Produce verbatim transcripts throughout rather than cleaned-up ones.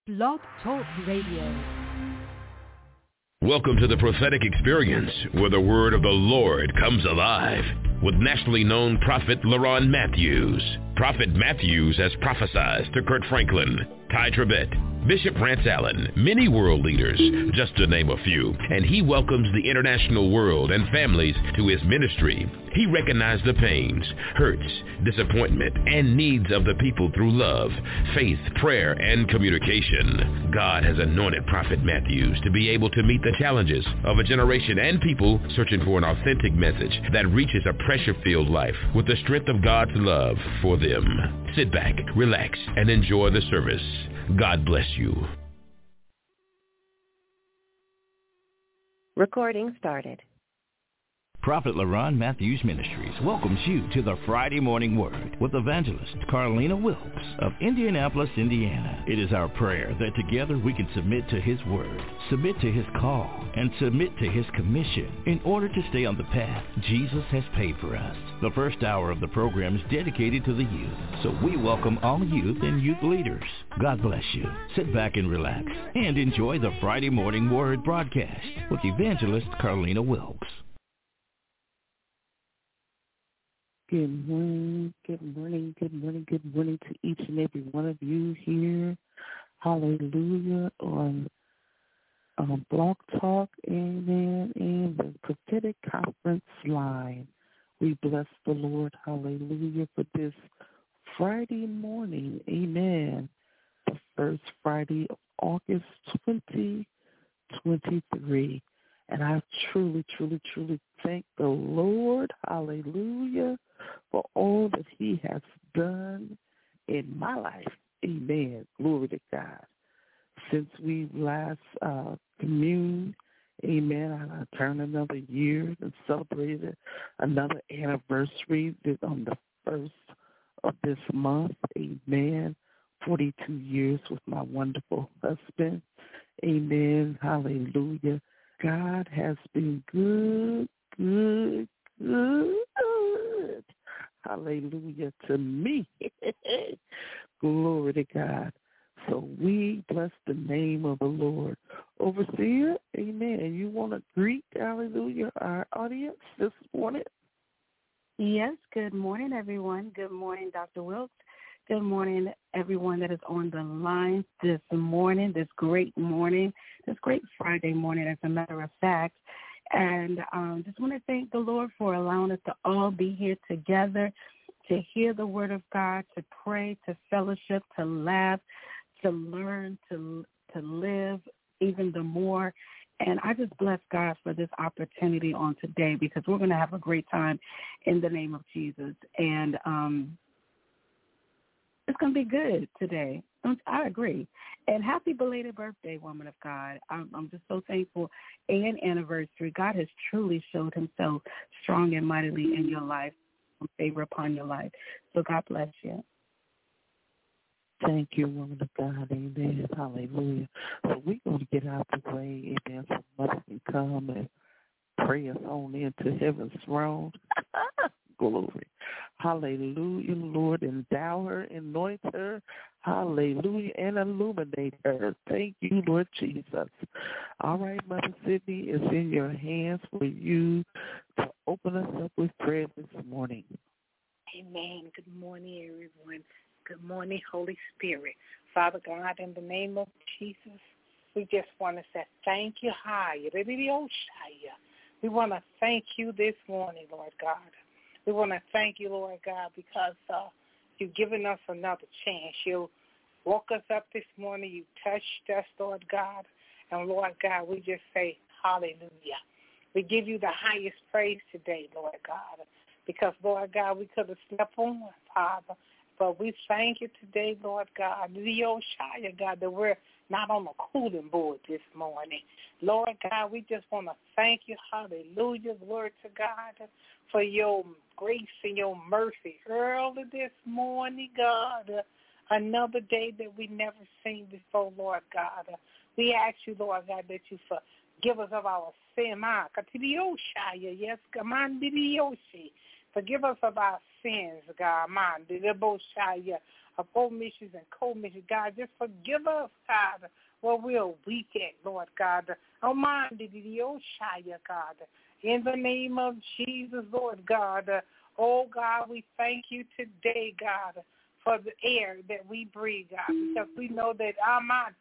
Blog Talk Radio. Welcome to the prophetic experience where the word of the Lord comes alive with nationally known prophet LaRon Matthews. Prophet Matthews has prophesied to Kurt Franklin, Ty Tribbett, Bishop Rance Allen, many world leaders, just to name a few, and he welcomes the international world and families to his ministry. He recognized the pains, hurts, disappointment, and needs of the people through love, faith, prayer, and communication. God has anointed Prophet Matthews to be able to meet the challenges of a generation and people searching for an authentic message that reaches a pressure-filled life with the strength of God's love for them. Sit back, relax, and enjoy the service. God bless you. Recording started. Prophet LaRon Matthews Ministries welcomes you to the Friday Morning Word with evangelist Carlina Wilkes of Indianapolis, Indiana. It is our prayer that together we can submit to His Word, submit to His call, and submit to His commission in order to stay on the path Jesus has paid for us. The first hour of the program is dedicated to the youth, so we welcome all youth and youth leaders. God bless you. Sit back and relax and enjoy the Friday Morning Word broadcast with evangelist Carlina Wilkes. Good morning, good morning, good morning, good morning to each and every one of you here. Hallelujah on um, Blog Talk, amen, and the Prophetic Conference line. We bless the Lord, hallelujah, for this Friday morning, amen, the first Friday of August twenty twenty-three. And I truly, truly, truly thank the Lord, hallelujah, for all that He has done in my life. Amen. Glory to God. Since we last uh, communed, amen, I, I turned another year and celebrated another anniversary on the first of this month. Amen. forty-two years with my wonderful husband. Amen. Hallelujah. God has been good, good, good. Hallelujah to me. Glory to God. So we bless the name of the Lord. Overseer, amen. You want to greet, hallelujah, our audience this morning? Yes, good morning, everyone. Good morning, Doctor Wilkes. Good morning, everyone that is on the line this morning, this great morning, this great Friday morning, as a matter of fact. And um, just want to thank the Lord for allowing us to all be here together, to hear the word of God, to pray, to fellowship, to laugh, to learn, to to live even the more. And I just bless God for this opportunity on today, because we're going to have a great time in the name of Jesus. And um it's going to be good today. I agree. And happy belated birthday, woman of God. I'm, I'm just so thankful. And anniversary. God has truly showed Himself strong and mightily in your life, favor upon your life. So God bless you. Thank you, woman of God. Amen. Hallelujah. So we're going to get out the way, amen, so Mother can come and pray us on into heaven's throne. Glory. Hallelujah, Lord. Endow her, anoint her. Hallelujah. And illuminate her. Thank you, Lord Jesus. All right, Mother Sydney, it's in your hands for you to open us up with prayer this morning. Amen. Good morning, everyone. Good morning, Holy Spirit. Father God, in the name of Jesus, we just want to say thank you. We want to thank you this morning, Lord God. We want to thank you, Lord God, because uh, you've given us another chance. You woke us up this morning. You touched us, Lord God. And, Lord God, we just say hallelujah. We give you the highest praise today, Lord God, because, Lord God, we could have slept on, Father. But we thank you today, Lord God, God, that we're not on a cooling board this morning. Lord God, we just want to thank you, hallelujah, glory to God, for your grace and your mercy early this morning, God. Another day that we never seen before, Lord God. We ask you, Lord God, that you forgive us of our sin. Yes, Forgive us of our sins, God. of omissions and commissions. God, just forgive us, God, where we're weak at, Lord God. Oh, mind the Oshaya, God. In the name of Jesus, Lord God. Oh, God, we thank you today, God, for the air that we breathe, God, because we know that our mind,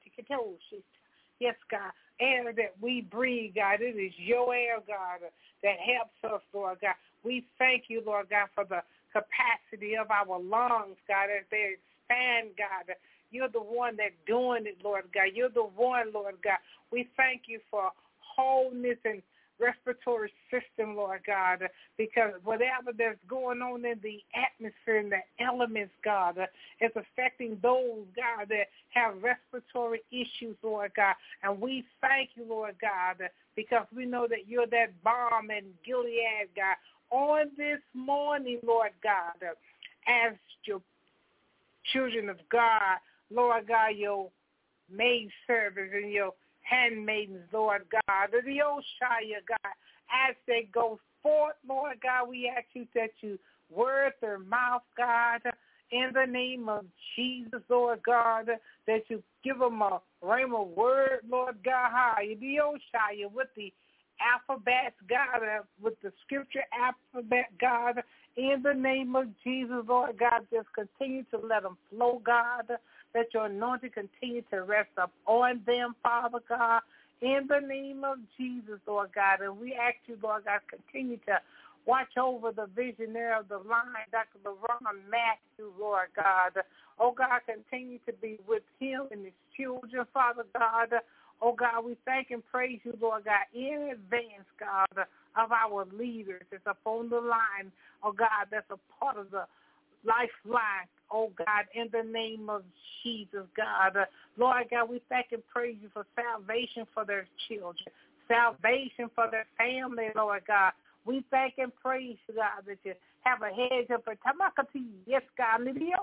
yes, God, air that we breathe, God, it is your air, God, that helps us, Lord God. We thank you, Lord God, for the capacity of our lungs, God, as they expand, God. You're the one that's doing it, Lord God. You're the one, Lord God. We thank you for wholeness and respiratory system, Lord God, because whatever that's going on in the atmosphere and the elements, God, is affecting those, God, that have respiratory issues, Lord God. And we thank you, Lord God, because we know that you're that balm in Gilead, God. On this morning, Lord God, as your children of God, Lord God, your maid servants and your handmaidens, Lord God, the Oshaya, God, as they go forth, Lord God, we ask you that you word their mouth, God, in the name of Jesus, Lord God, that you give them a rhema word, Lord God, the Oshaya, with the alphabet, God, uh, with the scripture alphabet, God, in the name of Jesus, Lord God, just continue to let them flow, God, that your anointing continue to rest up on them, Father God, in the name of Jesus, Lord God, and we ask you, Lord God, continue to watch over the visionary of the line, Doctor LaRon Matthews, Lord God. Oh, God, continue to be with him and his children, Father God. Oh, God, we thank and praise you, Lord God, in advance, God, of our leaders that's up on the line. Oh, God, that's a part of the lifeline. Oh, God, in the name of Jesus, God. Uh, Lord God, we thank and praise you for salvation for their children, salvation for their family, Lord God. We thank and praise you, God, that you have a hedge of protection. Yes, God,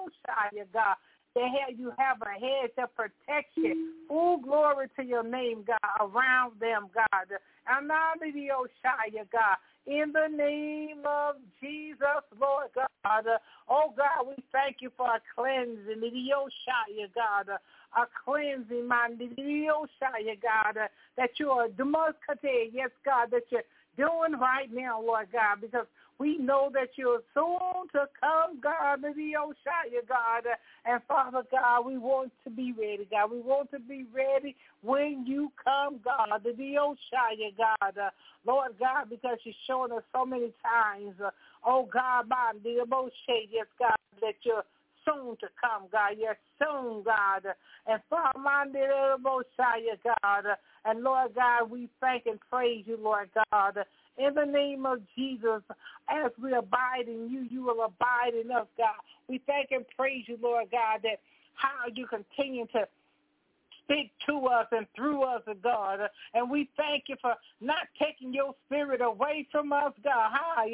God. You have a hedge of protection. Oh, glory to your name, God, around them, God. And now, God, in the name of Jesus, Lord God. Oh, God, we thank you for a cleansing, God, a cleansing, man, God, that you are demonstrating, yes, God, that you're doing right now, Lord God, because we know that you're soon to come, God, to the Oshaya, God. And, Father God, we want to be ready, God. We want to be ready when you come, God, to the Oshaya, God. Uh, Lord God, because you're showing us so many times, uh, oh, God, by the Moshe, yes, God, that you're soon to come, God. You're soon, God. And, Father, the Moshe, God. And, Lord God, we thank and praise you, Lord God. In the name of Jesus, as we abide in you, you will abide in us, God. We thank and praise you, Lord God, that how you continue to speak to us and through us, God. And we thank you for not taking your spirit away from us, God.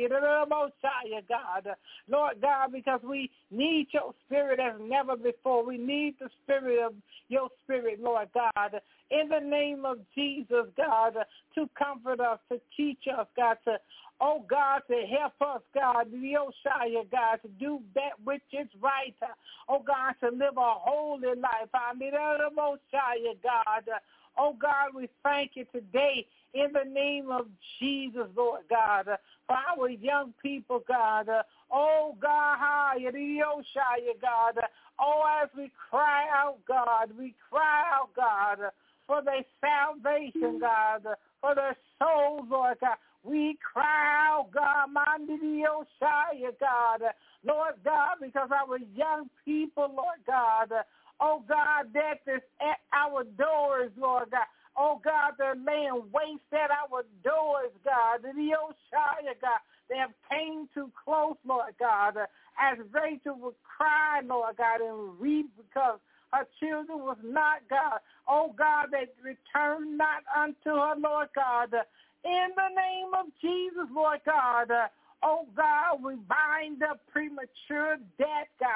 God. Lord God, because we need your spirit as never before. We need the spirit of your spirit, Lord God. In the name of Jesus, God, to comfort us, to teach us, God, to, oh, God, to help us, God, the Oshaya, God, to do that which is right. Oh, God, to live a holy life. I mean, the Oshaya, God. Oh, God, we thank you today in the name of Jesus, Lord God, for our young people, God. Oh, God, the Oshaya, God. Oh, as we cry out, God, we cry out, God, for their salvation, God, for their souls, Lord God. We cry out, God, Mandidiosaya, God, Lord God, because our young people, Lord God, oh God, that is at our doors, Lord God. Oh God, they're laying waste at our doors, God. The Oshaya, God, they have came too close, Lord God, as Rachel would cry, Lord God, and weep because her children was not, God. Oh, God, they returned not unto her, Lord God. In the name of Jesus, Lord God. Oh, God, we bind up premature death, God.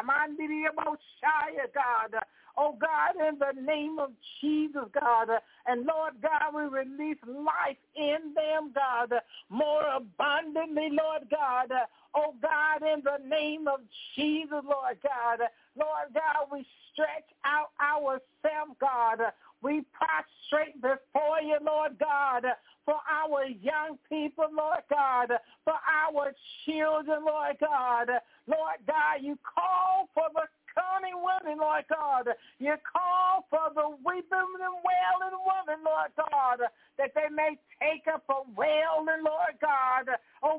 God. Oh, God, in the name of Jesus, God. And, Lord God, we release life in them, God, more abundantly, Lord God. Oh, God, in the name of Jesus, Lord God. Lord God, we stretch out ourselves, God. We prostrate before you, Lord God, for our young people, Lord God, for our children, Lord God. Lord God, you call for the cunning women, Lord God. You call for the weeping and wailing women, Lord God, that they may take up a wailing, Lord God. Oh,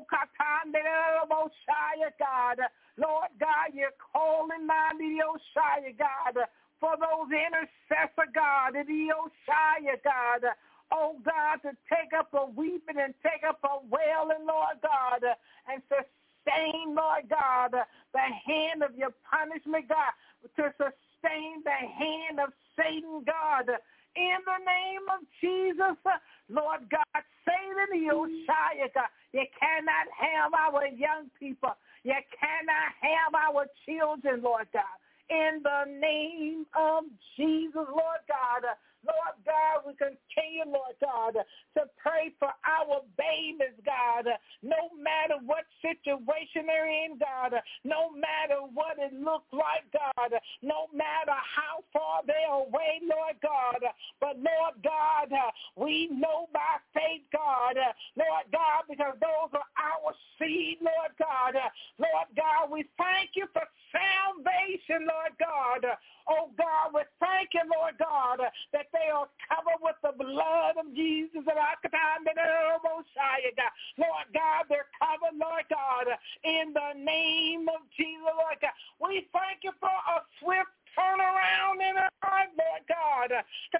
God. Lord God, you're calling my Oshaya, God, for those intercessor, God, the Oshaya, God. Oh, God, to take up a weeping and take up a wailing, Lord God, and sustain, Lord God, the hand of your punishment, God, to sustain the hand of Satan, God. In the name of Jesus, Lord God, Satan, the Oshaya, God, you cannot have our young people. You cannot have our children, Lord God. In the name of Jesus, Lord God. Lord God, we continue, Lord God, to pray for our babies, God, no matter what situation they're in, God, no matter what it looks like, God, no matter how far they're away, Lord God. But, Lord God, we know by faith, God, Lord God, because those are our seed, Lord God. Lord God, we thank you for salvation, Lord God. Oh, God, we thank you, Lord God, that they are covered with the blood of Jesus. And I could find it, Lord God, they're covered, Lord God, in the name of Jesus, Lord God. We thank you for a swift turnaround in our life, Lord God.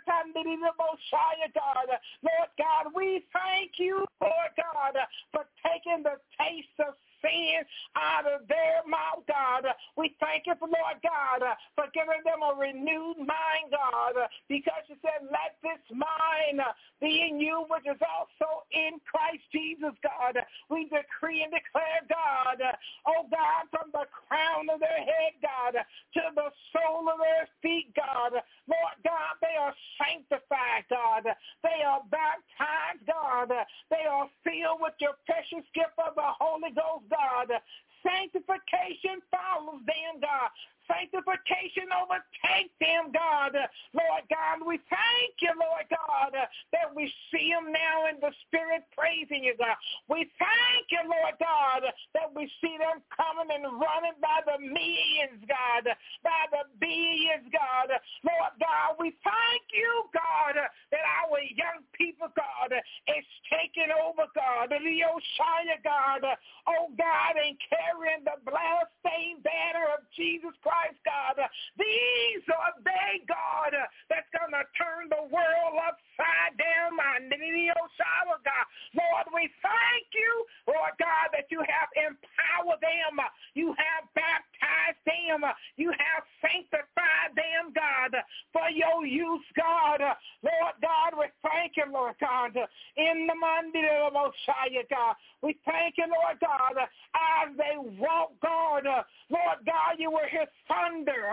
Lord God, we thank you, Lord God, for taking the taste of sin out of their mouth, God. We thank you, for Lord God, for giving them a renewed mind, God, because you said, let this mind be in you, which is also in Christ Jesus, God. We decree and declare, God, oh God, from the crown of their head, God, to the sole of their feet, God. Lord God, they are sanctified, God. They are baptized, God. They are filled with your precious gift of the Holy Ghost, God. Sanctification follows them, God. Sanctification overtake them, God. Lord God, we thank you, Lord God, that we see them now in the spirit praising you, God. We thank you, Lord God, that we see them coming and running by the millions, God, by the billions, God. Lord God, we thank you, God, that our young people, God, is taking over, God, the Oshaya, God, oh God, and carrying the blood-stained banner of Jesus Christ, God. These are they, God, that's going to turn the world upside down, my God. Lord, we thank you, Lord God, that you have empowered them. You have baptized them. You have sanctified them, God, for your use, God. Lord God, we thank you, Lord God, in the Monday of Mosiah, God. We thank you, Lord God, as they walk, God. Lord God, you were his thunder.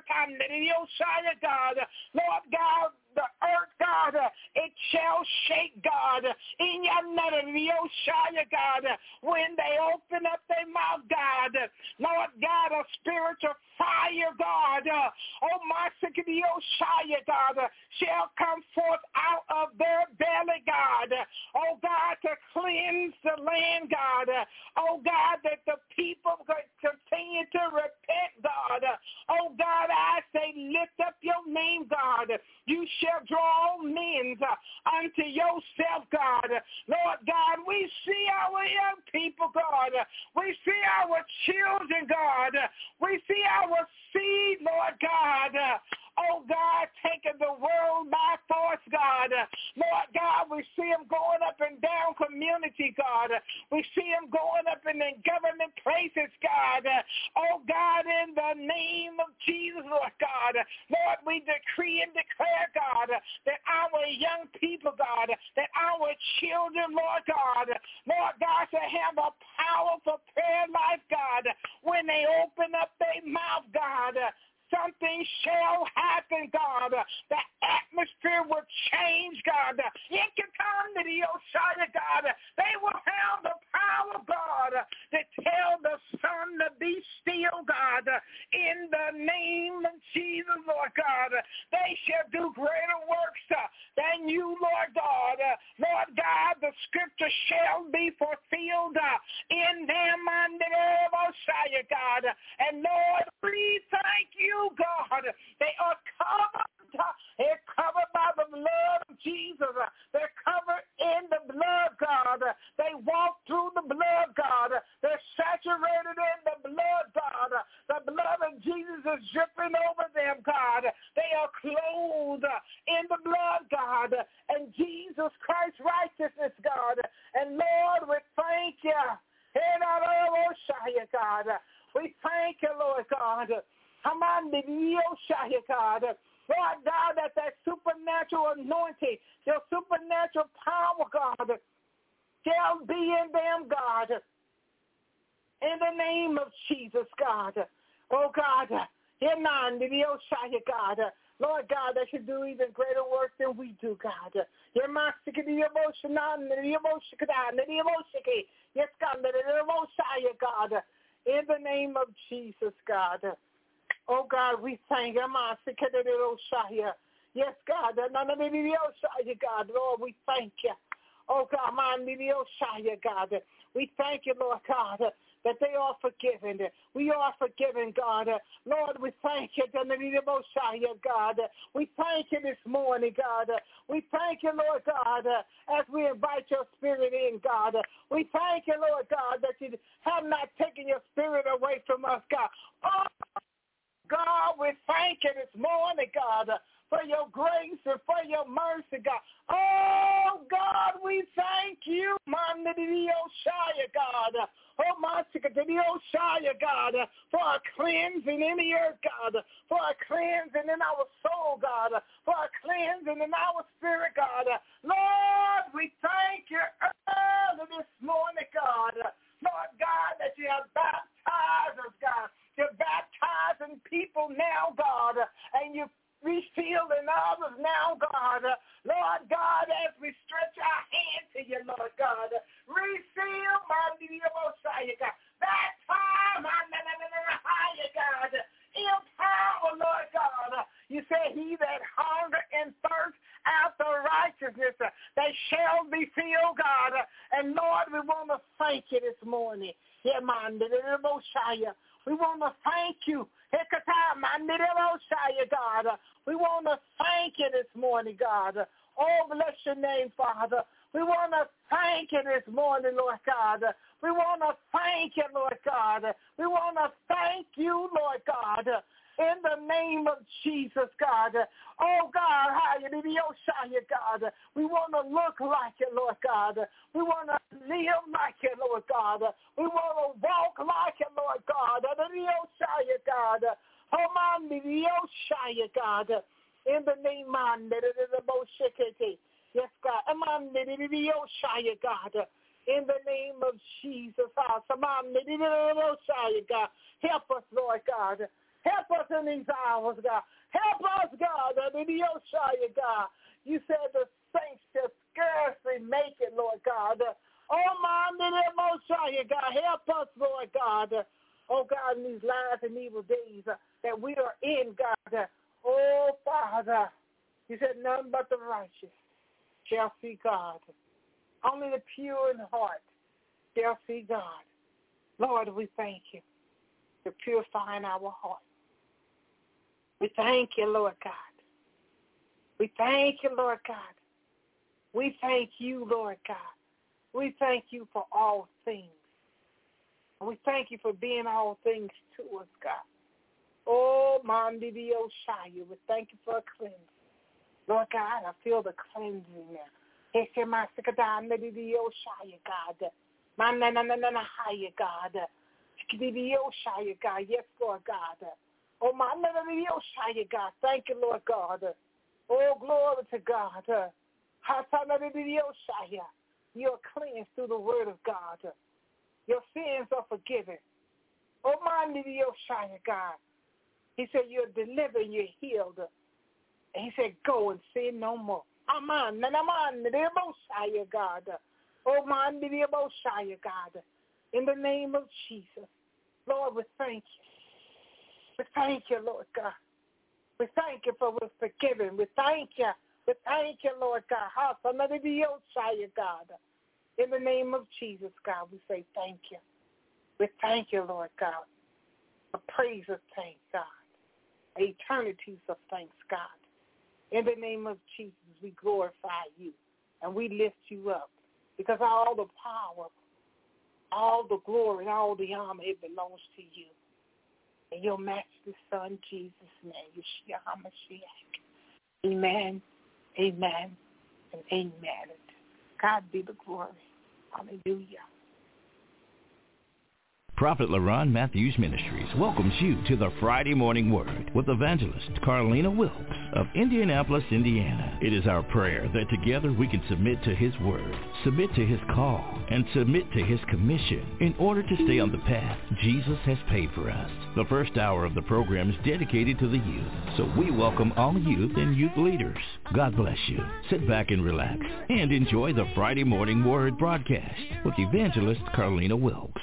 God. Lord God, the earth, God, it shall shake, God, in your God, when they open up their mouth, God. Lord God, a spiritual fire, God, oh my God, shall come forth out of their belly, God. Oh God, to cleanse the land, God. Oh God, that the people continue to repent, God. Oh God, as they lift up your name, God, you shall draw men unto yourself, God. Lord God, we see our young people, God. We see our children, God. We see our seed, Lord God. Oh, God, taking the world by force, God. Lord God, we see them going up and down community, God. We see them going up in the government places, God. Oh, God, in the name of Jesus, Lord God. Lord, we decree and declare, God, that our young people, God, that our children, Lord God, Lord God, shall have a powerful prayer life, God, when they open up their mouth, God. Something shall happen, God. The atmosphere will change, God. It can come to the Oshaya, God. They will have the power, God, to tell the sun to be still, God. In the name scripture shall be fulfilled uh, in them, Messiah, God. And Lord, we thank you, God. They are covered. They're covered by the blood of Jesus. They're covered in the blood, God. They walk through the blood, God. They're saturated in the blood, God. The blood of Jesus is dripping over them, God. They are clothed in the blood, God, and Jesus Christ's righteousness, God. And Lord, we thank you. God. We thank you, Lord God. Come on, God. Lord God, that that supernatural anointing, your supernatural power, God, shall be in them, God. In the name of Jesus, God. Oh, God. God. Lord God, that should do even greater work than we do, God. Yes, God. In the name of Jesus, God. Oh, God, we thank you. Yes, God. God, Lord, we thank you. Oh, God, God. We thank you, Lord God, that they are forgiven. We are forgiven, God. Lord, we thank you, God. We thank you this morning, God. We thank you, Lord God, as we invite your spirit in, God. We thank you, Lord God, that you have not taken your spirit away from us, God. Oh, God, we thank you this morning, God, for your grace and for your mercy, God. Oh, God, we thank you, God. Oh, my God, for a cleansing in the earth, God, for a cleansing in our soul, God, for a cleansing in our spirit, God. Lord, we thank you early this morning, God. Lord God, that you have baptized us, God. You're baptizing people now, God, and you refilling others now, God. Lord God, as we stretch our hand to you, Lord God, refill my Messiah, God. Baptize my God. Empower, Lord God. You say, he that hunger and thirst after righteousness, they shall be filled, God. And Lord, we want to thank you this morning. Yeah, man, Messiah. We want to thank you. God. We want to thank you this morning, God. Oh, bless your name, Father. We want to thank you this morning, Lord God. We want to thank you, Lord God. We want to thank you, Lord God, in the name of Jesus, God. Oh, God, God. We want to look like you, Lord God. We want to live like you, Lord God. We want to walk like you, Lord God. God. Oh, man, God. In the name of yes, God. God. In the name of Jesus. God. Help us, Lord God. Help us in these hours, God. Help us, God. God. You said the saints shall scarcely make it, Lord God. Oh, my God. Help us, Lord God. Oh, God, in these last and evil days uh, that we are in, God. Oh, Father, you said none but the righteous shall see God. Only the pure in heart shall see God. Lord, we thank you for purifying our heart. We thank you, Lord God. We thank you, Lord God. We thank you, Lord God. We thank you for all things. We thank you for being all things to us, God. Oh, Mandi Oshaya, we thank you for a cleansing. Lord God, I feel the cleansing now. God. God. Yes, Lord God. Oh, my God. Thank you, Lord God. Oh, glory to God. You are cleansed through the word of God. Your sins are forgiven. Oh, my God. He said, you're delivered, you're healed. And he said, go and sin no more. Aman, aman, God. Oh, my God. In the name of Jesus. Lord, we thank you. We thank you, Lord God. We thank you for we're forgiven. We thank you. We thank you, Lord God. God. In the name of Jesus, God, we say thank you. We thank you, Lord God, for praise of thanks, God, eternities of thanks, God. In the name of Jesus, we glorify you and we lift you up because all the power, all the glory, and all the honor, it belongs to you. In your master's Son, Jesus' name, Yeshua HaMashiach. Amen, amen, and amen. God be the glory. Hallelujah. Prophet LaRon Matthews Ministries welcomes you to the Friday Morning Word with evangelist Carlina Wilkes of Indianapolis, Indiana. It is our prayer that together we can submit to His Word, submit to His call, and submit to His commission in order to stay on the path Jesus has paved for us. The first hour of the program is dedicated to the youth, so we welcome all youth and youth leaders. God bless you. Sit back and relax and enjoy the Friday Morning Word broadcast with evangelist Carlina Wilkes.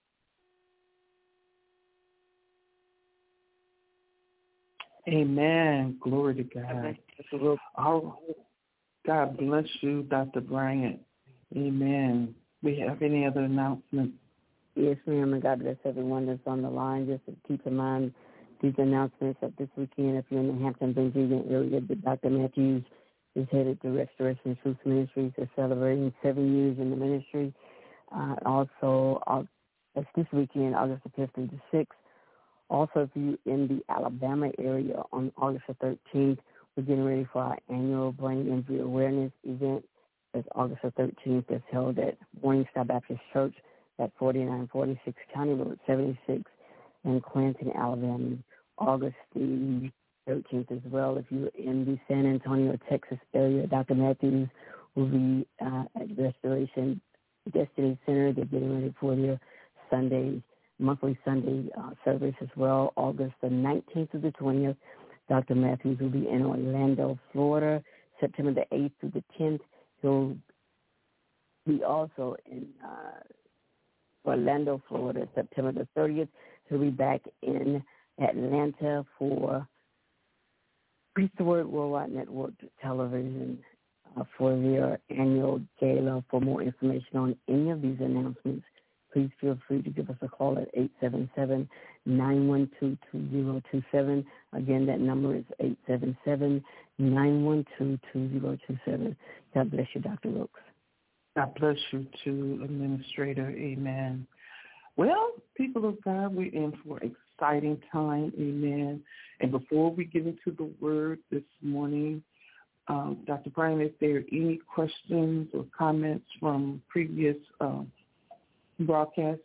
Amen. Glory to God. All right. God bless you, Doctor Bryant. Amen. We have any other announcements? Yes, ma'am, and God bless everyone that's on the line. Just to keep in mind these announcements that this weekend, if you're in the Hampton, Virginia area, Doctor Matthews is headed to Restoration Truth Ministries. They're celebrating seven years in the ministry. Uh, also, uh, it's this weekend, August the fifth and the sixth. Also, if you're in the Alabama area on August the thirteenth, we're getting ready for our annual Brain Injury Awareness event. It's August the thirteenth. It's held at Morningstar Baptist Church at forty-nine forty-six County Road seventy-six in Clanton, Alabama. August the thirteenth as well. If you're in the San Antonio, Texas area, Doctor Matthews will be uh, at Restoration Destiny Center. They're getting ready for their Sunday monthly Sunday uh, service as well. August the nineteenth to the twentieth, Doctor Matthews will be in Orlando, Florida. September the eighth through the tenth, he'll be also in uh, Orlando, Florida. September the thirtieth, he'll be back in Atlanta for Preach the Word Worldwide Network Television uh, for their annual gala. For more information on any of these announcements, please feel free to give us a call at eight seven seven, nine one two, two zero two seven. Again, that number is eight seven seven, nine one two, two zero two seven. God bless you, Doctor Wilkes. God bless you, too, Administrator. Amen. Well, people of God, we're in for an exciting time. Amen. And before we get into the word this morning, um, Doctor Brian, if there are any questions or comments from previous um, broadcast?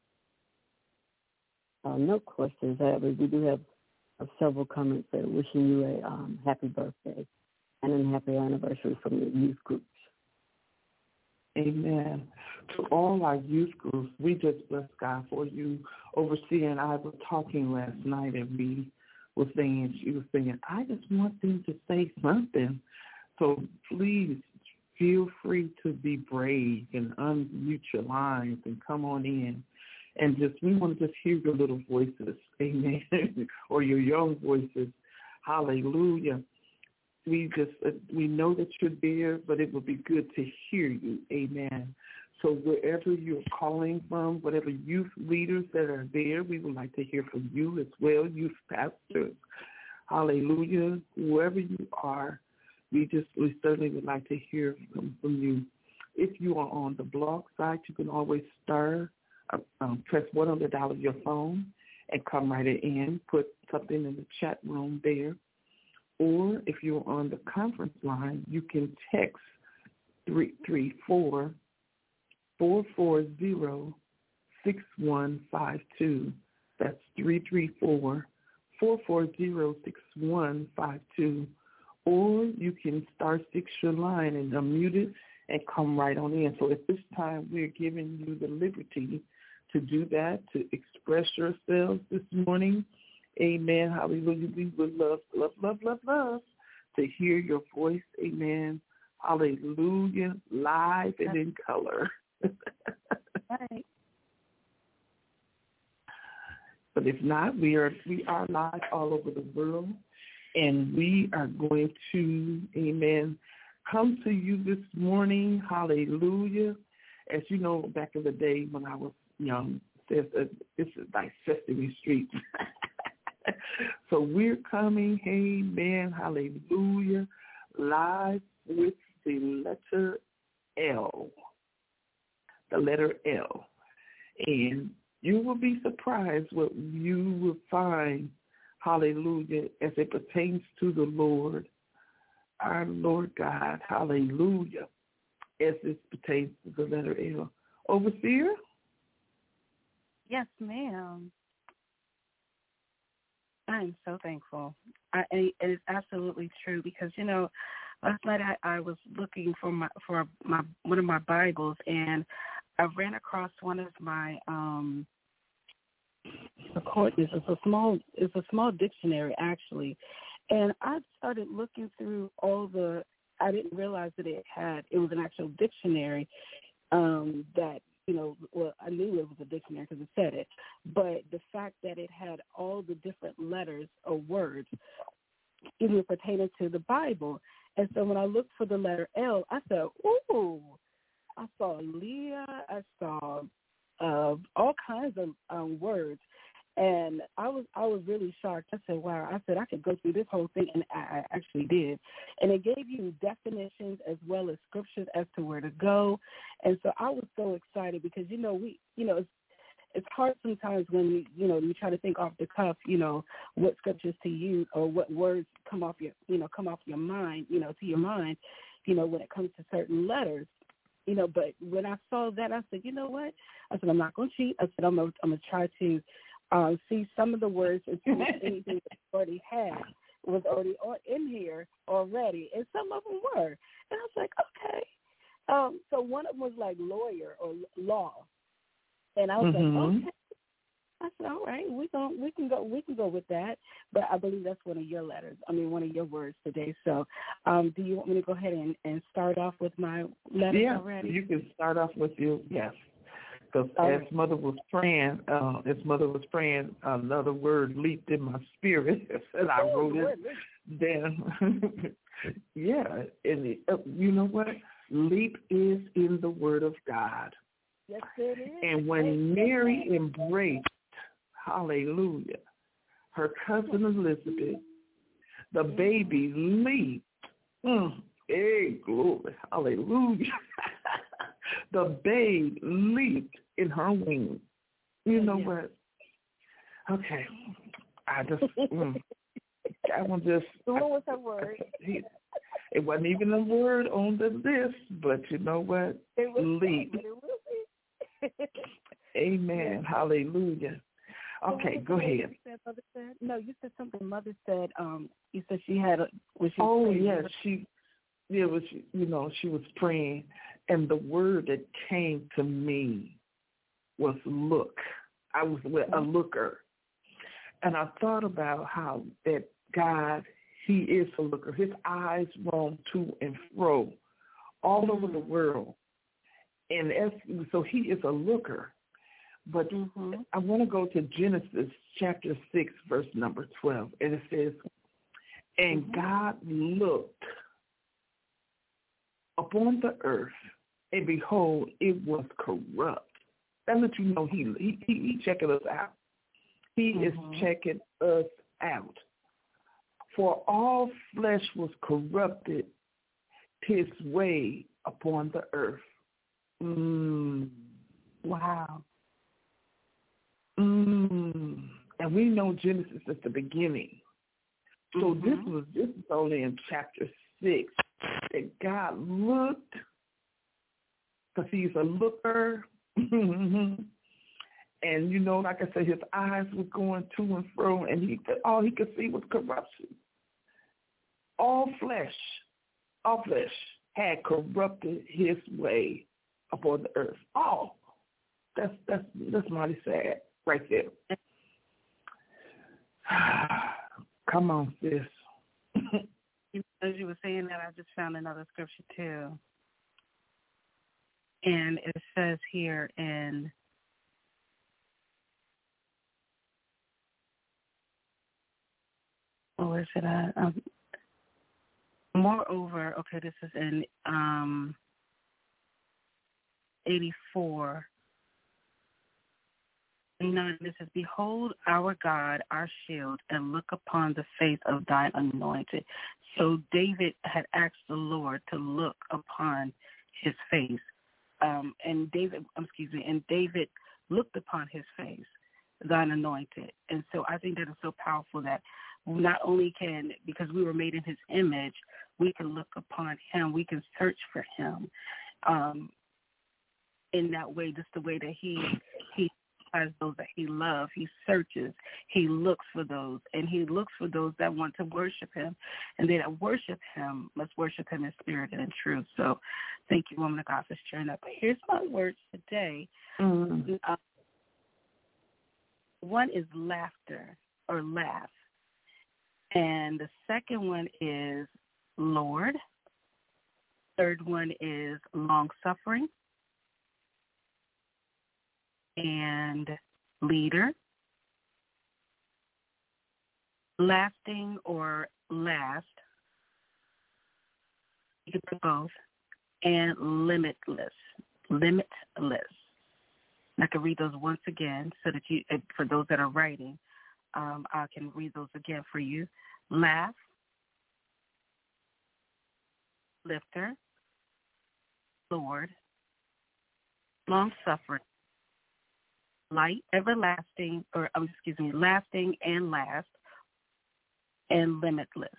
Uh, no questions. However, we do have uh, several comments that are wishing you a um, happy birthday and a happy anniversary from your youth groups. Amen. To all our youth groups, we just bless God for you. Overseer and I were talking last night, and we were saying, she was saying, I just want them to say something. So please, feel free to be brave and unmute your lines and come on in. And just, we want to just hear your little voices, amen, or your young voices. Hallelujah. We just, uh, we know that you're there, but it would be good to hear you, amen. So wherever you're calling from, whatever youth leaders that are there, we would like to hear from you as well, youth pastors. Hallelujah. Whoever you are, We just we certainly would like to hear from, from you. If you are on the blog site, you can always star, uh, um, press one on the dial of your phone and come right in, put something in the chat room there. Or if you're on the conference line, you can text three three four, four four zero, six one five two. That's three three four, four four zero, six one five two. Or you can star six your line and unmute it and come right on in. So at this time, we're giving you the liberty to do that, to express yourselves this morning. Amen. Hallelujah. We would love, love, love, love, love to hear your voice. Amen. Hallelujah. Live and in color. Right. But if not, we are we are live all over the world. And we are going to, amen, come to you this morning, hallelujah, as you know, back in the day when I was young, there's a, it's like Sesame Street. So we're coming, amen, hallelujah, live with the letter L, the letter L. And you will be surprised what you will find, hallelujah, as it pertains to the Lord, our Lord God, hallelujah, as it pertains to the letter L. Overseer? Yes, ma'am. I am so thankful. I, and it's absolutely true because, you know, last night I, I was looking for my for my one of my Bibles, and I ran across one of my um it's a small it's a small dictionary actually, and I started looking through all the. I didn't realize that it had it was an actual dictionary um, that. You know, well, I knew it was a dictionary because it said it, but the fact that it had all the different letters or words, even pertaining to the Bible. And so when I looked for the letter L, I said, ooh, I saw Leah, I saw uh, all kinds of um, words. And I was I was really shocked. I said, wow, I said I could go through this whole thing, and I, I actually did. And it gave you definitions as well as scriptures as to where to go. And so I was so excited because, you know, we, you know, it's, it's hard sometimes when, you, you know, you try to think off the cuff, you know, what scriptures to use or what words come off your, you know, come off your mind, you know, to your mind, you know, when it comes to certain letters. You know, but when I saw that, I said, you know what? I said, I'm not going to cheat. I said, I'm going I'm to try to Um, see some of the words and see if anything that I already had was already in here already, and some of them were. And I was like, okay. Um, so one of them was like lawyer or law, and I was mm-hmm. like, okay. I said, all right, we can we can go we can go with that. But I believe that's one of your letters. I mean, one of your words today. So, um, do you want me to go ahead and, and start off with my letters yeah, already? You can start off with your yes. Because as mother was praying, uh, as mother was praying, another word leaped in my spirit, and I wrote it down. yeah, and it, uh, you know what? Leap is in the Word of God. Yes, it is. And when Mary embraced, hallelujah, her cousin Elizabeth, the baby leaped. Mm, hey, glory, hallelujah. The babe leaped in her wings. You know yeah. what? Okay. I just, mm, that one just. What was her word? He, it wasn't even a word on the list, but you know what? It was leap. It will be. Amen. Hallelujah. Okay, go ahead. You said, Mother said? No, you said something Mother said. Um, you said she had a. Was she oh, praying? yes. She, yeah, was, you know, she was praying. And the word that came to me was look. I was a looker. And I thought about how that God, he is a looker. His eyes roam to and fro all mm-hmm. over the world. And as, so he is a looker. But mm-hmm. I want to go to Genesis chapter six, verse number twelve. And it says, and mm-hmm. God looked upon the earth, and behold, it was corrupt. That lets you know he he he checking us out. He mm-hmm. is checking us out. For all flesh was corrupted his way upon the earth. Mm. Wow. Mm. And we know Genesis is the beginning. So mm-hmm. this was this is only in chapter six that God looked. Because he's a looker. And, you know, like I said, his eyes were going to and fro, and he all he could see was corruption. All flesh, all flesh had corrupted his way upon the earth. All. That's that's that's mighty sad right there. Come on, sis. As you were saying that, I just found another scripture, too. And it says here in oh, where is it at? Um, moreover, okay, this is in um, eighty-four. Nine, this says, behold our God, our shield, and look upon the face of thine anointed. So David had asked the Lord to look upon his face. Um, and David, excuse me, and David looked upon his face, thine anointed. And so I think that is so powerful that not only can, because we were made in his image, we can look upon him, we can search for him um, in that way, just the way that he he as those that he loves. He searches, he looks for those, and he looks for those that want to worship him. And they that worship him must worship him in spirit and in truth. So thank you, woman of God, for sharing that. But here's my words today. Mm-hmm. Uh, one is laughter or laugh. And the second one is Lord. Third one is long-suffering. And leader, lasting or last, you can put both, and limitless, limitless. And I can read those once again so that you, for those that are writing, um, I can read those again for you. Laugh, lifter, Lord, long-suffering, light, everlasting, or um, excuse me, lasting and last, and limitless.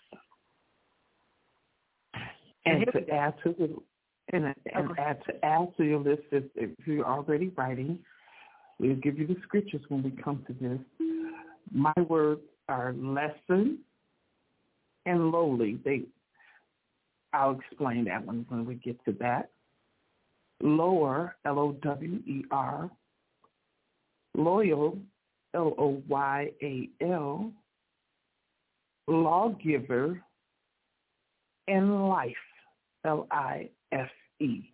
And to add to the and, and okay. add to add to your list, if, if you're already writing, we'll give you the scriptures when we come to this. My words are lesson and lowly. They, I'll explain that one when we get to that. Lower, L O W E R. Loyal, L O Y A L, lawgiver, and life, L I F E.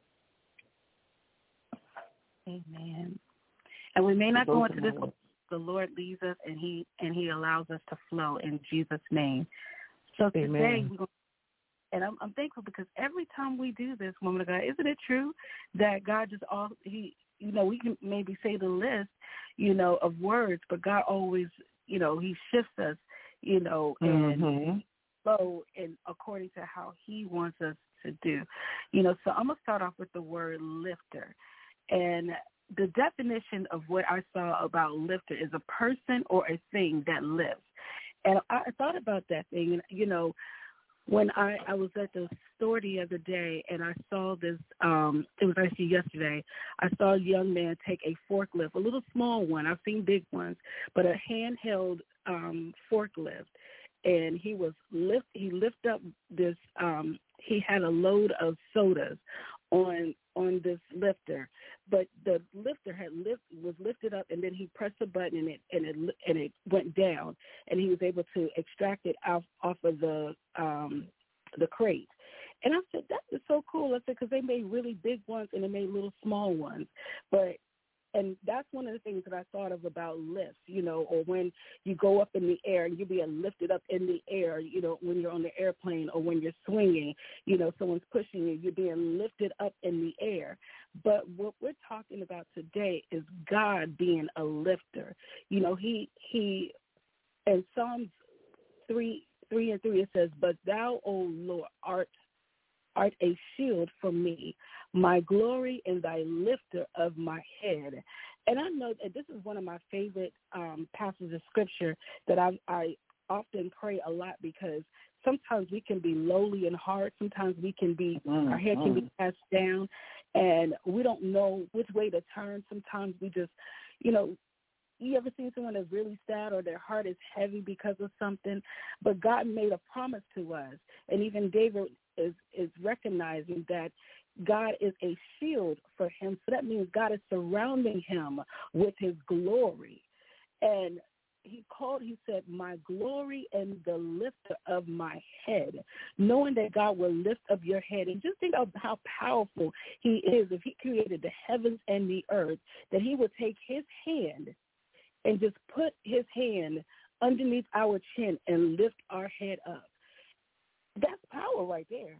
Amen. And we may not go into this, but the Lord leads us, and He and He allows us to flow in Jesus' name. So today, Amen. we're going, and I'm, I'm thankful because every time we do this, woman of God, isn't it true that God just all He. You know, we can maybe say the list, you know, of words, but God always, you know, He shifts us, you know, and mm-hmm. flow in according to how He wants us to do. You know, so I'm going to start off with the word lifter. And the definition of what I saw about lifter is a person or a thing that lifts. And I thought about that thing, and, you know, when I, I was at the store the other day and I saw this, um, it was actually yesterday, I saw a young man take a forklift, a little small one. I've seen big ones, but a handheld um, forklift. And he was lift, he lifted up this, um, he had a load of sodas on on this lifter, but the lifter had lift, was lifted up, and then he pressed a button and it and it and it went down, and he was able to extract it off off of the um, the crate. And I said, that is so cool. I said, because they made really big ones and they made little small ones, but. And that's one of the things that I thought of about lifts, you know, or when you go up in the air and you're being lifted up in the air, you know, when you're on the airplane or when you're swinging, you know, someone's pushing you, you're being lifted up in the air. But what we're talking about today is God being a lifter. You know, he, he in Psalms three, three and three, it says, but thou, O Lord, art art a shield for me, my glory and thy lifter of my head. And I know that this is one of my favorite um, passages of scripture that I, I often pray a lot, because sometimes we can be lowly in heart. Sometimes we can be, mm-hmm. our head can be cast down, and we don't know which way to turn. Sometimes we just, you know, you ever seen someone that's really sad or their heart is heavy because of something? But God made a promise to us, and even David is, is recognizing that God is a shield for him. So that means God is surrounding him with his glory. And he called, he said, my glory and the lifter of my head, knowing that God will lift up your head. And just think of how powerful he is. If he created the heavens and the earth, that he would take his hand and just put his hand underneath our chin and lift our head up. That's power right there.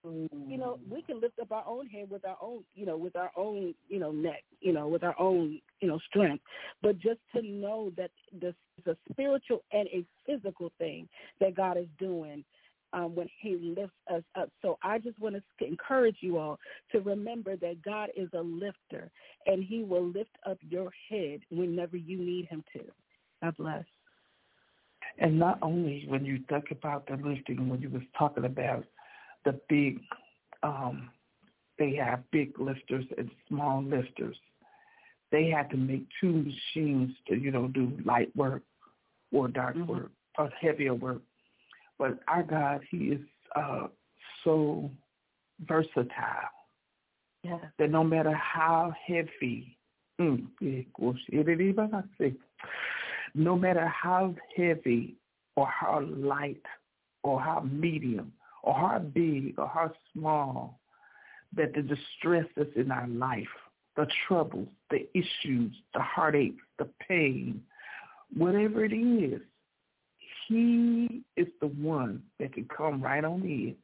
You know, we can lift up our own head with our own, you know, with our own, you know, neck, you know, with our own, you know, strength. But just to know that this is a spiritual and a physical thing that God is doing um, when he lifts us up. So I just want to encourage you all to remember that God is a lifter, and he will lift up your head whenever you need him to. God bless. And not only when you think about the lifting, when you was talking about the big, um, they have big lifters and small lifters. They had to make two machines to, you know, do light work or dark mm-hmm. work or heavier work. But our God, he is uh, so versatile yeah. that no matter how heavy, mm, no matter how heavy or how light or how medium or how big or how small, that the distress that's in our life, the troubles, the issues, the heartaches, the pain, whatever it is, he is the one that can come right on in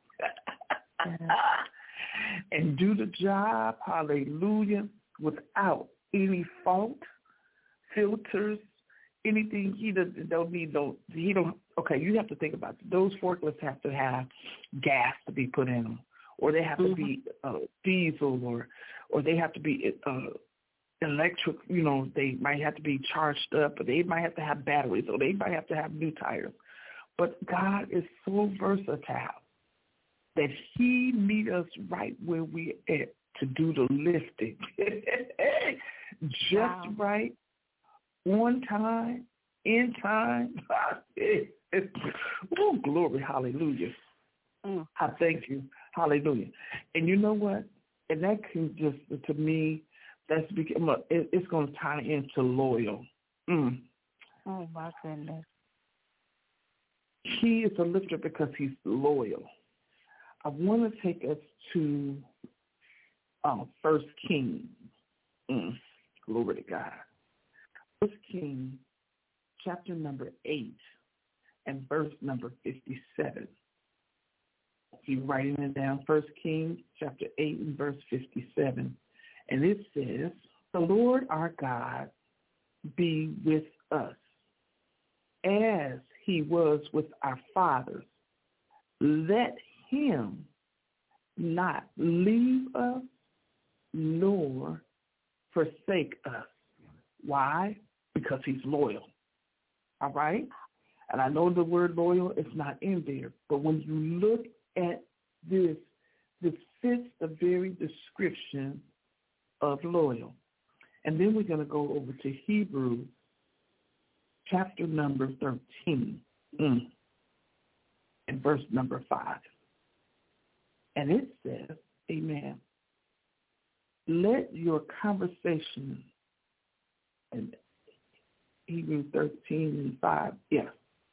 and do the job, hallelujah, without any fault, filters, anything. He doesn't don't need no, he don't, okay, you have to think about it. Those forklifts have to have gas to be put in them, or they have mm-hmm. to be uh, diesel, or or they have to be uh, electric, you know, they might have to be charged up, or they might have to have batteries, or they might have to have new tires. But God is so versatile that he meets us right where we're at to do the lifting. Just wow. right, on time, in time. Oh, glory, hallelujah. Mm. I thank you, hallelujah. And you know what? And that can just, to me, that's become, it's going to tie into loyal. Mm. Oh, my goodness. He is a lifter because he's loyal. I want to take us to uh, First Kings. Mm. Glory to God. First Kings, chapter number eight, and verse number fifty-seven. You're writing it down. First Kings, chapter eight, and verse fifty-seven. And it says, the Lord our God be with us, as he was with our fathers. Let him not leave us nor forsake us. Why? Because he's loyal. All right? And I know the word loyal is not in there, but when you look at this, this fits the very description of loyal. And then we're going to go over to Hebrews chapter number thirteen mm, and verse number five. And it says, amen, let your conversation, and Hebrews thirteen and five, yeah.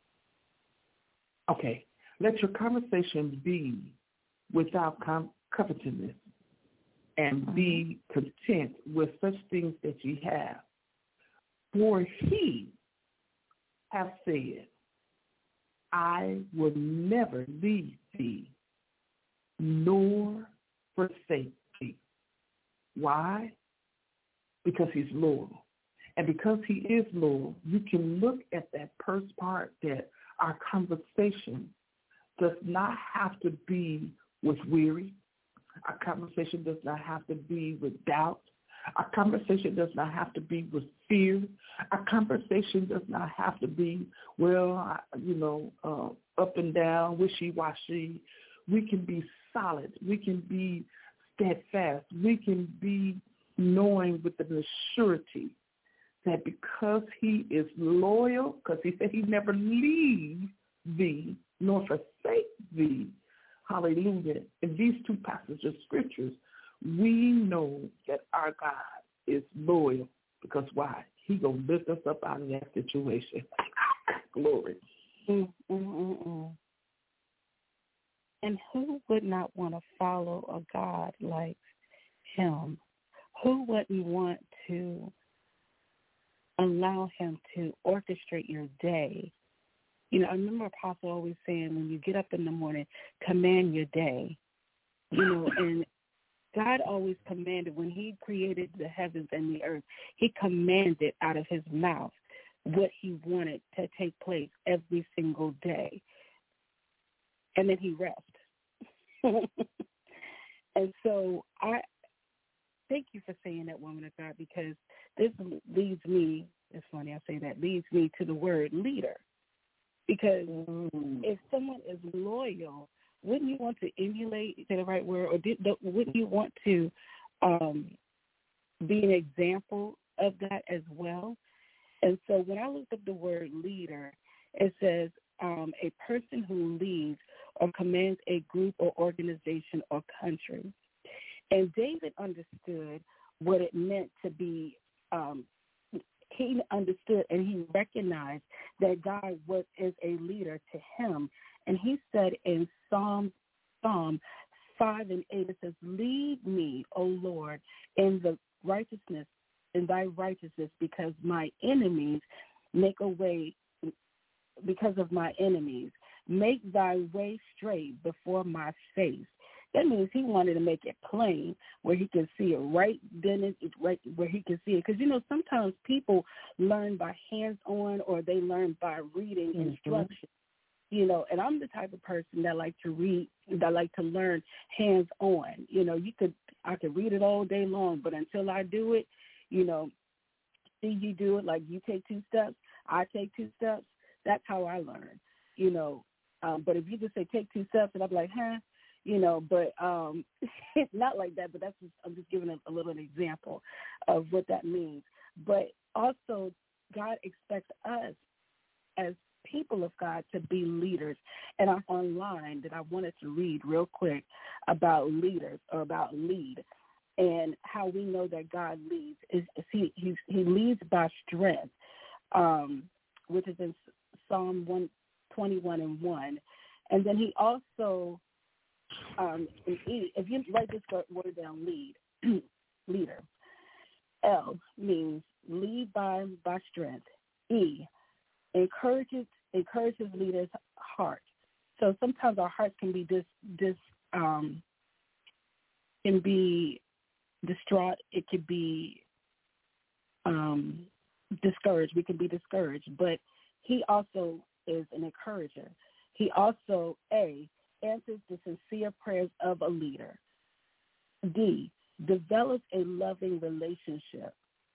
Okay, let your conversation be without com- covetousness, and be content with such things that ye have. For he hath said, I will never leave thee, nor forsake thee. Why? Because he's loyal. And because he is loyal, you can look at that first part, that our conversation does not have to be with weary. Our conversation does not have to be with doubt. Our conversation does not have to be with fear. Our conversation does not have to be, well, you know, uh, up and down, wishy-washy. We can be solid. We can be steadfast. We can be knowing with the surety that because he is loyal, because he said he never leave thee nor forsake thee, hallelujah, in these two passages of scriptures, we know that our God is loyal. Because why? He going to lift us up out of that situation. Glory. Mm, mm, mm, mm. And who would not want to follow a God like him? Who wouldn't want to allow him to orchestrate your day? You know, I remember Apostle always saying, when you get up in the morning, command your day. you know, and God always commanded when he created the heavens and the earth, he commanded out of his mouth what he wanted to take place every single day. And then he rested. And so I thank you for saying that, woman of God, because this leads me, it's funny I say that, leads me to the word leader. Because mm. if someone is loyal, wouldn't you want to emulate, say the right word, or did, wouldn't you want to um, be an example of that as well? And so when I looked up the word leader, it says um, a person who leads or commands a group or organization or country. And David understood what it meant to be, um, he understood and he recognized that God was is a leader to him. And he said in Psalm, Psalm five and eight, it says, lead me, O Lord, in the righteousness, in thy righteousness, because my enemies make a way, because of my enemies. Make thy way straight before my face. That means he wanted to make it plain where he can see it right then, and right where he can see it. Because, you know, sometimes people learn by hands-on or they learn by reading mm-hmm. instructions. You know, and I'm the type of person that like to read, that like to learn hands-on. You know, you could, I could read it all day long, but until I do it, you know, see you do it, like you take two steps, I take two steps. That's how I learn, you know. Um, but if you just say take two steps, and I'm like, huh, you know, but um, it's not like that. But that's just, I'm just giving a, a little an example of what that means. But also, God expects us as people of God to be leaders. And I'm online that I wanted to read real quick about leaders or about lead and how we know that God leads. Is, is he, he he leads by strength, um, which is in Psalm one twenty-one and one. And then he also, um, if you write this word down, lead, leader. L means lead by by strength. E, encourages encourages leaders' heart. So sometimes our hearts can be dis, dis um, can be distraught. It could be um, discouraged. We can be discouraged. But he also is an encourager. He also, A, answers the sincere prayers of a leader. D, develops a loving relationship.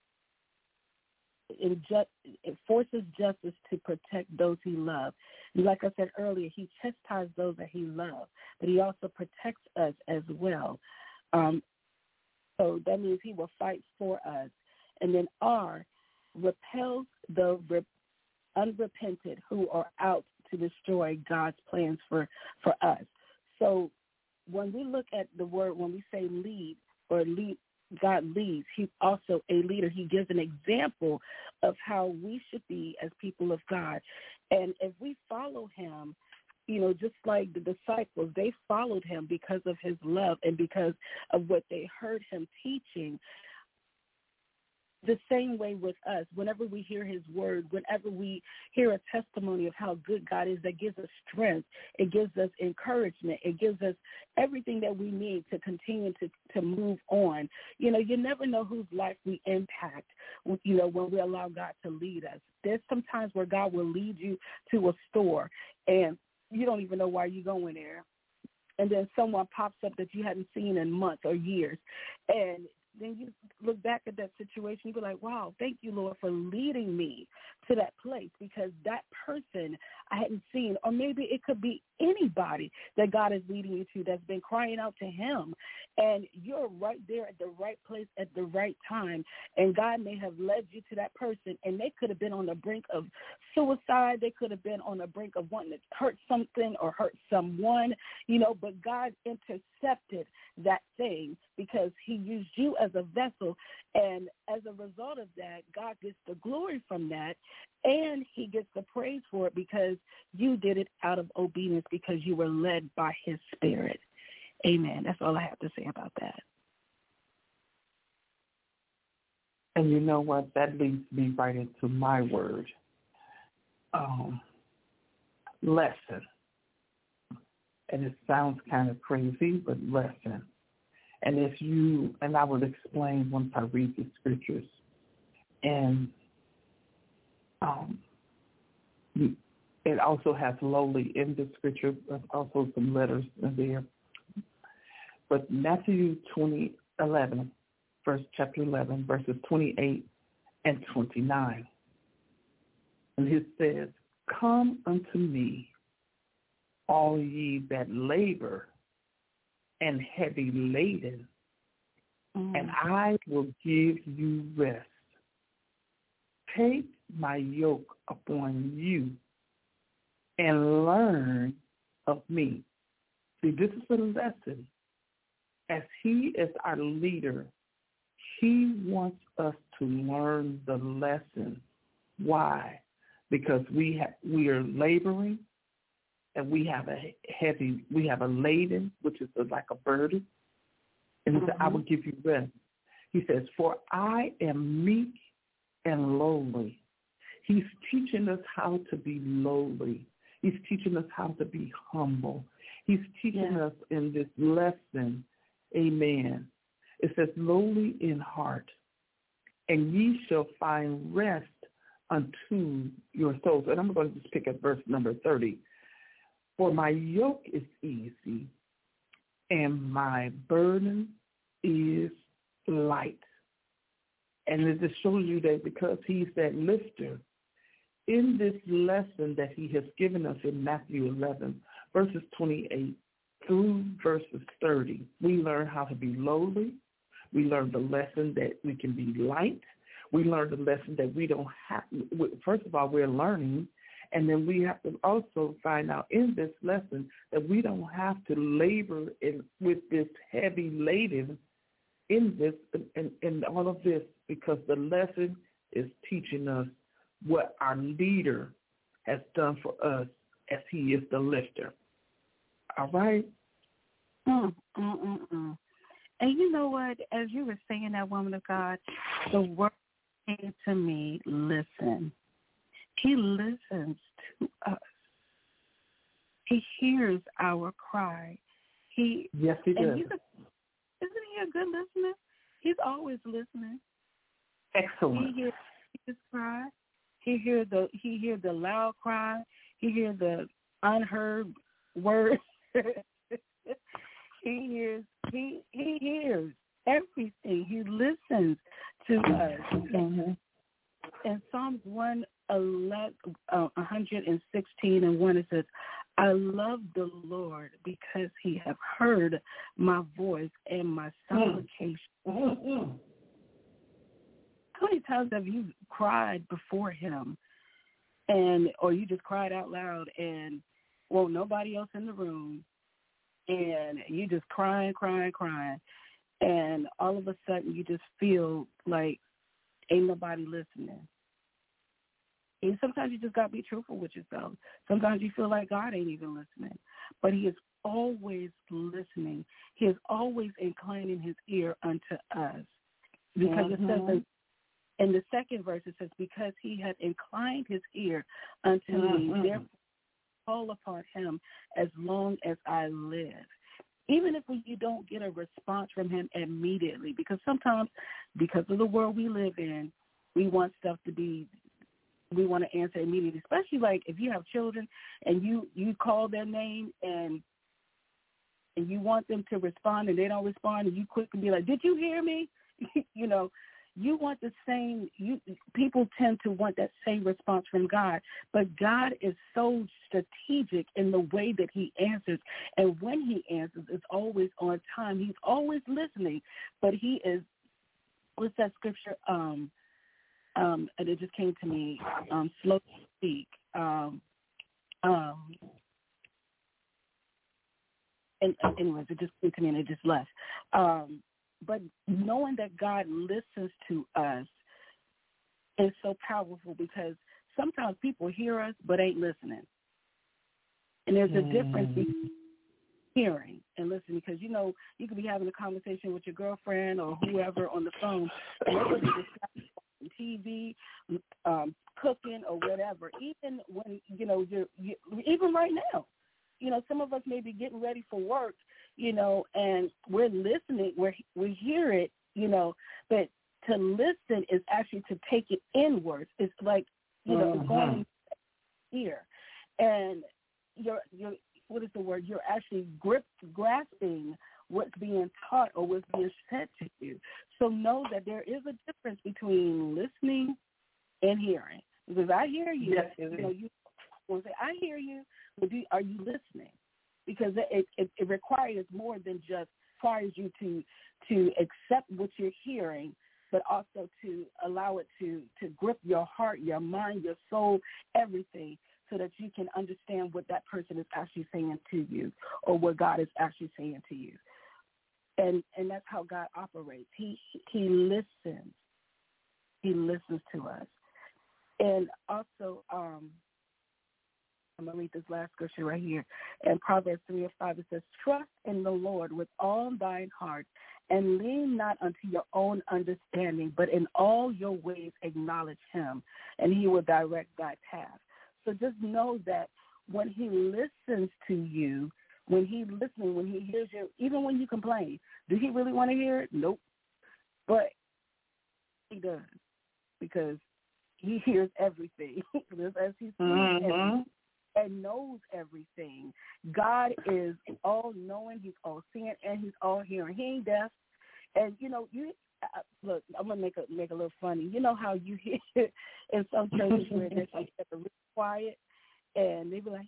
It, just, it forces justice to protect those he loves. Like I said earlier, he chastises those that he loves, but he also protects us as well. Um, so that means he will fight for us. And then R, repels the re- unrepentant who are out to destroy God's plans for, for us. So when we look at the word, when we say lead or lead, God leads, he's also a leader. He gives an example of how we should be as people of God. And if we follow him, you know, just like the disciples, they followed him because of his love and because of what they heard him teaching. The same way with us, whenever we hear his word, whenever we hear a testimony of how good God is, that gives us strength, it gives us encouragement, it gives us everything that we need to continue to, to move on. You know, you never know whose life we impact, you know, when we allow God to lead us. There's some times where God will lead you to a store and you don't even know why you're going there. And then someone pops up that you hadn't seen in months or years. And then you look back at that situation, you be like, wow, thank you, Lord, for leading me to that place, because that person I hadn't seen, or maybe it could be anybody that God is leading you to that's been crying out to him, and you're right there at the right place at the right time, and God may have led you to that person, and they could have been on the brink of suicide, they could have been on the brink of wanting to hurt something or hurt someone, you know, but God intercepted that thing because he used you as a vessel, and as a result of that, God gets the glory from that, and he gets the praise for it because you did it out of obedience because you were led by his spirit. Amen. That's all I have to say about that. And you know what? That leads me right into my word. Um, lesson. and it sounds kind of crazy, but lesson. And if you, and I will explain once I read the scriptures. And um, it also has lowly in the scripture, but also some letters in there. But Matthew twenty, eleven, verse chapter eleven, verses twenty-eight and twenty-nine. And it says, "Come unto me, all ye that labor and heavy laden, mm. and I will give you rest. Take my yoke upon you and learn of me." See, this is a lesson. As he is our leader, he wants us to learn the lesson. Why? Because we have, we are laboring, and we have a heavy, we have a laden, which is like a burden. And he mm-hmm. said, "I will give you rest." He says, "For I am meek and lowly." He's teaching us how to be lowly. He's teaching us how to be humble. He's teaching yeah. us in this lesson, amen. It says, "Lowly in heart, and ye shall find rest unto your souls." And I'm going to just pick up verse number thirty. "For my yoke is easy, and my burden is light." And it just shows you that because he's that lifter, in this lesson that he has given us in Matthew eleven, verses twenty-eight through verses thirty, we learn how to be lowly. We learn the lesson that we can be light. We learn the lesson that we don't have, first of all, we're learning. And then we have to also find out in this lesson that we don't have to labor in, with this heavy laden in this, in, in all of this, because the lesson is teaching us what our leader has done for us as he is the lifter. All right? Mm, mm, mm, mm. And you know what? As you were saying that, woman of God, the word came to me, listen. He listens to us. He hears our cry. He Yes, he does. He's a, isn't he a good listener? He's always listening. Excellent. He hears his cry. He hears the he hears the loud cry. He hears the unheard words. he hears he he hears everything. He listens to us. Mm-hmm. In Psalms one eleven, uh, one hundred sixteen and one, it says, "I love the Lord because he have heard my voice and my supplication." Mm-hmm. How many times have you cried before him, and or you just cried out loud and, well, nobody else in the room, and you just crying, crying, crying, and all of a sudden you just feel like ain't nobody listening? And sometimes you just got to be truthful with yourself. Sometimes you feel like God ain't even listening. But he is always listening. He is always inclining his ear unto us. Because mm-hmm. it says in, in the second verse, it says, "Because he had inclined his ear unto mm-hmm. me, therefore call upon him as long as I live." Even if we, you don't get a response from him immediately, because sometimes, because of the world we live in, we want stuff to be, we want to answer immediately, especially like if you have children and you, you call their name and and you want them to respond and they don't respond, and you quick and be like, "Did you hear me?" You know, you want the same, you people tend to want that same response from God, but God is so strategic in the way that he answers, and when he answers, it's always on time. He's always listening, but he is, what's that scripture? Um, um, and it just came to me, um, slow to speak. Um, um, and uh, anyways, it just came to me and it just left. Um, But knowing that God listens to us is so powerful, because sometimes people hear us but ain't listening. And there's a mm. difference between hearing and listening, because, you know, you could be having a conversation with your girlfriend or whoever on the phone, and they could be discussing T V, um, cooking or whatever, even when, you know, you're, you, even right now. you know, some of us may be getting ready for work, you know, and we're listening, we're, we hear it, you know, but to listen is actually to take it inwards. It's like, you know, mm-hmm. going here. And you're, you're, what is the word? You're actually grip, grasping what's being taught or what's being said to you. So know that there is a difference between listening and hearing. Because I hear you, yes, you know, you will say, I hear you, but do, are you listening? Because it, it, it requires more than just requires you to to accept what you're hearing, but also to allow it to, to grip your heart, your mind, your soul, everything, so that you can understand what that person is actually saying to you or what God is actually saying to you. And and that's how God operates. He he listens. He listens to us. And also, um, I'm going to read this last scripture right here. In Proverbs three and five, it says, trust in the Lord with all thine heart, and lean not unto your own understanding, but in all your ways acknowledge him, and he will direct thy path. So just know that when he listens to you, when he's listening, when he hears you, even when you complain, do he really want to hear it? Nope. But he does, because he hears everything. As he's mm-hmm. everything and knows everything. God is all-knowing, he's all-seeing, and he's all-hearing. He ain't deaf. And, you know, you uh, look, I'm going to make a make a little funny. You know how you hear in some churches where they're like, really quiet, and they be like,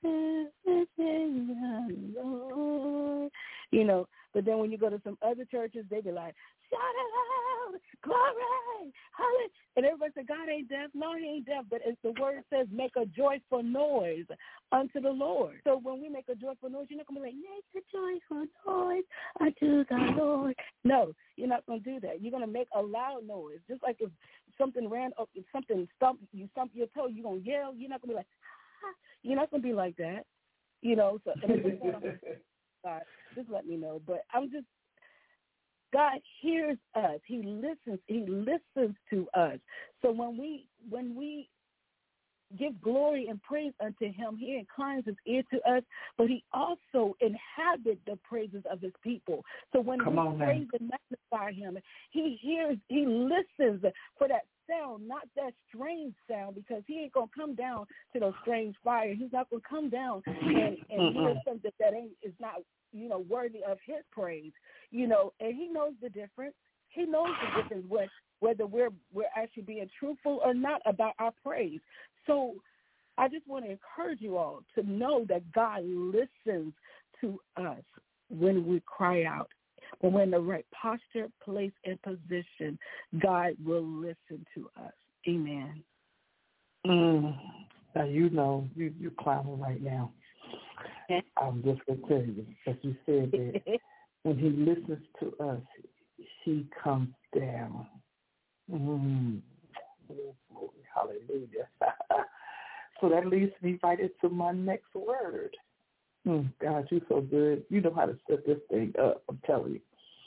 you know, but then when you go to some other churches, they be like, shout it out, glory, hallelujah. And everybody said, God ain't deaf. No, he ain't deaf. But as the word says, make a joyful noise unto the Lord. So when we make a joyful noise, you're not going to be like, make a joyful noise unto the Lord. No, you're not going to do that. You're going to make a loud noise. Just like if something ran up, if something stumped, you stump your toe, you're going to yell. You're not going to be like, ah. You're not going to be like that. You know, so and it's just, God, just let me know. But I'm just, God hears us. He listens. He listens to us. So when we when we give glory and praise unto him, he inclines his ear to us, but he also inhabits the praises of his people. So when Come we on, praise and magnify him, he hears, he listens for that sound, not that strange sound, because he ain't going to come down to those strange fire. He's not going to come down and, and hear something that ain't is not, you know, worthy of his praise, you know, and he knows the difference. He knows the difference with whether we're we're actually being truthful or not about our praise. So I just want to encourage you all to know that God listens to us when we cry out. When we're in the right posture, place, and position, God will listen to us. Amen. Mm. Now, you know, you, you're clowning right now. I'm just going to tell you, as you said that when he listens to us, he comes down. Mm. Oh, hallelujah. So that leads me right into my next word. Mm, God, you're so good. You know how to set this thing up, I'm telling you.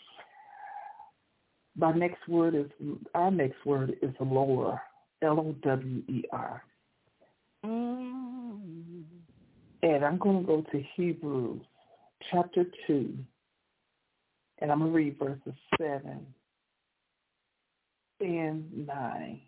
My next word is, our next word is lower, L O W E R. Mm. And I'm going to go to Hebrews chapter two, and I'm going to read verses seven and nine.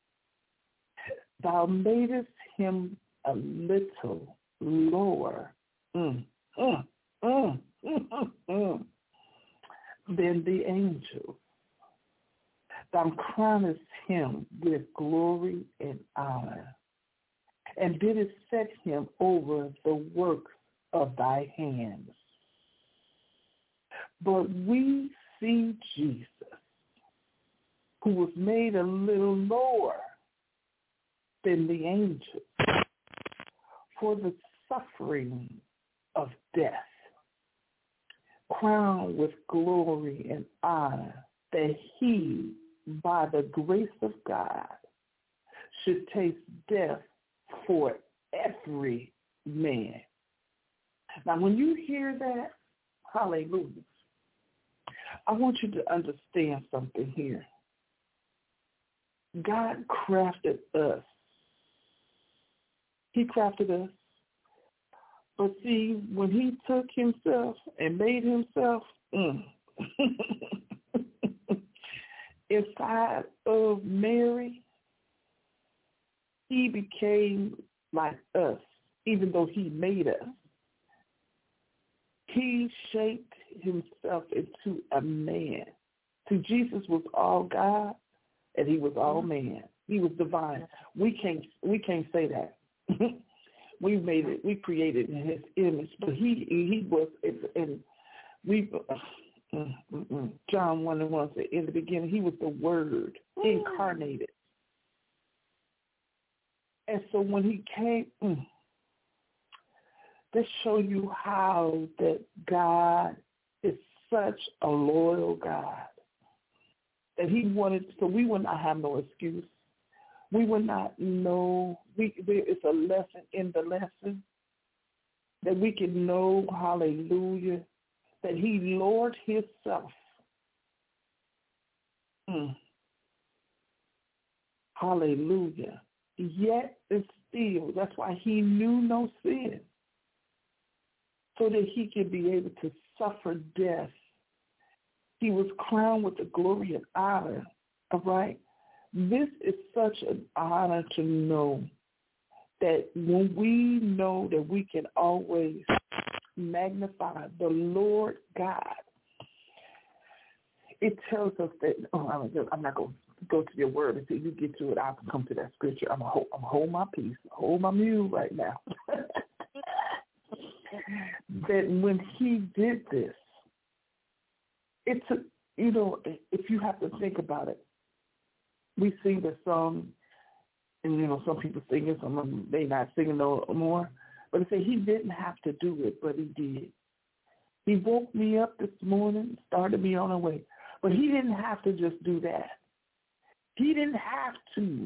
Thou madest him a little lower mm, mm, mm, mm, mm, mm, than the angels. Thou crownest him with glory and honor, and didst set him over the works of thy hands. But we see Jesus, who was made a little lower than the angels for the suffering of death, crowned with glory and honor, that he, by the grace of God, should taste death for every man. Now, when you hear that, hallelujah, I want you to understand something here. God crafted us. He crafted us, But see, when he took himself and made himself mm, inside of Mary, he became like us, even though he made us. He shaped himself into a man. See, Jesus was all God, and he was all man. He was divine. We can't we can't say that. We made it. We created in his image, but he he was and we. Uh, John one and one said, in the beginning, he was the Word incarnated. And so when he came, mm, that show you how that God is such a loyal God that he wanted, so we would not have no excuse. We would not know, we, there is a lesson in the lesson that we can know, hallelujah, that he lowered himself. Mm. Hallelujah. Yet and still, that's why he knew no sin, so that he could be able to suffer death. He was crowned with the glory and honor, all right? This is such an honor to know that when we know that we can always magnify the Lord God, it tells us that, oh, I'm not going to go to your word until you get to it. I'll come to that scripture. I'm going to hold my peace, hold my mule right now. That when he did this, it's, a, you know, if you have to think about it, we sing the song, and, you know, some people sing it, some of them may not sing it no more, but they say he didn't have to do it, but he did. He woke me up this morning, started me on the way, but he didn't have to just do that. He didn't have to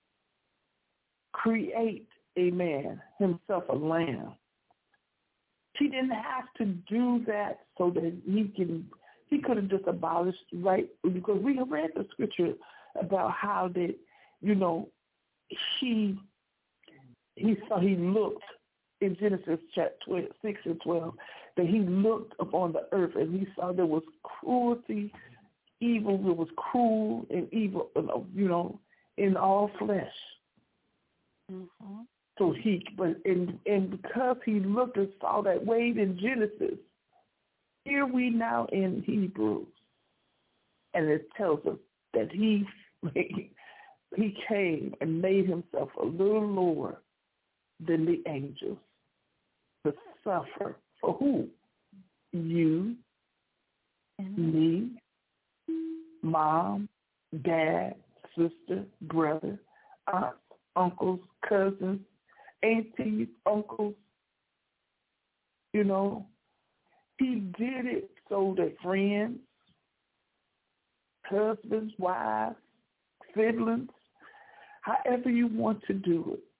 create a man, himself a lamb. He didn't have to do that so that he can, he could have just abolished, right? Because we have read the scripture about how that, you know, he, he saw, he looked in Genesis chapter six and twelve, that he looked upon the earth and he saw there was cruelty, evil, there was cruel and evil, you know, in all flesh. Mm-hmm. So he, but and and because he looked and saw that way in Genesis, here we now in Hebrews, and it tells us that he he came and made himself a little lower than the angels to suffer for who? You, mm-hmm. me, mom, dad, sister, brother, aunts, uncles, cousins, aunties, uncles. You know, he did it so that friends, husbands, wives, siblings, however you want to do it,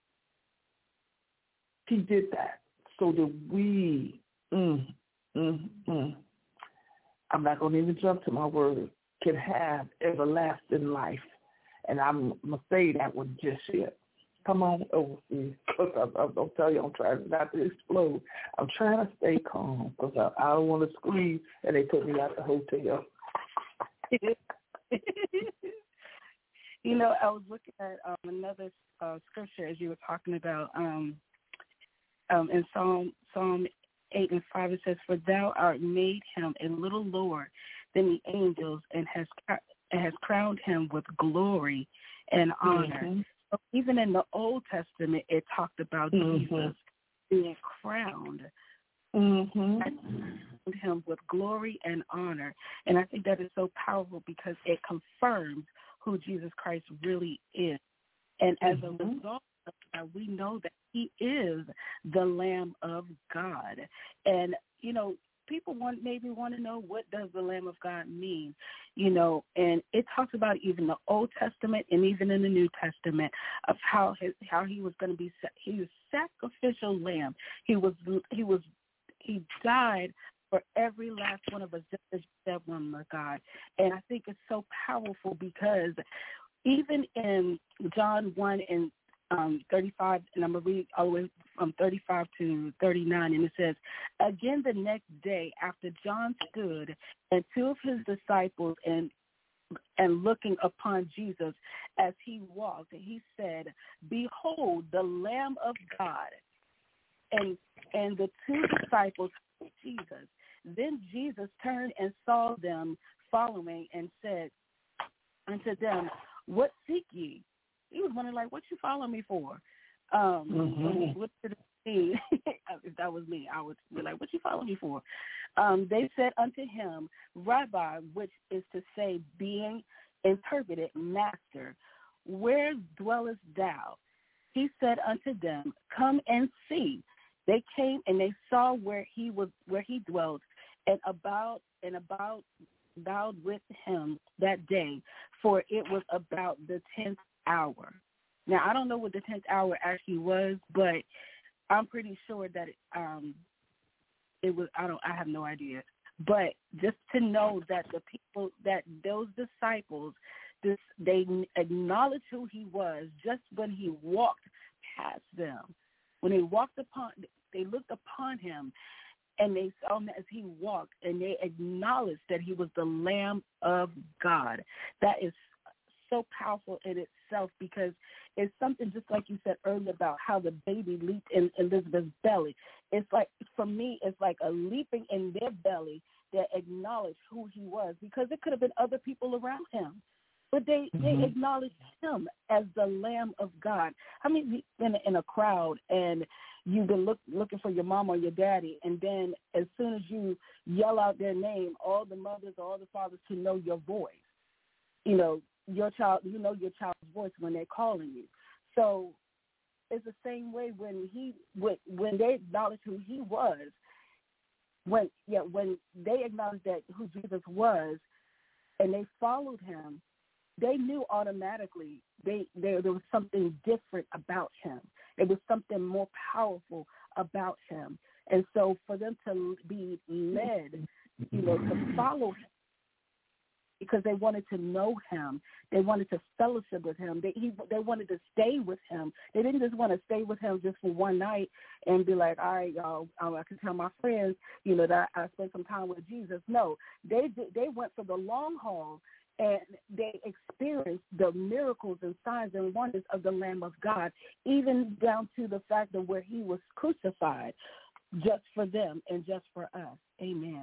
he did that so that we, mm, mm, mm, I'm not going to even jump to my word, can have everlasting life. And I'm going to say that one just yet. Come on overseas, because I'll tell you I'm trying not to explode. I'm trying to stay calm because I, I don't want to scream and they put me out the hotel. You know, I was looking at um, another uh, scripture as you were talking about um, um, in Psalm Psalm eight and five. It says, "For thou art made him a little lower than the angels, and has and has crowned him with glory and honor." Mm-hmm. So even in the Old Testament, it talked about mm-hmm. Jesus being crowned. Mm-hmm. And him with glory and honor. And I think that is so powerful because it confirms who Jesus Christ really is. And as mm-hmm. a result of that, we know that he is the Lamb of God. And, you know, people want maybe want to know, what does the Lamb of God mean? You know, and it talks about even the Old Testament and even in the New Testament of how his, how he was going to be, he was sacrificial lamb. He was, he was, he died for every last one of us, just as you said, woman of God. And I think it's so powerful because even in John one and um, thirty-five, and I'm going to read all the way from thirty-five to thirty-nine, and it says, again the next day after John stood and two of his disciples and and looking upon Jesus as he walked, he said, behold, the Lamb of God. And and the two disciples, Jesus. Then Jesus turned and saw them following and said unto them, what seek ye? He was wondering, like, what you follow me for? Um, mm-hmm. What did it mean? If that was me, I would be like, what you follow me for? Um, they said unto him, Rabbi, which is to say, being interpreted, Master, where dwellest thou? He said unto them, come and see. They came and they saw where he was, where he dwelt, and about and about bowed with him that day, for it was about the tenth hour. Now I don't know what the tenth hour actually was, but I'm pretty sure that it, um, it was. I don't. I have no idea. But just to know that the people, that those disciples, this, they acknowledged who he was just when he walked past them. When they walked upon, they looked upon him, and they saw him as he walked, and they acknowledged that he was the Lamb of God. That is so powerful in itself, because it's something just like you said earlier about how the baby leaped in Elizabeth's belly. It's like, for me, it's like a leaping in their belly that acknowledged who he was, because it could have been other people around him. But they, mm-hmm. they acknowledged him as the Lamb of God. How many been in a crowd and you've been look, looking for your mom or your daddy, and then as soon as you yell out their name, all the mothers or all the fathers can know your voice. You know, your child, you know your child's voice when they're calling you. So it's the same way when he, when, when they acknowledged who he was, when yeah, when they acknowledged that who Jesus was, and they followed him, they knew automatically they, they there was something different about him. There was something more powerful about him. And so for them to be led, you know, to follow him, because they wanted to know him, they wanted to fellowship with him, they he, they wanted to stay with him. They didn't just want to stay with him just for one night and be like, all right, y'all, I can tell my friends, you know, that I spent some time with Jesus. No, they they went for the long haul, and they experienced the miracles and signs and wonders of the Lamb of God, even down to the fact of where he was crucified just for them and just for us. Amen.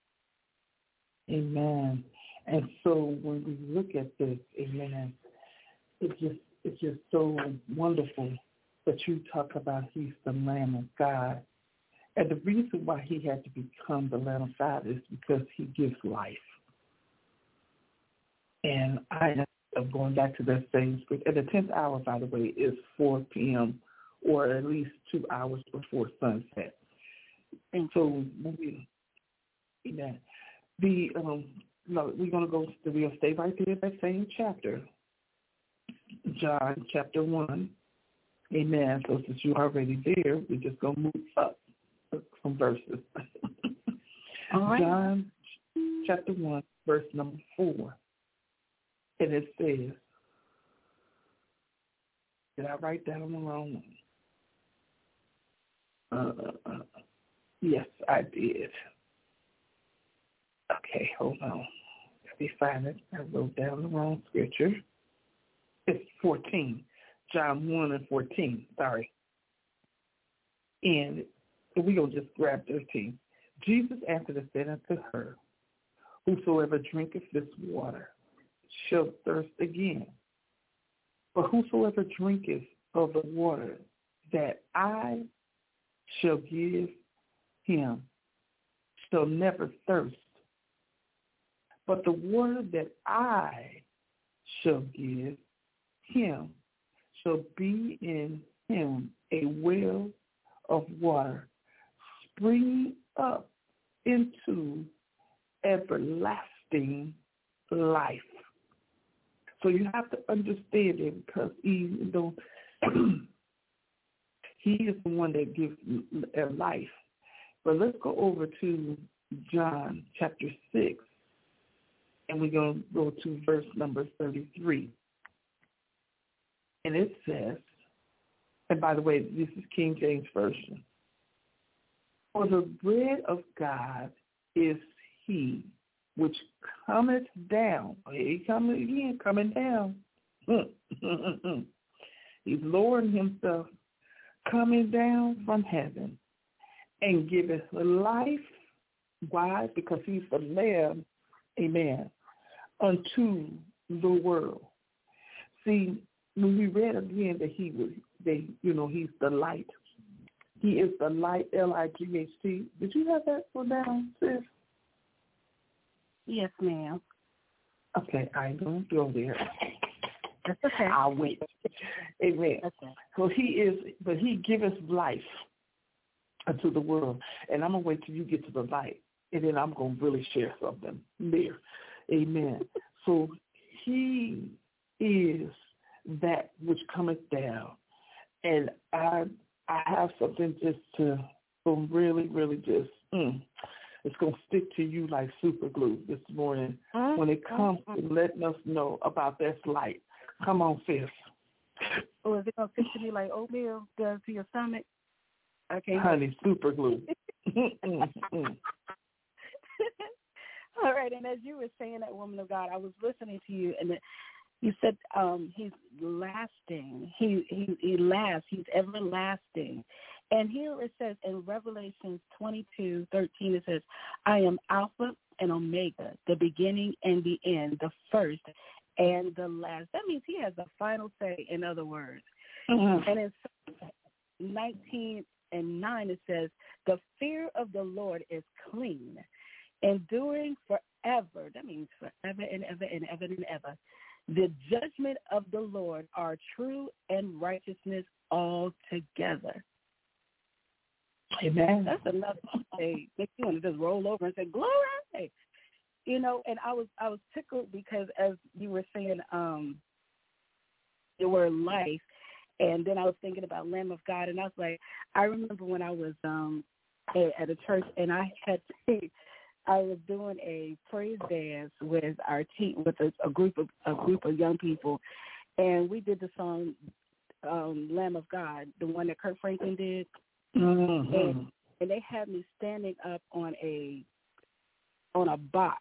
Amen. And so when we look at this, amen, it's just it's just so wonderful that you talk about he's the Lamb of God. And the reason why he had to become the Lamb of God is because he gives life. And I am going back to that same script. And the tenth hour, by the way, is four p.m. or at least two hours before sunset. And so when we, amen, the um, no, we're gonna go. We're gonna stay right there in that same chapter, John chapter one. Amen. So since you're already there, we're just gonna move up some verses. All right. John chapter one, verse number four. And it says, did I write down the wrong one? Uh, uh, yes, I did. Okay, hold on. Let me find it. I wrote down the wrong scripture. It's fourteen. John one and fourteen. Sorry. And we're going to just grab thirteen. Jesus answered and said unto her, whosoever drinketh this water shall thirst again. But whosoever drinketh of the water that I shall give him shall never thirst. But the water that I shall give him shall be in him a well of water springing up into everlasting life. So you have to understand it, because even though he is the one that gives life. But let's go over to John chapter six, and we're going to go to verse number thirty-three. And it says, And by the way, this is King James Version. For the bread of God is he which cometh down. Here he coming again, coming down. He's lowering himself, coming down from heaven, and giveth life. Why? Because he's the Lamb, amen, unto the world. See, when we read again that he was, they, you know, he's the light. He is the light, L I G H T. Did you have that one down, sis? Yes, ma'am. Okay, I don't go there. That's okay. I'll wait. Amen. Okay. So he is, but he giveth life unto the world. And I'm going to wait till you get to the light, and then I'm going to really share something there. Amen. So he is that which cometh down. And I I have something just to really, really just, mm, it's going to stick to you like super glue this morning mm-hmm. when it comes to letting us know about this light. Come on, sis. Oh, is it going to stick to me like oatmeal does to your stomach? Okay. Honey, super glue. All right, and as you were saying that, woman of God, I was listening to you, and you said um, he's lasting. He, he he lasts. He's everlasting. And here it says in Revelation twenty-two thirteen, it says, I am Alpha and Omega, the beginning and the end, the first and the last. That means he has the final say, in other words. Mm-hmm. And in nineteen and nine, it says, the fear of the Lord is clean, enduring forever. That means forever and ever and ever and ever. The judgment of the Lord are true and righteousness altogether. Amen. That's enough to say. Makes you want to just roll over and say, glory. You know, and I was I was tickled because as you were saying um, the word life, and then I was thinking about Lamb of God, and I was like, I remember when I was um, at, at a church, and I had to, I was doing a praise dance with our team, with a, a group of a group of young people, and we did the song um, "Lamb of God," the one that Kirk Franklin did, mm-hmm. and, and they had me standing up on a on a box,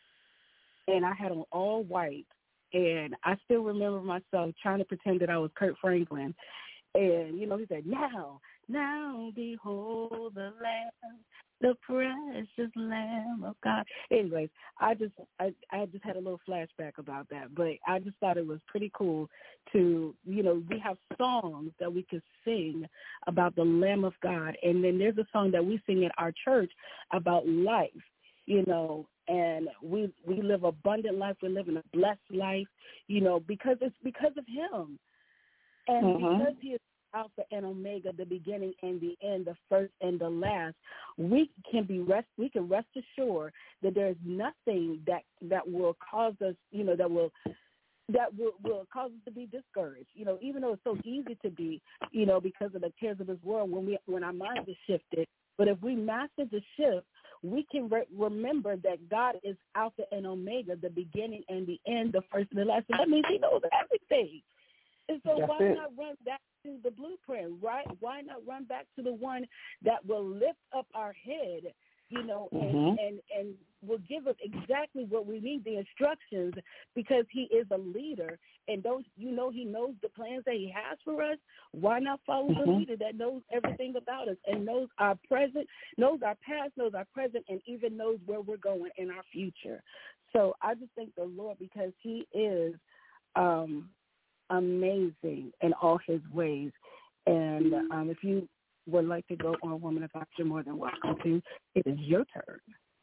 and I had on all white, and I still remember myself trying to pretend that I was Kirk Franklin, and you know he said, "Now, now, behold the Lamb." The precious Lamb of God. Anyways, I just I, I just had a little flashback about that, but I just thought it was pretty cool to, you know, we have songs that we could sing about the Lamb of God, and then there's a song that we sing at our church about life, you know, and we we live abundant life, we live in a blessed life, you know, because it's because of Him, and mm-hmm. because He is Alpha and Omega, the beginning and the end, the first and the last. We can be rest. We can rest assured that there is nothing that that will cause us, you know, that will that will, will cause us to be discouraged. You know, even though it's so easy to be, you know, because of the cares of this world when we when our minds are shifted. But if we master the shift, we can re- remember that God is Alpha and Omega, the beginning and the end, the first and the last. And that means He knows everything. And so That's why it. not run back to the blueprint, right? Why not run back to the one that will lift up our head, you know, and, mm-hmm. and, and will give us exactly what we need, the instructions, because He is a leader. And those, you know, He knows the plans that He has for us. Why not follow mm-hmm. the leader that knows everything about us and knows our present, knows our past, knows our present, and even knows where we're going in our future? So I just thank the Lord because He is um, amazing in all His ways. And um, if you would like to go on, woman of God, you're more than welcome to. It is your turn.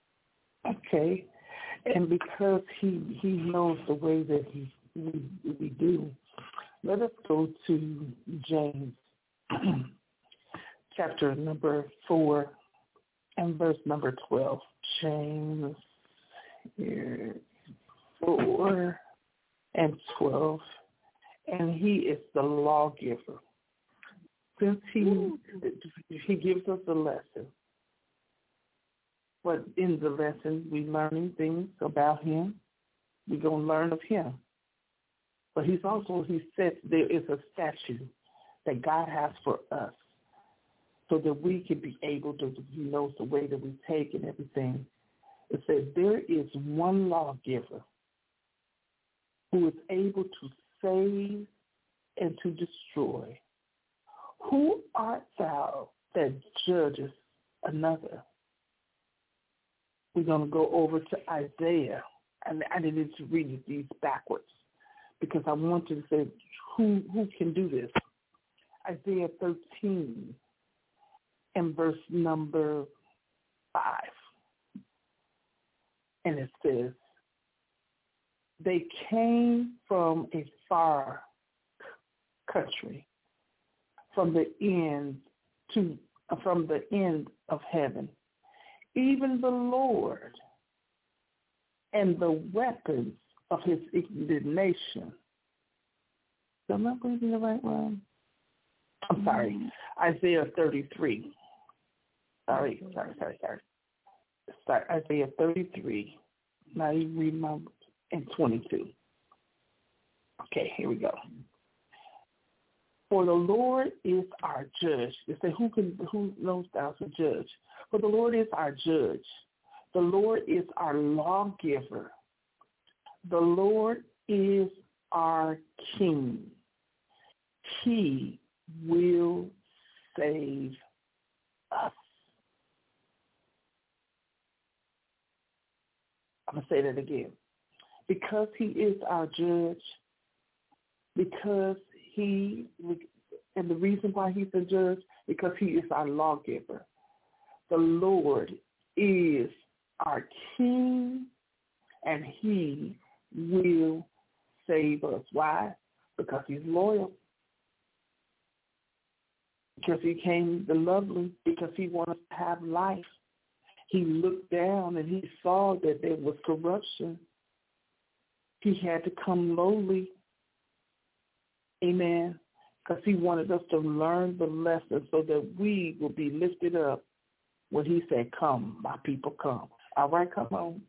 Okay. And because he he knows the way that he we, we do, let us go to James chapter number four and verse number twelve. James here, four and twelve. And He is the lawgiver. Since he he gives us a lesson, but in the lesson we learning things about Him. We're gonna learn of Him. But He's also He said there is a statute that God has for us so that we can be able to, He knows the way that we take and everything. It says, there is one lawgiver who is able to save and to destroy. Who art thou that judgest another? We're going to go over to Isaiah. And I needed to read these backwards because I wanted to say, who, who can do this? Isaiah thirteen and verse number five. And it says, they came from a far country, from the end to from the end of heaven, even the Lord and the weapons of his indignation. Am I reading the right one? I'm sorry, Isaiah thirty-three. Sorry, sorry, sorry, sorry. Start Isaiah thirty-three. Now you read my in twenty-two. Okay, here we go. For the Lord is our judge. They say, who can, who knows thou to judge? For the Lord is our judge. The Lord is our lawgiver. The Lord is our king. He will save us. I'm going to say that again. Because he is our judge, because he, and the reason why he's the judge, because he is our lawgiver. The Lord is our king, and he will save us. Why? Because he's loyal. Because he came the lovely, because he wanted to have life. He looked down and he saw that there was corruption. He had to come lowly. Amen. Because he wanted us to learn the lesson so that we will be lifted up when he said, come, my people, come. All right, come on.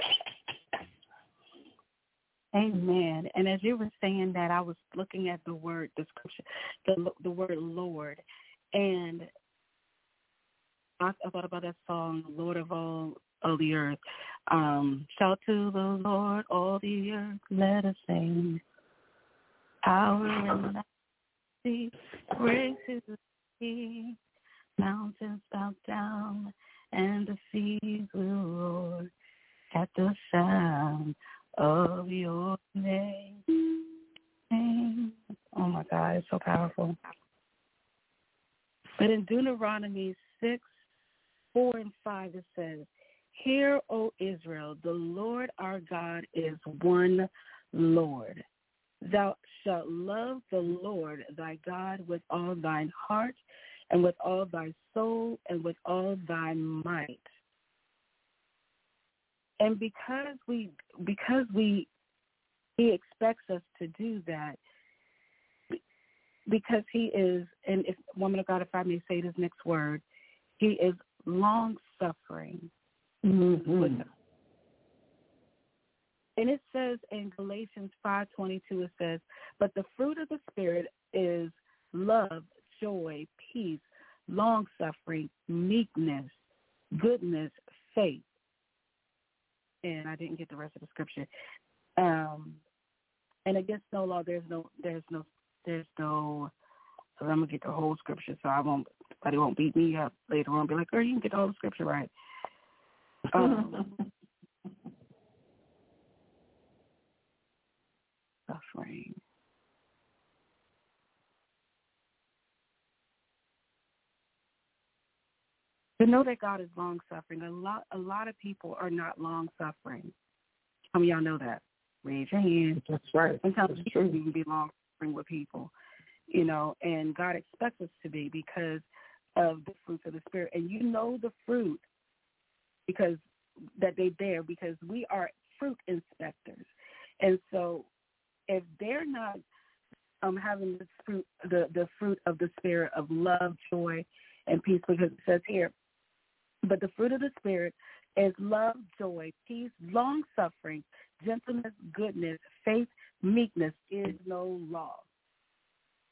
Amen. And as you were saying that, I was looking at the word, the scripture, the, the word Lord. And I, I thought about that song, Lord of all of the earth. Um, shout to the Lord, all the earth, let us sing. Power and majesty, grace is the sea. Mountains bow down, and the seas will roar at the sound of your name. Oh, my God, it's so powerful. But in Deuteronomy six, four, and five, it says, hear, O Israel, the Lord our God is one Lord. Thou shalt love the Lord thy God with all thine heart and with all thy soul and with all thy might. And because we, because we, he expects us to do that, because he is, and if, woman of God, if I may say this next word, he is long-suffering mm-hmm. with us. And it says in Galatians five twenty-two, it says, but the fruit of the Spirit is love, joy, peace, long-suffering, meekness, goodness, faith. And I didn't get the rest of the scripture. Um, and against no law, there's no, there's no, there's no, so I'm going to get the whole scripture so I won't, somebody won't beat me up later on and be like, girl, you can get the whole scripture right. Um, suffering. To know that God is long-suffering, a lot, a lot of people are not long-suffering. How many of y'all know that? Raise your hand. That's right. Sometimes we can even be long-suffering with people, you know, and God expects us to be because of the fruits of the Spirit. And you know the fruit because that they bear because we are fruit inspectors. And so if they're not um, having the fruit, the, the fruit of the Spirit of love, joy, and peace, because it says here, but the fruit of the Spirit is love, joy, peace, long-suffering, gentleness, goodness, faith, meekness, is no law.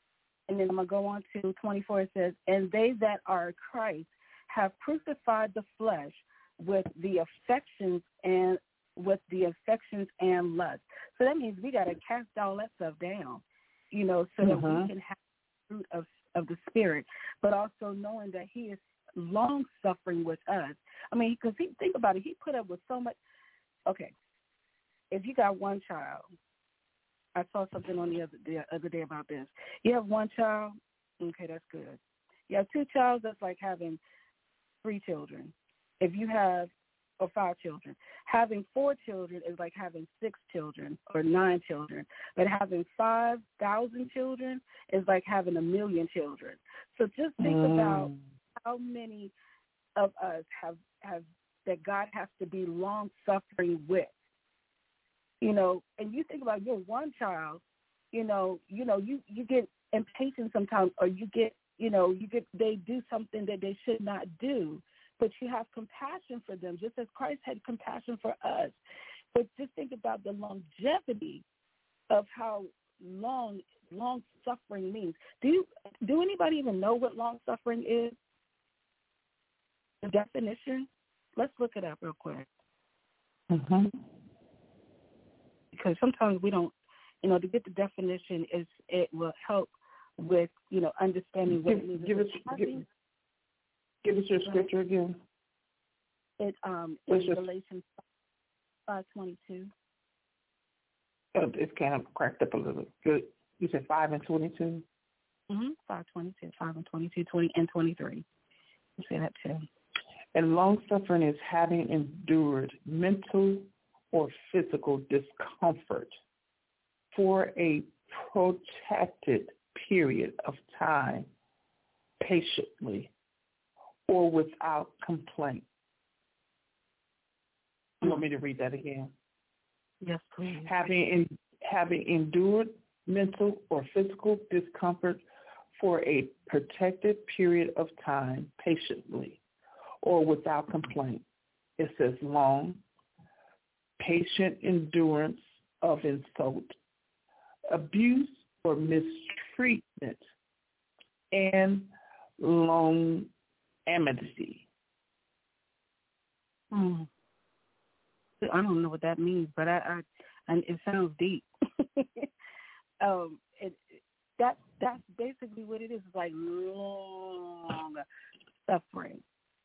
And then I'm going to go on to twenty-four. It says, and they that are Christ have crucified the flesh with the affections and with the affections and lust. So that means we got to cast all that stuff down, you know, so that uh-huh. we can have the fruit of, of the Spirit, but also knowing that he is long-suffering with us. I mean, because he, think about it, he put up with so much. Okay, if you got one child, I saw something on the other, the other day about this. You have one child, okay, that's good. You have two children, that's like having three children. If you have, or five children, having four children is like having six children or nine children. But having five thousand children is like having a million children. So just think mm. about how many of us have, have that God has to be long-suffering with. You know, and you think about your one child, you know, you know, you, you get impatient sometimes, or you get, you know, you get, they do something that they should not do, but you have compassion for them, just as Christ had compassion for us. But just think about the longevity of how long, long suffering means. Do you, do anybody even know what long suffering is? The definition? Let's look it up real quick. Mm-hmm. Because sometimes we don't, you know, to get the definition, is it will help with, you know, understanding what give, it means. Give us, give, give us your scripture again. It um What's in your, Galatians five twenty two. Oh, it's kind of cracked up a little. Good. You said five and twenty two. Mhm. Five twenty two, five and twenty two, twenty and twenty three. You say that too. And long suffering is having endured mental or physical discomfort for a protracted period of time, patiently or without complaint. You want me to read that again? Yes, please. Having in, having endured mental or physical discomfort for a protected period of time, patiently or without complaint. It says long, patient endurance of insult, abuse or mistreatment, and long amity. Hmm. I don't know what that means, but I, I and it sounds deep. um, it, that that's basically what it is. It's like long suffering,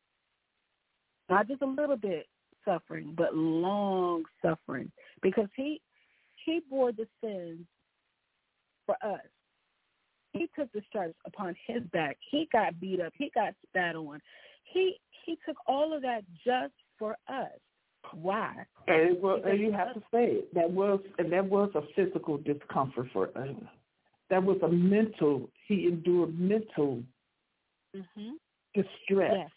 not just a little bit suffering, but long suffering, because he he bore the sins for us. He took the stripes upon his back. He got beat up. He got spat on. He he took all of that just for us. Why? And, it was, and you have to say it. That was and that was a physical discomfort for us. That was a mental. He endured mental mm-hmm. distress. Yes.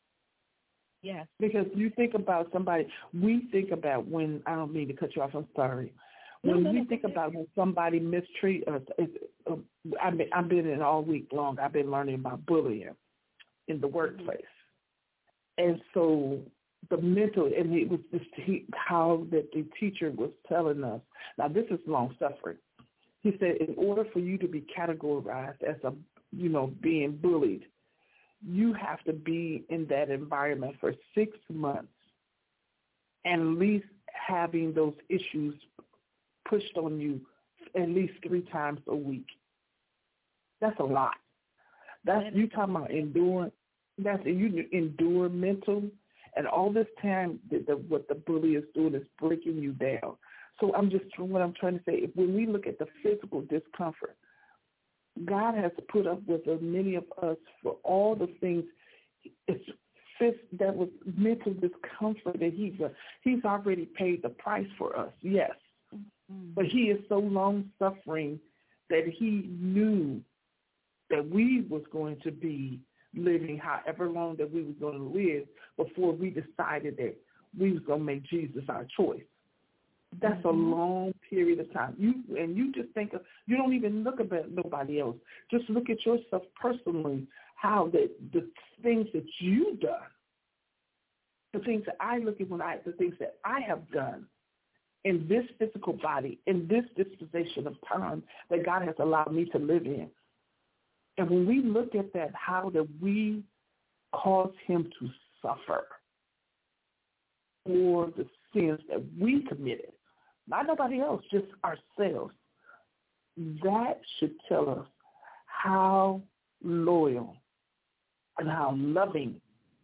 Yes. Because you think about somebody. We think about when I don't mean to cut you off. I'm sorry. When no, no, we no, think okay. about when somebody mistreat us, it's, uh, I've been I've been in all week long. I've been learning about bullying in the workplace, mm-hmm. and so. The mental, and it was just he, how that the teacher was telling us. Now, this is long suffering. He said, in order for you to be categorized as a, you know, being bullied, you have to be in that environment for six months, and at least having those issues pushed on you at least three times a week. That's a lot. That's you talking about enduring. That's you endure mental. And all this time, the, the, what the bully is doing is breaking you down. So I'm just, what I'm trying to say, if, when we look at the physical discomfort, God has put up with uh, many of us for all the things it's, that was mental discomfort that he was. He's already paid the price for us, yes. Mm-hmm. But he is so long-suffering that he knew that we was going to be living however long that we was going to live before we decided that we was going to make Jesus our choice. That's mm-hmm. a long period of time. You and you just think of, you don't even look at nobody else. Just look at yourself personally, how that the things that you've done, the things that I look at when I, the things that I have done in this physical body, in this dispensation of time that God has allowed me to live in. And when we look at that, how that we cause him to suffer for the sins that we committed, not nobody else, just ourselves, that should tell us how loyal and how loving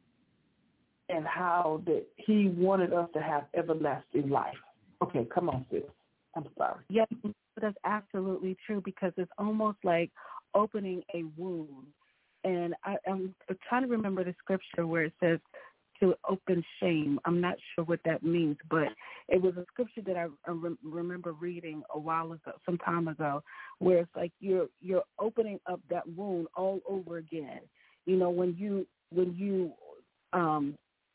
and how that he wanted us to have everlasting life. Okay, come on, sis. I'm sorry. Yes, that's absolutely true, because it's almost like opening a wound. And I, I'm trying to remember the scripture where it says to open shame. I'm not sure what that means, but it was a scripture that I re- remember reading a while ago, some time ago, where it's like you're you're opening up that wound all over again. You know, when you when you um,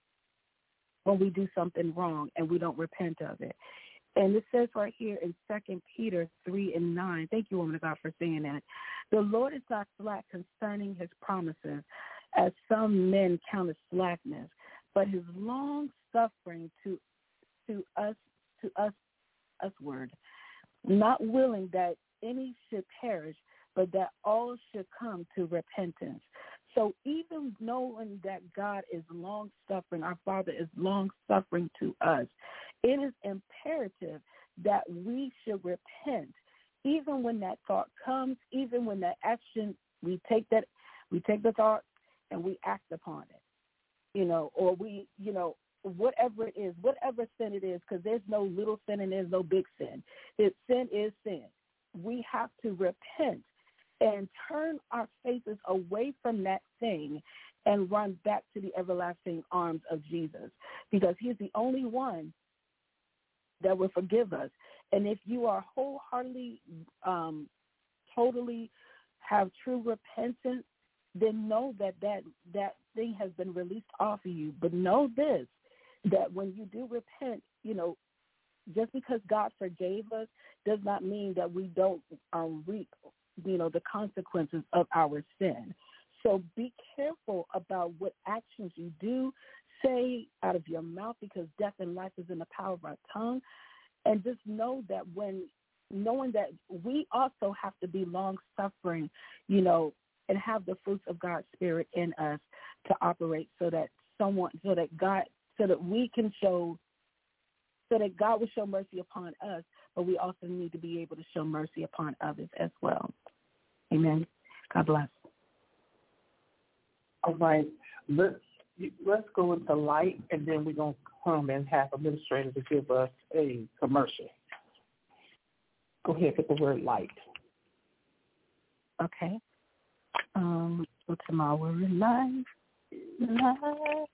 when we do something wrong and we don't repent of it. And it says right here in Second Peter three and nine, thank you, woman of God, for saying that. The Lord is not slack concerning his promises, as some men count as slackness, but his long suffering to to us to us usward, not willing that any should perish, but that all should come to repentance. So even knowing that God is long-suffering, our Father is long-suffering to us, it is imperative that we should repent, even when that thought comes, even when that action, we take that, we take the thought and we act upon it, you know, or we, you know, whatever it is, whatever sin it is, because there's no little sin and there's no big sin. It, sin is sin. We have to repent and turn our faces away from that thing and run back to the everlasting arms of Jesus, because he's the only one that will forgive us. And if you are wholeheartedly, um, totally have true repentance, then know that, that that thing has been released off of you. But know this, that when you do repent, you know, just because God forgave us does not mean that we don't um, reap, you know, the consequences of our sin. So be careful about what actions you do say out of your mouth, because death and life is in the power of our tongue. And just know that when, knowing that we also have to be long-suffering, you know, and have the fruits of God's Spirit in us to operate, so that someone, so that God, so that we can show, so that God will show mercy upon us, but we also need to be able to show mercy upon others as well. Amen. God bless. All right. Let's, let's go into light, and then we're going to come and have administrator to give us a commercial. Go ahead with the word light. Okay. Um, go to my word life. Life.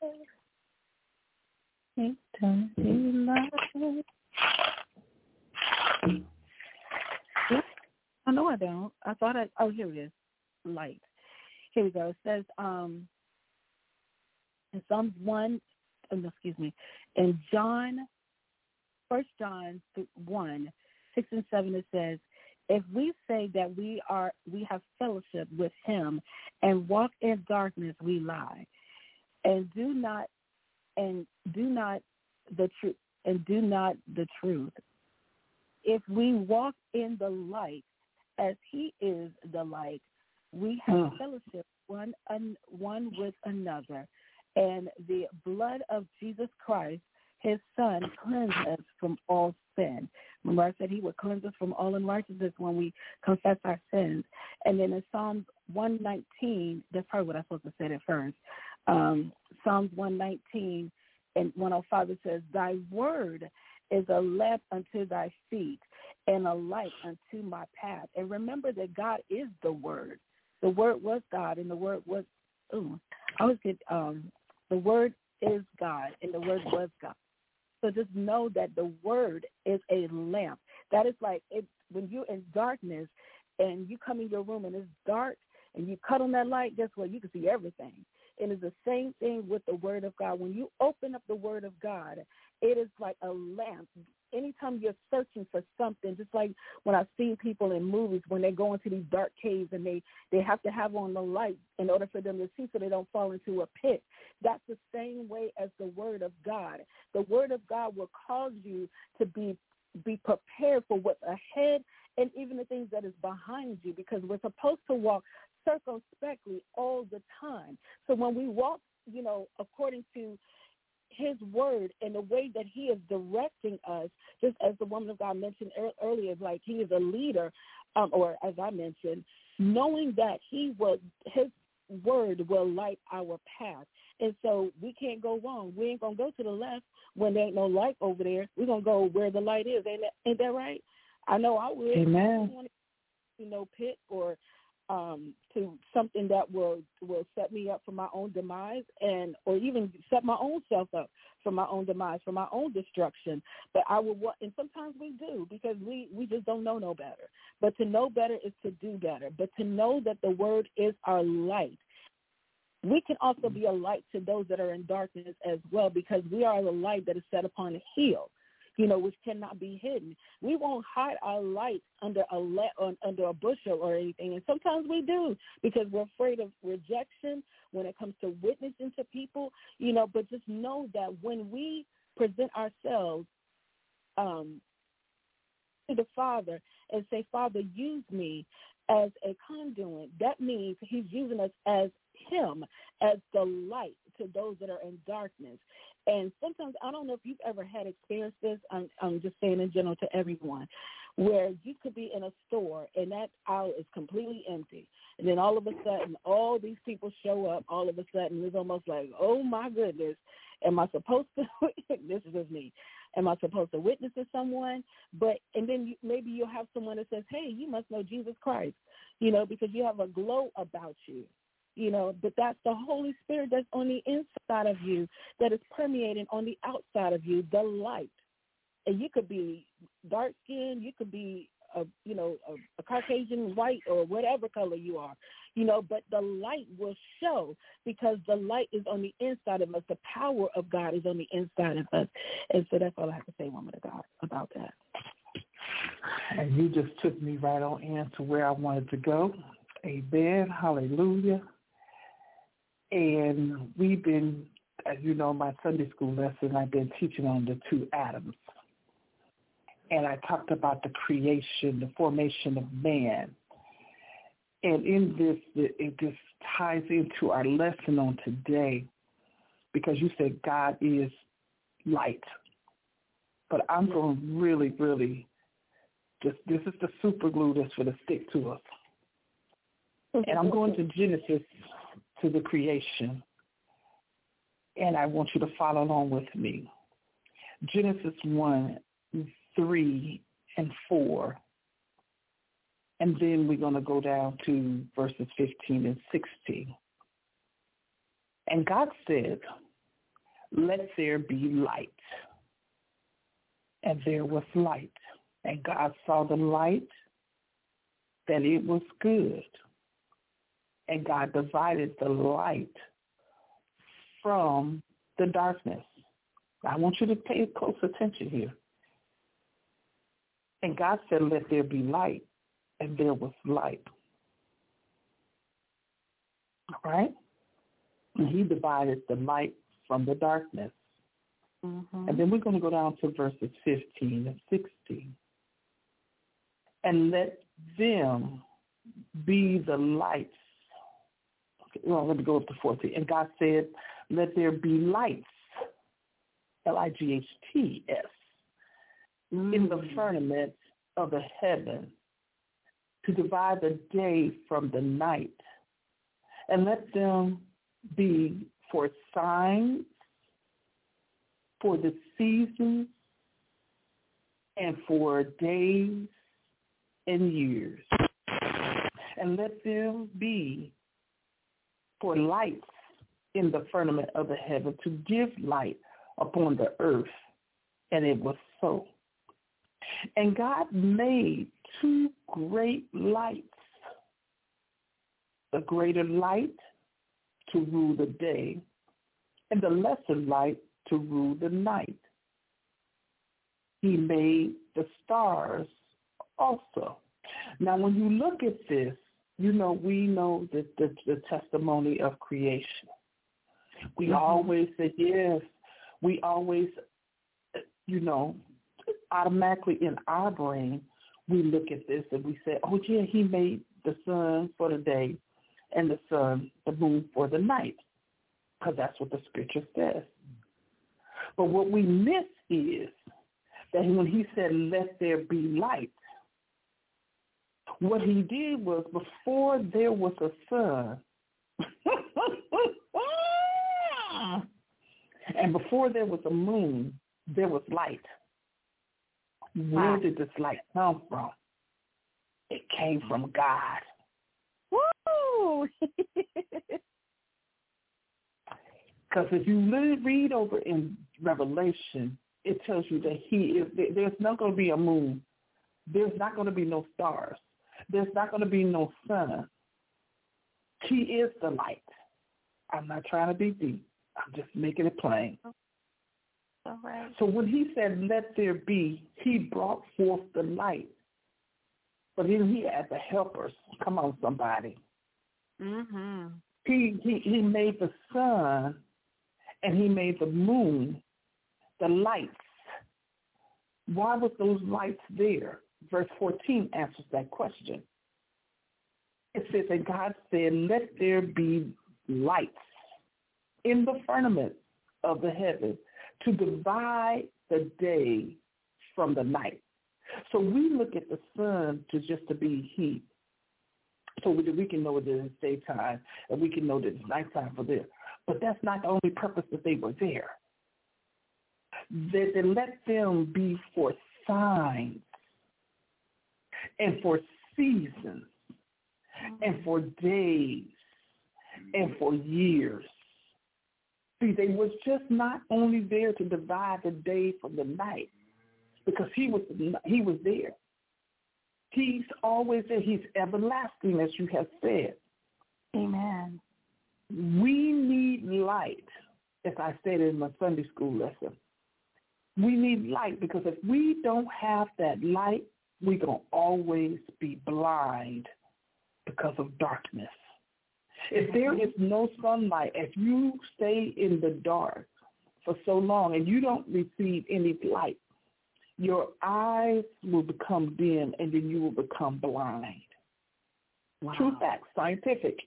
Eternity life. I know I don't. I thought I, oh, here it is. Light. Here we go. It says, um, in Psalms one, oh, no, excuse me, in John, First John one, six and seven, it says, if we say that we are, we have fellowship with him and walk in darkness, we lie, and do not, and do not the truth, and do not the truth. If we walk in the light, as he is the light, we have oh. fellowship one un, one with another, and the blood of Jesus Christ, his Son, cleanses us from all sin. Remember, I said he would cleanse us from all unrighteousness when we confess our sins. And then in Psalms one nineteen, that's probably what I was supposed to say at first. Um, Psalms one nineteen and one oh five, it says, thy word is a lamp unto thy feet and a light unto my path. And remember that God is the Word. The Word was God, and the Word was, ooh, I always get, um, the Word is God, and the Word was God. So just know that the Word is a lamp. That is like it, when you're in darkness and you come in your room and it's dark and you cut on that light, guess what? You can see everything. And it's the same thing with the Word of God. When you open up the Word of God, it is like a lamp. Anytime you're searching for something, just like when I've seen people in movies when they go into these dark caves and they, they have to have on the light in order for them to see so they don't fall into a pit. That's the same way as the Word of God. The Word of God will cause you to be be prepared for what's ahead and even the things that is behind you, because we're supposed to walk circumspectly all the time. So when we walk, you know, according to his word and the way that he is directing us, just as the woman of God mentioned earlier, like he is a leader, um, or as I mentioned, knowing that he will, his word will light our path. And so we can't go wrong. We ain't going to go to the left when there ain't no light over there. We're going to go where the light is. Ain't that, ain't that right? I know I would. Amen. I don't want to, you know, pit or um, to something that will will set me up for my own demise, and or even set my own self up for my own demise, for my own destruction. But I would want, and sometimes we do, because we, we just don't know no better. But to know better is to do better. But to know that the word is our light. We can also be a light to those that are in darkness as well, because we are the light that is set upon a hill, you know, which cannot be hidden. We won't hide our light under a le- or under a bushel or anything, and sometimes we do, because we're afraid of rejection when it comes to witnessing to people, you know. But just know that when we present ourselves um, to the Father and say, Father, use me as a conduit, that means he's using us as him, as the light to those that are in darkness. And sometimes, I don't know if you've ever had experienced this, I'm, I'm just saying in general to everyone, where you could be in a store and that aisle is completely empty. And then all of a sudden, all these people show up. All of a sudden, it's almost like, oh, my goodness, am I supposed to, this is just me, am I supposed to witness to someone? But, and then you, maybe you'll have someone that says, hey, you must know Jesus Christ, you know, because you have a glow about you. You know, but that's the Holy Spirit that's on the inside of you, that is permeating on the outside of you, the light. And you could be dark skinned, you could be, a, you know, a, a Caucasian, white, or whatever color you are, you know, but the light will show, because the light is on the inside of us. The power of God is on the inside of us. And so that's all I have to say, woman of God, about that. And you just took me right on in to where I wanted to go. Amen. Hallelujah. And we've been, as you know, my Sunday school lesson, I've been teaching on the two Adams. And I talked about the creation, the formation of man. And in this, it just ties into our lesson on today, because you said God is light. But I'm going to really, really, just, this is the super glue that's going to stick to us. And I'm going to Genesis, to the creation, and I want you to follow along with me. Genesis one, three, and four, and then we're going to go down to verses fifteen and sixteen. And God said, let there be light. And there was light. And God saw the light, that it was good. And God divided the light from the darkness. I want you to pay close attention here. And God said, let there be light, and there was light. All right? And he divided the light from the darkness. Mm-hmm. And then we're going to go down to verses fifteen and sixteen. And let them be the lights. Well, let me go up to fourteen. And God said, let there be lights, L I G H T S, mm. in the firmament of the heaven, to divide the day from the night. And let them be for signs, for the seasons, and for days and years. And let them be for lights in the firmament of the heaven, to give light upon the earth. And it was so. And God made two great lights, the greater light to rule the day, and the lesser light to rule the night. He made the stars also. Now, when you look at this, you know, we know that the, the testimony of creation. We mm-hmm. always say, yes, we always, you know, automatically in our brain, we look at this and we say, oh, yeah, he made the sun for the day and the sun, the moon for the night, because that's what the scripture says. But what we miss is that when he said, let there be light, what he did was before there was a sun, and before there was a moon, there was light. Where did this light come from? It came from God. Woo! Because if you read over in Revelation, it tells you that he is, there's not going to be a moon. There's not going to be no stars. There's not going to be no sun. He is the light. I'm not trying to be deep. I'm just making it plain. All right. So when he said, let there be, he brought forth the light. But then he had the helpers. Come on, somebody. Mm-hmm. He, he, he made the sun and he made the moon, the lights. Why was those lights there? Verse fourteen answers that question. It says that God said, let there be lights in the firmament of the heaven to divide the day from the night. So we look at the sun to just to be heat, so that we can know that it's daytime and we can know that it's nighttime for them. But that's not the only purpose that they were there. That they let them be for signs and for seasons and for days and for years. See, they was just not only there to divide the day from the night, because he was he was there. He's always there. He's everlasting, as you have said. Amen. We need light, as I said in my Sunday school lesson. We need light because if we don't have that light, we're going to always be blind because of darkness. If there is no sunlight, if you stay in the dark for so long and you don't receive any light, your eyes will become dim and then you will become blind. Wow. True fact, scientific.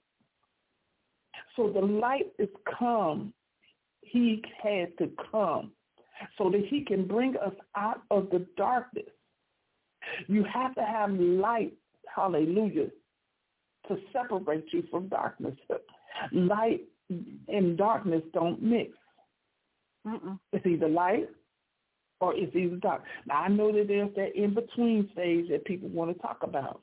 So the light is come. He had to come so that he can bring us out of the darkness. You have to have light, hallelujah, to separate you from darkness. Light and darkness don't mix. Mm-mm. It's either light or it's either dark. Now, I know that there's that in-between stage that people want to talk about.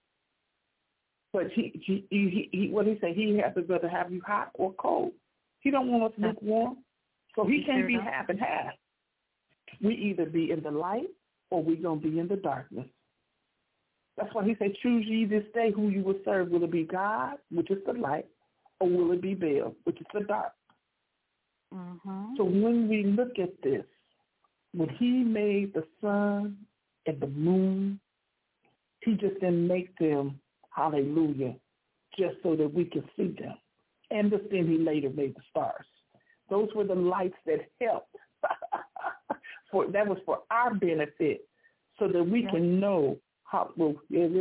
But he, he, he, he what he say? He has to go to have you hot or cold. He don't want us lukewarm, so he can't be half and half. We either be in the light or we gonna be in the darkness. That's why he said, choose ye this day who you will serve. Will it be God, which is the light, or will it be Baal, which is the dark? Mm-hmm. So when we look at this, when he made the sun and the moon, he just didn't make them, hallelujah, just so that we could see them. And then he later made the stars. Those were the lights that helped. for That was for our benefit, so that we yeah. can know how. Well,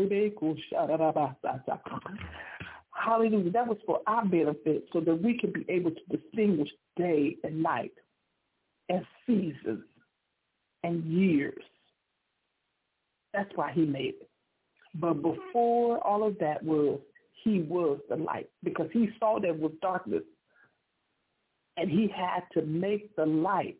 hallelujah. That was for our benefit, so that we can be able to distinguish day and night and seasons and years. That's why he made it. But before all of that was, he was the light, because he saw there was darkness, and he had to make the light.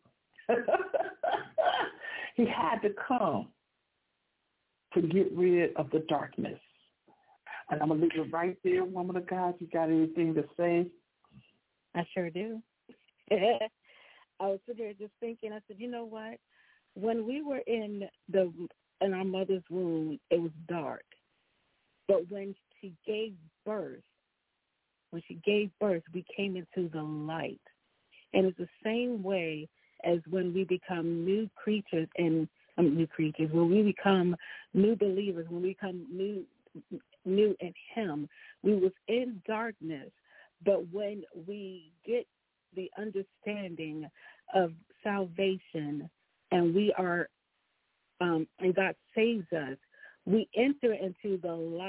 He had to come to get rid of the darkness. And I'm going to leave it right there, woman of God. You got anything to say? I sure do. I was sitting there just thinking, I said, you know what? When we were in the in our mother's womb, it was dark. But when she gave birth, when she gave birth, we came into the light. And it's the same way as when we become new creatures and um, new creatures, when we become new believers, when we become new new in him. We was in darkness, but when we get the understanding of salvation and we are um, and God saves us, we enter into the light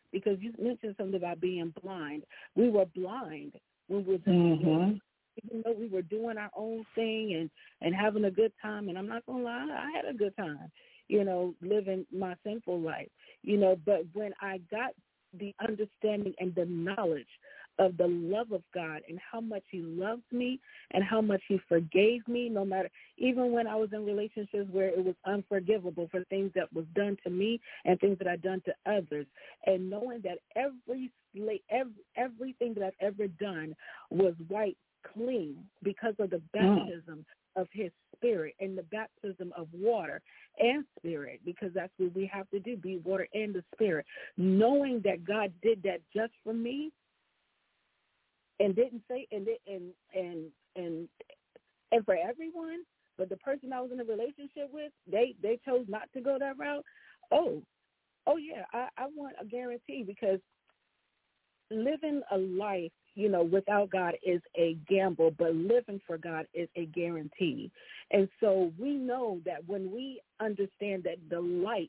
because you mentioned something about being blind. We were blind when we were mm-hmm. even though we were doing our own thing and, and having a good time. And I'm not going to lie, I had a good time, you know, living my sinful life, you know. But when I got the understanding and the knowledge of the love of God and how much he loves me and how much he forgave me, no matter, even when I was in relationships where it was unforgivable for things that was done to me and things that I'd done to others, and knowing that every, every everything that I've ever done was wiped clean because of the baptism mm. of his spirit and the baptism of water and spirit, because that's what we have to do, be water and the spirit. Knowing that God did that just for me, and didn't say and and and and and for everyone, but the person I was in a relationship with, they they chose not to go that route. Oh, oh yeah, I, I want a guarantee, because living a life, you know, without God is a gamble, but living for God is a guarantee. And so we know that when we understand that the light,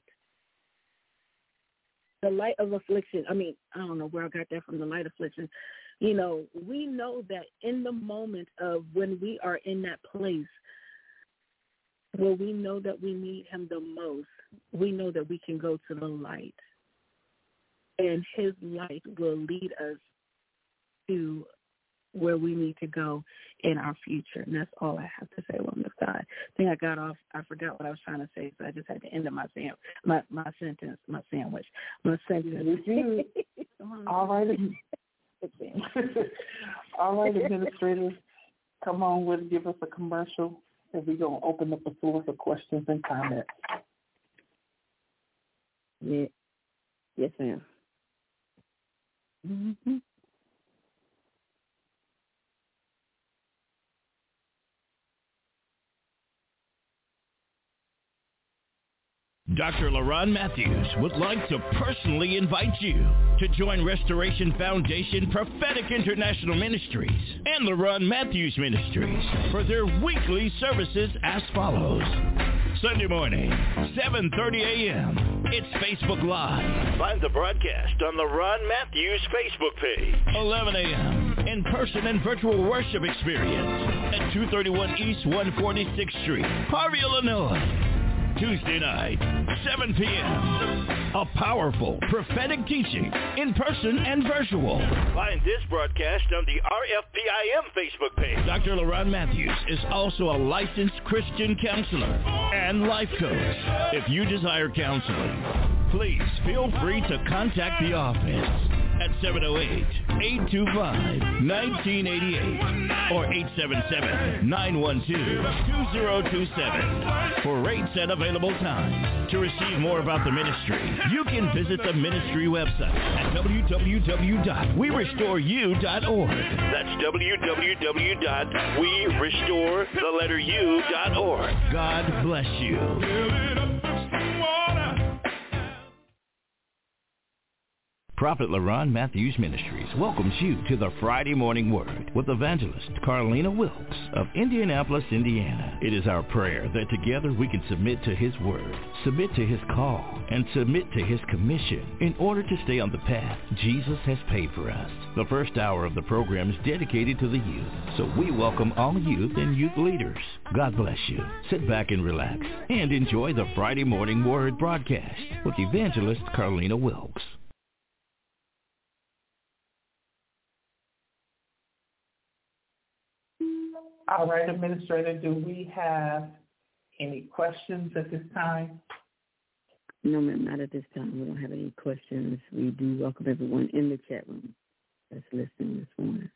the light of affliction, I mean, I don't know where I got that from, the light of affliction. You know, we know that in the moment of when we are in that place where we know that we need him the most, we know that we can go to the light. And his light will lead us to where we need to go in our future. And that's all I have to say, woman of God. I think I got off, I forgot what I was trying to say, so I just had to end of my sam- my, my sentence, my sandwich. My sentence. All right. All right, administrators, come on with give us a commercial, and we're going to open up the floor for questions and comments. Yeah. Yes, ma'am. Mm-hmm. Doctor LaRon Matthews would like to personally invite you to join Restoration Foundation Prophetic International Ministries and LaRon Matthews Ministries for their weekly services as follows. Sunday morning, seven thirty a.m. It's Facebook Live. Find the broadcast on LaRon Matthews Facebook page. eleven a.m. in-person and virtual worship experience at two thirty-one East one hundred forty-sixth Street, Harvey, Illinois. Tuesday night, seven p.m. A powerful prophetic teaching in person and virtual. Find this broadcast on the R F P I M Facebook page. Doctor LaRon Matthews is also a licensed Christian counselor and life coach. If you desire counseling, please feel free to contact the office at seven oh eight, eight two five, one nine eight eight or eight seven seven, nine one two, two zero two seven for rates and available times. To receive more about the ministry, you can visit the ministry website at w w w dot we restore you dot org. That's w w w dot we restore the letter u dot org. God bless you. Prophet LaRon Matthews Ministries welcomes you to the Friday Morning Word with evangelist Carlina Wilkes of Indianapolis, Indiana. It is our prayer that together we can submit to his word, submit to his call, and submit to his commission in order to stay on the path Jesus has paved for us. The first hour of the program is dedicated to the youth, so we welcome all youth and youth leaders. God bless you. Sit back and relax and enjoy the Friday Morning Word broadcast with evangelist Carlina Wilkes. All right, Administrator, do we have any questions at this time? No, ma'am, not at this time. We don't have any questions. We do welcome everyone in the chat room that's listening this morning.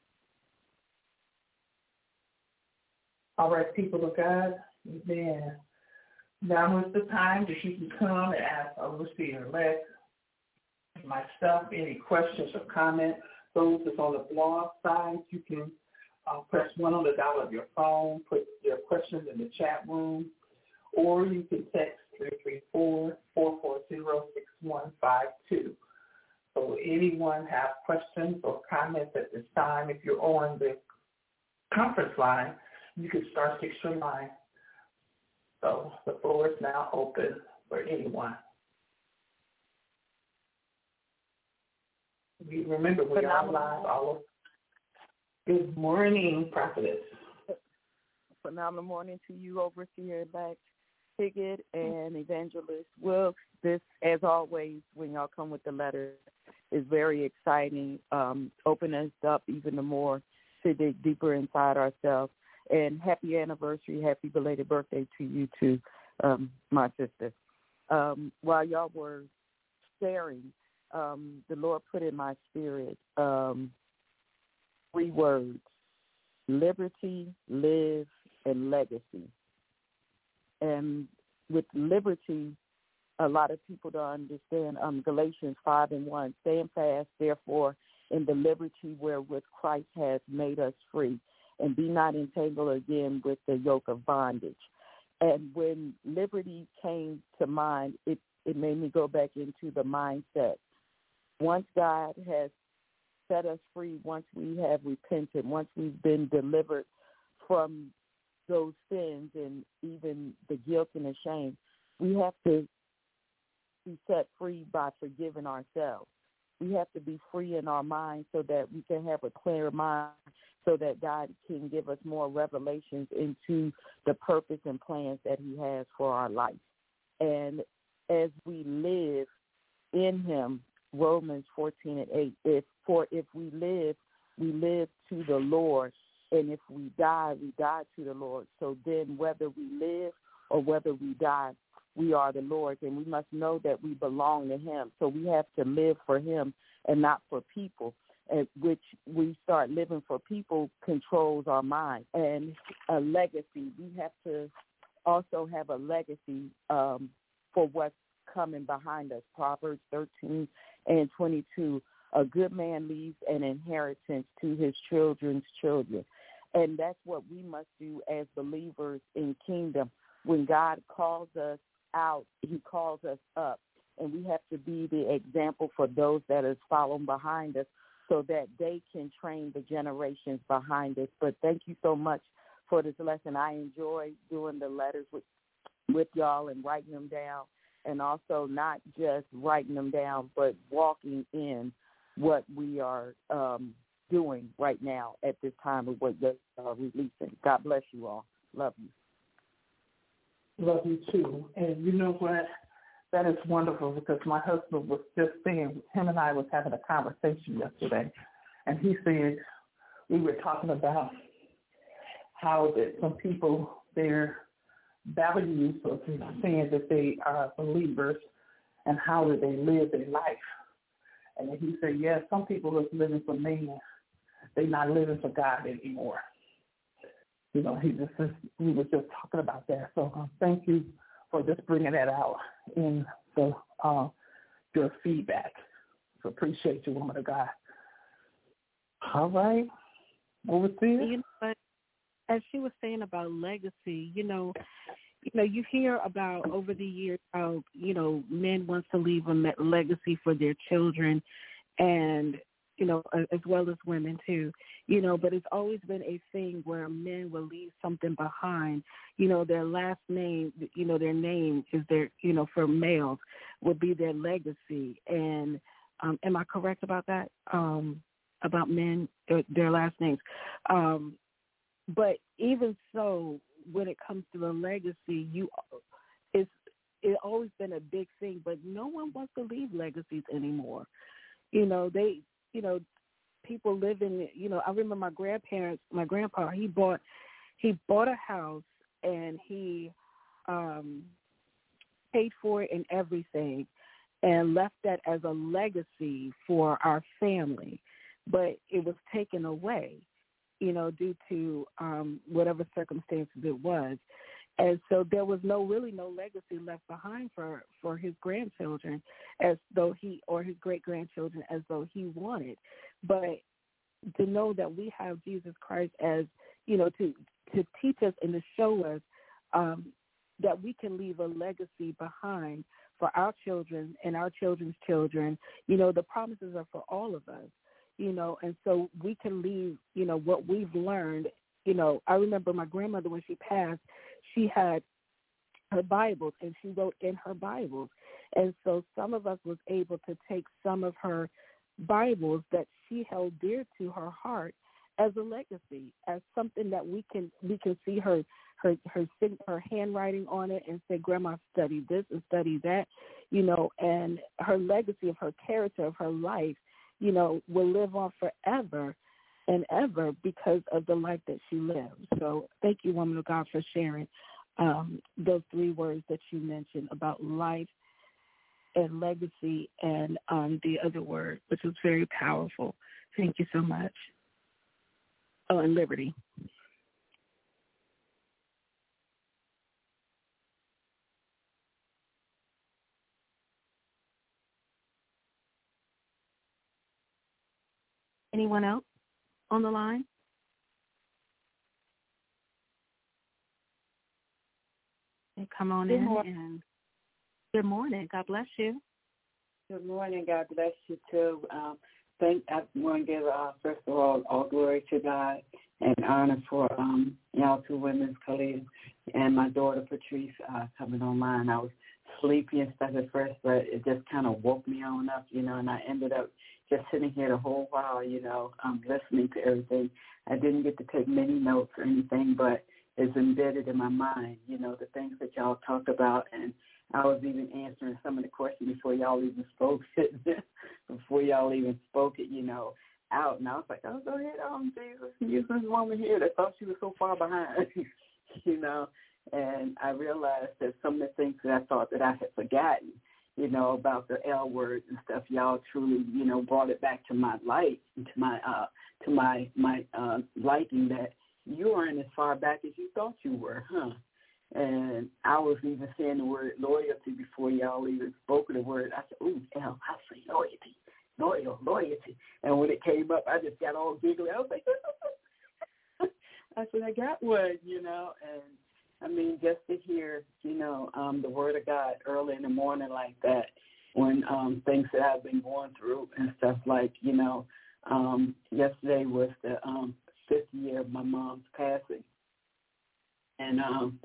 All right, people of God, amen. Now is the time that you can come and ask Overseer-elect, myself, any questions or comments. Those that's on the blog side, you can Uh, press one on the dial of your phone, put your questions in the chat room, or you can text three three four, four four zero, six one five two. So anyone have questions or comments at this time, if you're on the conference line, you can start six your line. So the floor is now open for anyone. remember, we are live all of. Good morning, Prophetess. Phenomenal morning to you, Overseer Back Piggott and Evangelist Wilkes. This, as always, when y'all come with the letter, is very exciting. Um, open us up even more to dig deeper inside ourselves. And happy anniversary, happy belated birthday to you too, um, my sister. Um, while y'all were sharing, um, the Lord put in my spirit um, three words: liberty, live, and legacy. And with liberty, a lot of people don't understand um, Galatians five and one, stand fast, therefore, in the liberty wherewith Christ has made us free, and be not entangled again with the yoke of bondage. And when liberty came to mind, it, it made me go back into the mindset. Once God has set us free, once we have repented, once we've been delivered from those sins and even the guilt and the shame, we have to be set free by forgiving ourselves. We have to be free in our minds so that we can have a clear mind, so that God can give us more revelations into the purpose and plans that he has for our life. And as we live in him, Romans fourteen and eight, if, for if we live, we live to the Lord, and if we die, we die to the Lord. So then whether we live or whether we die, we are the Lord's, and we must know that we belong to him. So we have to live for him and not for people, at which we start living for people controls our mind. And a legacy, we have to also have a legacy um, for what's coming behind us. Proverbs thirteen and twenty-two, a good man leaves an inheritance to his children's children. And that's what we must do as believers in kingdom. When God calls us out, he calls us up, and we have to be the example for those that is following behind us so that they can train the generations behind us. But thank you so much for this lesson. I enjoy doing the letters with, with y'all and writing them down, and also not just writing them down, but walking in what we are um, doing right now at this time of what you're uh, releasing. God bless you all. Love you. Love you too. And you know what? That is wonderful, because my husband was just saying, him and I was having a conversation yesterday, and he said, we were talking about how that some people, their values of saying that they are believers and how do they live their life. And he said, yes, yeah, some people are living for man. They're not living for God anymore. You know, he just we were just talking about that. So uh, thank you for just bringing that out in the uh, your feedback. So appreciate you, woman of God. All right, Overseer. You know, but as she was saying about legacy, you know, you know, you hear about over the years how, you know, men want to leave a legacy for their children, and you know, as well as women too, you know, but it's always been a thing where men will leave something behind. You know, their last name, you know, their name is their, you know, for males would be their legacy. And um, am I correct about that? Um, about men, their last names. Um, but even so, when it comes to the legacy, you, it's, it's always been a big thing, but no one wants to leave legacies anymore. You know, they, you know, people live in, you know, I remember my grandparents, my grandpa, he bought, he bought a house and he um, paid for it and everything and left that as a legacy for our family. But it was taken away, you know, due to um, whatever circumstances it was. And so there was no really no legacy left behind for, for his grandchildren as though he, or his great-grandchildren as though he wanted. But to know that we have Jesus Christ as, you know, to, to teach us and to show us um, that we can leave a legacy behind for our children and our children's children. You know, the promises are for all of us, you know, and so we can leave, you know, what we've learned. You know, I remember my grandmother, when she passed, she had her Bibles, and she wrote in her Bibles. And so some of us was able to take some of her Bibles that she held dear to her heart as a legacy, as something that we can we can see her her her her handwriting on it and say, Grandma studied this and studied that, you know, and her legacy of her character, of her life, you know, will live on forever and ever because of the life that she lived. So thank you, woman of God, for sharing um, those three words that you mentioned about life and legacy and um, the other word, which was very powerful. Thank you so much. Oh, and liberty. Anyone else on the line? And come on Good in. morning. And good morning. God bless you. Good morning. God bless you too. Um, thank. I want to give uh, first of all all glory to God and honor for um, y'all two women, Khalil and my daughter Patrice, uh, coming online. I was sleepy and stuff at first, but it just kind of woke me on up, you know, and I ended up just sitting here the whole while, you know, um, listening to everything. I didn't get to take many notes or anything, but it's embedded in my mind, you know, the things that y'all talked about. And I was even answering some of the questions before y'all even spoke it, before y'all even spoke it, you know, out. And I was like, oh, go ahead, um, Jesus, use this woman here that thought she was so far behind, you know. And I realized that some of the things that I thought that I had forgotten, you know, about the L words and stuff, y'all truly, you know, brought it back to my light, to my, uh, to my, my uh, liking that you aren't as far back as you thought you were, huh? And I was even saying the word loyalty before y'all even spoke of the word. I said, ooh, L, I say loyalty, loyal, loyalty. And when it came up, I just got all giggly. I was like, I said, I got one, you know. And, I mean, just to hear, you know, um, the word of God early in the morning like that, when um, things that I've been going through and stuff like, you know, um, yesterday was the um, fifth year of my mom's passing. And um,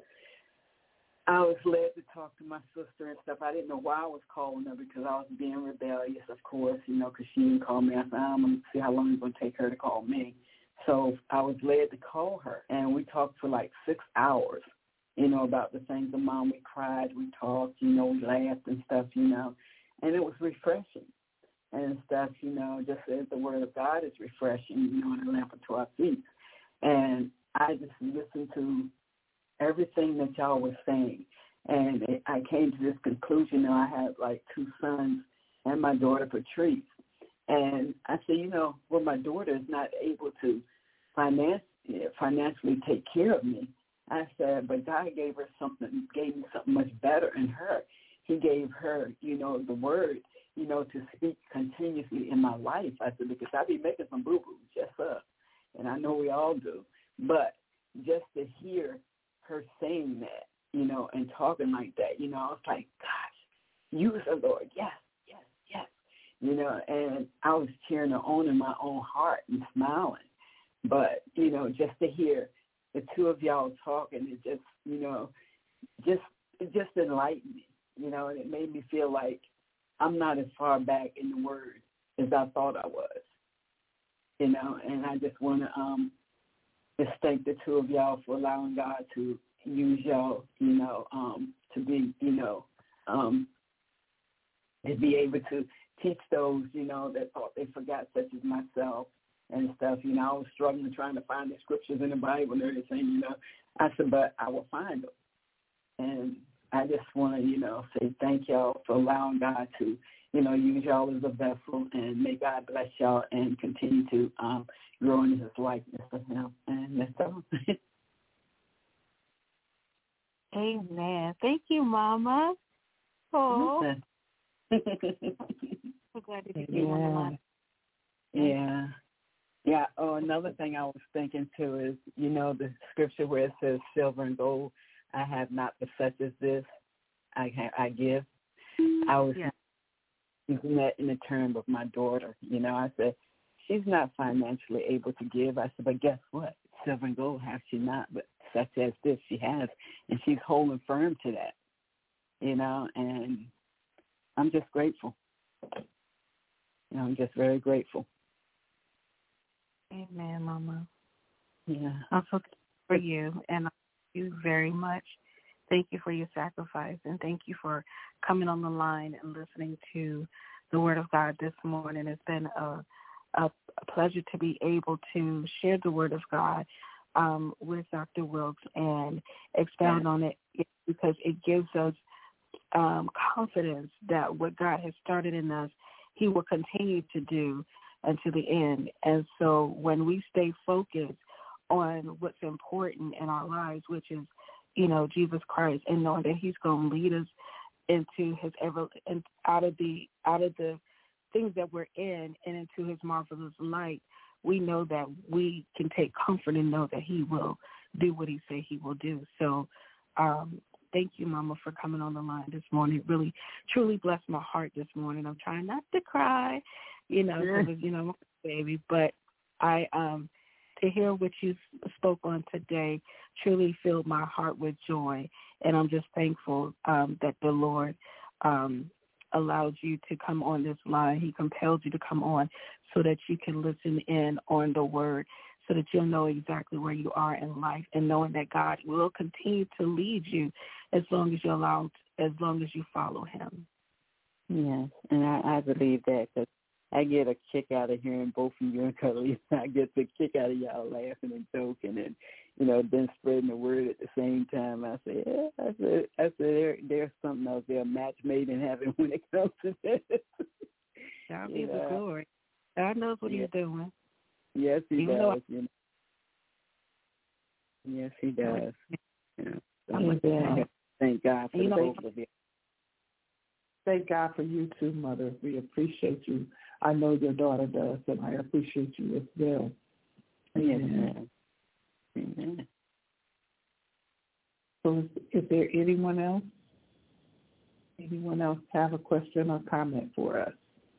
I was led to talk to my sister and stuff. I didn't know why I was calling her because I was being rebellious, of course, you know, because she didn't call me. I said, I'm going to see how long it's going to take her to call me. So I was led to call her, and we talked for like six hours, you know, about the things of Mom. We cried, we talked, you know, we laughed and stuff, you know, and it was refreshing and stuff, you know, just as the word of God is refreshing, you know, and a lamp unto our feet. And I just listened to everything that y'all were saying, and it, I came to this conclusion that I had like two sons and my daughter Patrice. And I said, you know, well, my daughter is not able to finance, financially take care of me. I said, but God gave her something, gave me something much better in her. He gave her, you know, the word, you know, to speak continuously in my life. I said, because I be making some boo-boos, yes, sir. And I know we all do. But just to hear her saying that, you know, and talking like that, you know, I was like, gosh, use her, Lord, yes, yes, yes. You know, and I was cheering her on in my own heart and smiling. But, you know, just to hear the two of y'all talking, it just, you know, just it just enlightened me, you know, and it made me feel like I'm not as far back in the Word as I thought I was, you know, and I just want to um, just thank the two of y'all for allowing God to use y'all, you know, um, to be, you know, um, to be able to teach those, you know, that thought they forgot, such as myself and stuff. You know, I was struggling trying to find the scriptures in the Bible and everything, you know. I said, but I will find them. And I just want to, you know, say thank y'all for allowing God to, you know, use y'all as a vessel, and may God bless y'all and continue to um, grow in his likeness of him. And that's all. Amen. Thank you, Mama. Oh. So glad to be on the line. Yeah. Yeah. Oh, another thing I was thinking too is, you know, the scripture where it says silver and gold, I have not, but such as this, I I give. I was yeah. using that in the term of my daughter. You know, I said, she's not financially able to give. I said, but guess what? Silver and gold has she not, but such as this she has. And she's holding firm to that, you know, and I'm just grateful. And I'm just very grateful. Amen, Mama. Yeah. I'm so thankful for you, and I thank you very much. Thank you for your sacrifice, and thank you for coming on the line and listening to the Word of God this morning. It's been a, a, a pleasure to be able to share the Word of God um, with Doctor Wilkes and expound on it, because it gives us um, confidence that what God has started in us, He will continue to do until the end. And so when we stay focused on what's important in our lives, which is, you know, Jesus Christ, and knowing that He's going to lead us into His ever and out of the out of the things that we're in and into His marvelous light, we know that we can take comfort and know that He will do what He say He will do. So, um, thank you, Mama, for coming on the line this morning. It really, truly blessed my heart this morning. I'm trying not to cry, you know, Yeah. because, you know, I'm a baby, but I um. to hear what you spoke on today truly filled my heart with joy, and I'm just thankful um, that the Lord um, allowed you to come on this line. He compelled you to come on so that you can listen in on the Word, so that you'll know exactly where you are in life, and knowing that God will continue to lead you as long as you allow, as long as you follow Him. Yes, and I, I believe that, because I get a kick out of hearing both of you and Carlene. I get a kick out of y'all laughing and joking and, you know, then spreading the word at the same time. I say, yeah, I said, I said there, there's something else there, a match made in heaven when it comes to this. God be the glory. God knows what yeah. He's doing. Yes, He you does. Know. You know. Yes, He does. Yeah. So, I'm yeah. Thank God for you the know, both of you. Thank God for you too, Mother. We appreciate you. I know your daughter does, and I appreciate you as well. Amen. Amen. So is, is there anyone else? Anyone else have a question or comment for us?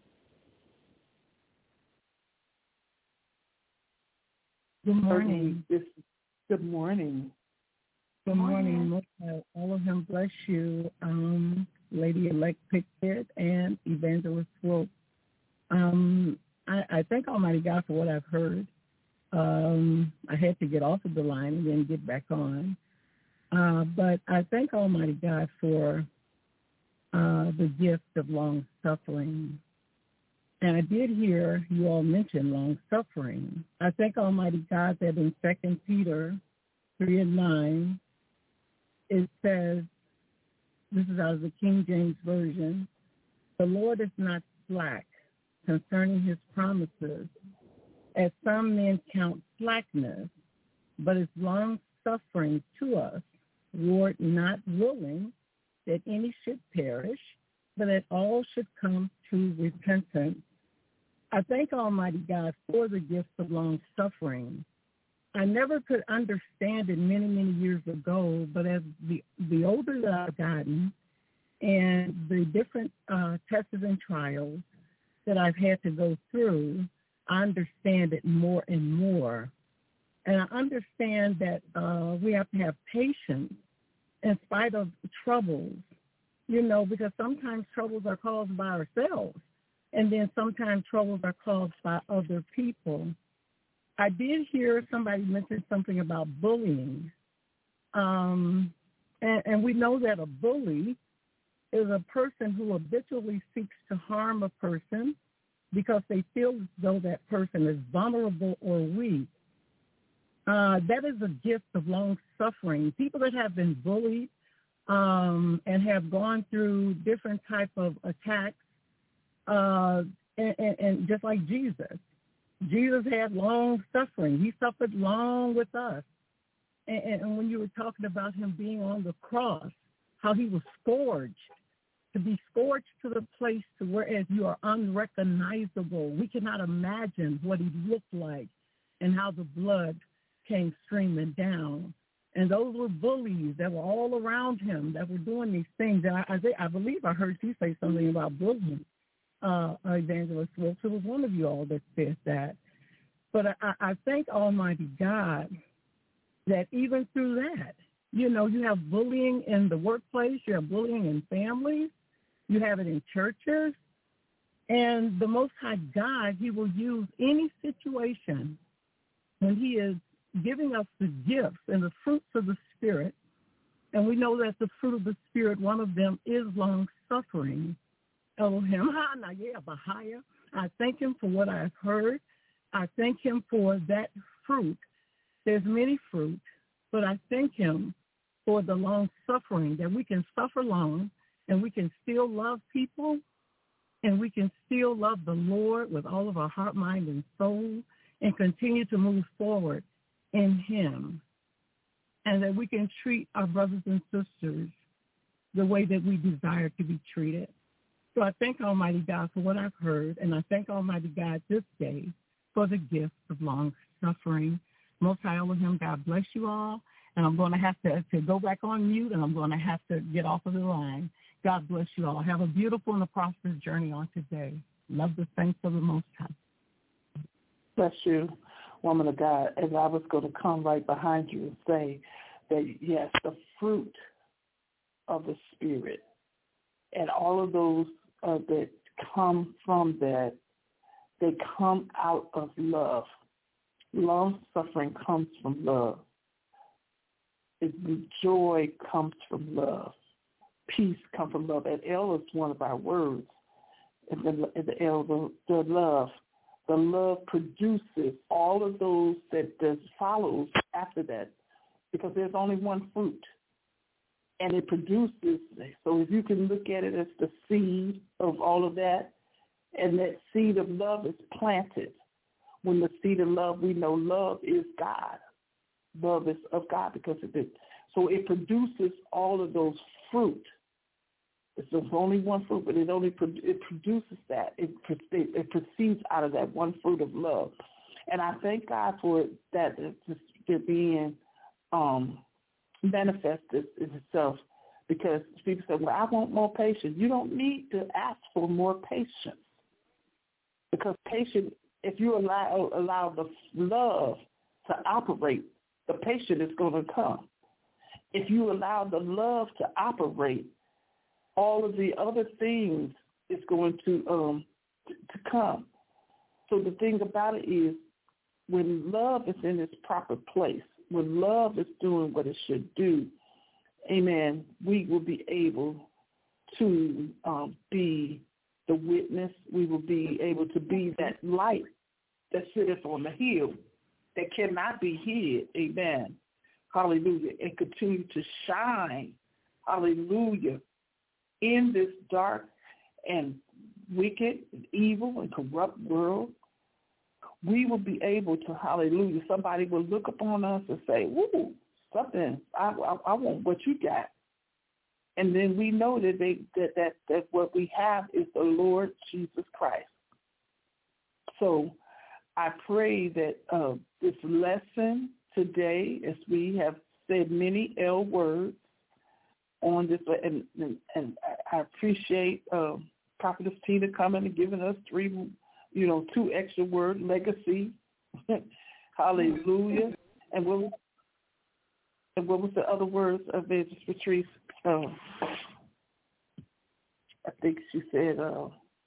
Good morning. This, good morning. Good morning. All of Him bless you, um, Lady-elect Pickett and Evangelist Wilkes. Um, I, I thank Almighty God for what I've heard. Um, I had to get off of the line and then get back on. Uh, but I thank Almighty God for uh, the gift of long-suffering. And I did hear you all mention long-suffering. I thank Almighty God that in Second Peter three and nine, it says, this is out of the King James Version, the Lord is not slack concerning His promises, as some men count slackness, but is long-suffering to us, Lord, not willing that any should perish, but that all should come to repentance. I thank Almighty God for the gift of long-suffering. I never could understand it many, many years ago, but as the, the older that I've gotten and the different uh, tests and trials that I've had to go through, I understand it more and more. And I understand that uh, we have to have patience in spite of troubles, you know, because sometimes troubles are caused by ourselves, and then sometimes troubles are caused by other people. I did hear somebody mention something about bullying, um, and, and we know that a bully is a person who habitually seeks to harm a person because they feel as though that person is vulnerable or weak. Uh, that is a gift of long-suffering. People that have been bullied um, and have gone through different type of attacks, uh, and, and, and just like Jesus, Jesus had long suffering. He suffered long with us. And, and when you were talking about Him being on the cross, how He was scourged, to be scourged to the place to whereas you are unrecognizable. We cannot imagine what He looked like and how the blood came streaming down. And those were bullies that were all around Him that were doing these things. And I, I, I believe I heard you say something about bullying, uh, Evangelist Wilkes. It was one of you all that said that. But I, I thank Almighty God that even through that, you know, you have bullying in the workplace, you have bullying in families, you have it in churches, And the Most High God, he will use any situation when he is giving us the gifts and the fruits of the Spirit. And we know that the fruit of the Spirit, one of them is long-suffering. Elohim, I thank him for what I've heard. I thank him for that fruit. There's many fruit, but I thank him for the long-suffering, that we can suffer long and we can still love people and we can still love the Lord with all of our heart, mind, and soul and continue to move forward in him, and that we can treat our brothers and sisters the way that we desire to be treated. So I thank Almighty God for what I've heard, and I thank Almighty God this day for the gift of long-suffering. Most High Elohim, God bless you all, and I'm going to have to, to go back on mute, and I'm going to have to get off of the line. God bless you all. Have a beautiful and a prosperous journey on today. Love the saints of the Most High. Bless you, woman of God. As I was going to come right behind you and say that, yes, the fruit of the Spirit and all of those uh, that come from that, they come out of love. Long-suffering comes from love. The joy comes from love. Peace comes from love. And L is one of our words. And the, and the L, the, the love. The love produces all of those that, that follows after that, because there's only one fruit. And it produces, so if you can look at it as the seed of all of that, and that seed of love is planted. When the seed of love, we know love is God. Love is of God because of it. So it produces all of those fruit. It's only one fruit, but it only it produces that. It, it, it proceeds out of that one fruit of love. And I thank God for that just being um, manifested in itself, because people say, well, I want more patience. You don't need to ask for more patience, because patience, if you allow, allow the love to operate, the patience is going to come. If you allow the love to operate, all of the other things is going to um to, to come. So the thing about it is, when love is in its proper place, when love is doing what it should do, amen, we will be able to um, be the witness. We will be able to be that light that sitteth on the hill that cannot be hid, amen, hallelujah, and continue to shine, hallelujah, in this dark and wicked, and evil, and corrupt world. We will be able to, hallelujah, somebody will look upon us and say, woo, something, I, I, I want what you got. And then we know that, they, that, that, that what we have is the Lord Jesus Christ. So I pray that uh, this lesson today, as we have said many L words on this, and, and, and I appreciate uh, Prophetess Tina coming and giving us three, you know, two extra words, legacy, hallelujah, and what was, and what was the other words of Evangelist Patrice? Uh, I think she said, uh,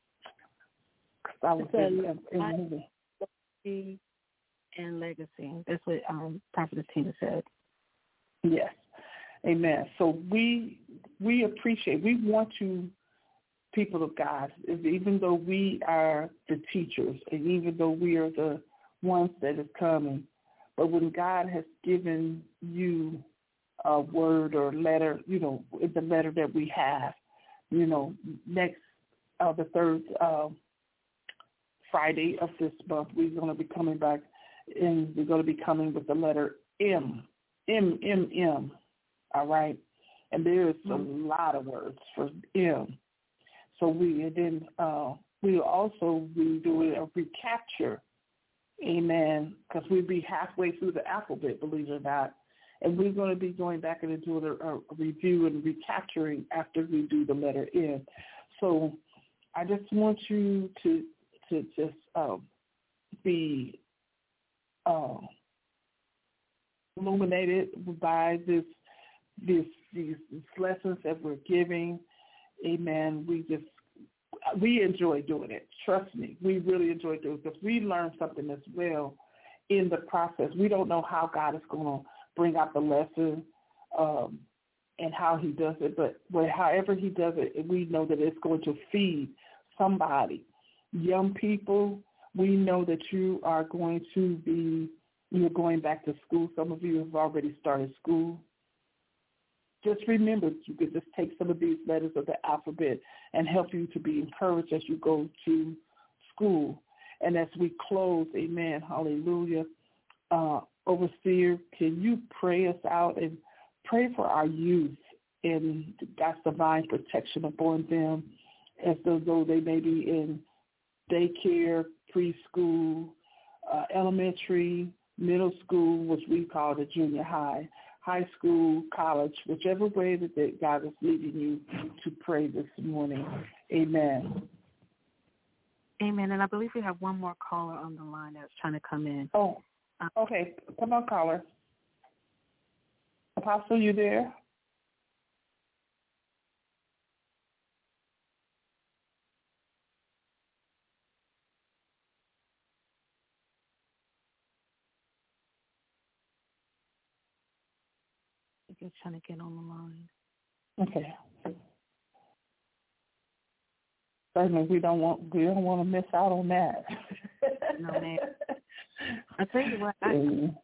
I was in, in the movie. Legacy and legacy. That's what um, Prophetess Tina said. Yes. Amen. So we we appreciate, we want you, people of God, even though we are the teachers and even though we are the ones that is coming, but when God has given you a word or letter, you know, the letter that we have, you know, next, uh, the third uh, Friday of this month, we're going to be coming back, and we're going to be coming with the letter M, M, M, M. All right, and there is a mm-hmm. lot of words for M. So we and then uh, we'll also be doing a recapture, amen, because we'll be halfway through the alphabet, believe it or not, and we're going to be going back and doing a, a review and recapturing after we do the letter M. So I just want you to to just um, be uh, illuminated by this. This, these, these lessons that we're giving, amen. We just, we enjoy doing it. Trust me, we really enjoy doing it because we learn something as well in the process. We don't know how God is going to bring out the lesson um, and how he does it, but but however he does it, we know that it's going to feed somebody. Young people, we know that you are going to be, you're going back to school. Some of you have already started school. Just remember, you could just take some of these letters of the alphabet and help you to be encouraged as you go to school. And as we close, amen, hallelujah, uh, Overseer, can you pray us out and pray for our youth and God's divine protection upon them as though they may be in daycare, preschool, uh, elementary, middle school, which we call the junior high, high school, college, whichever way that, that God is leading you to pray this morning. Amen. Amen. And I believe we have one more caller on the line that's trying to come in. Oh, okay. Come on, caller. Apostle, you there? Just trying to get on the line. Okay. Certainly, we don't want we don't want to miss out on that. No, man. I tell you what, I,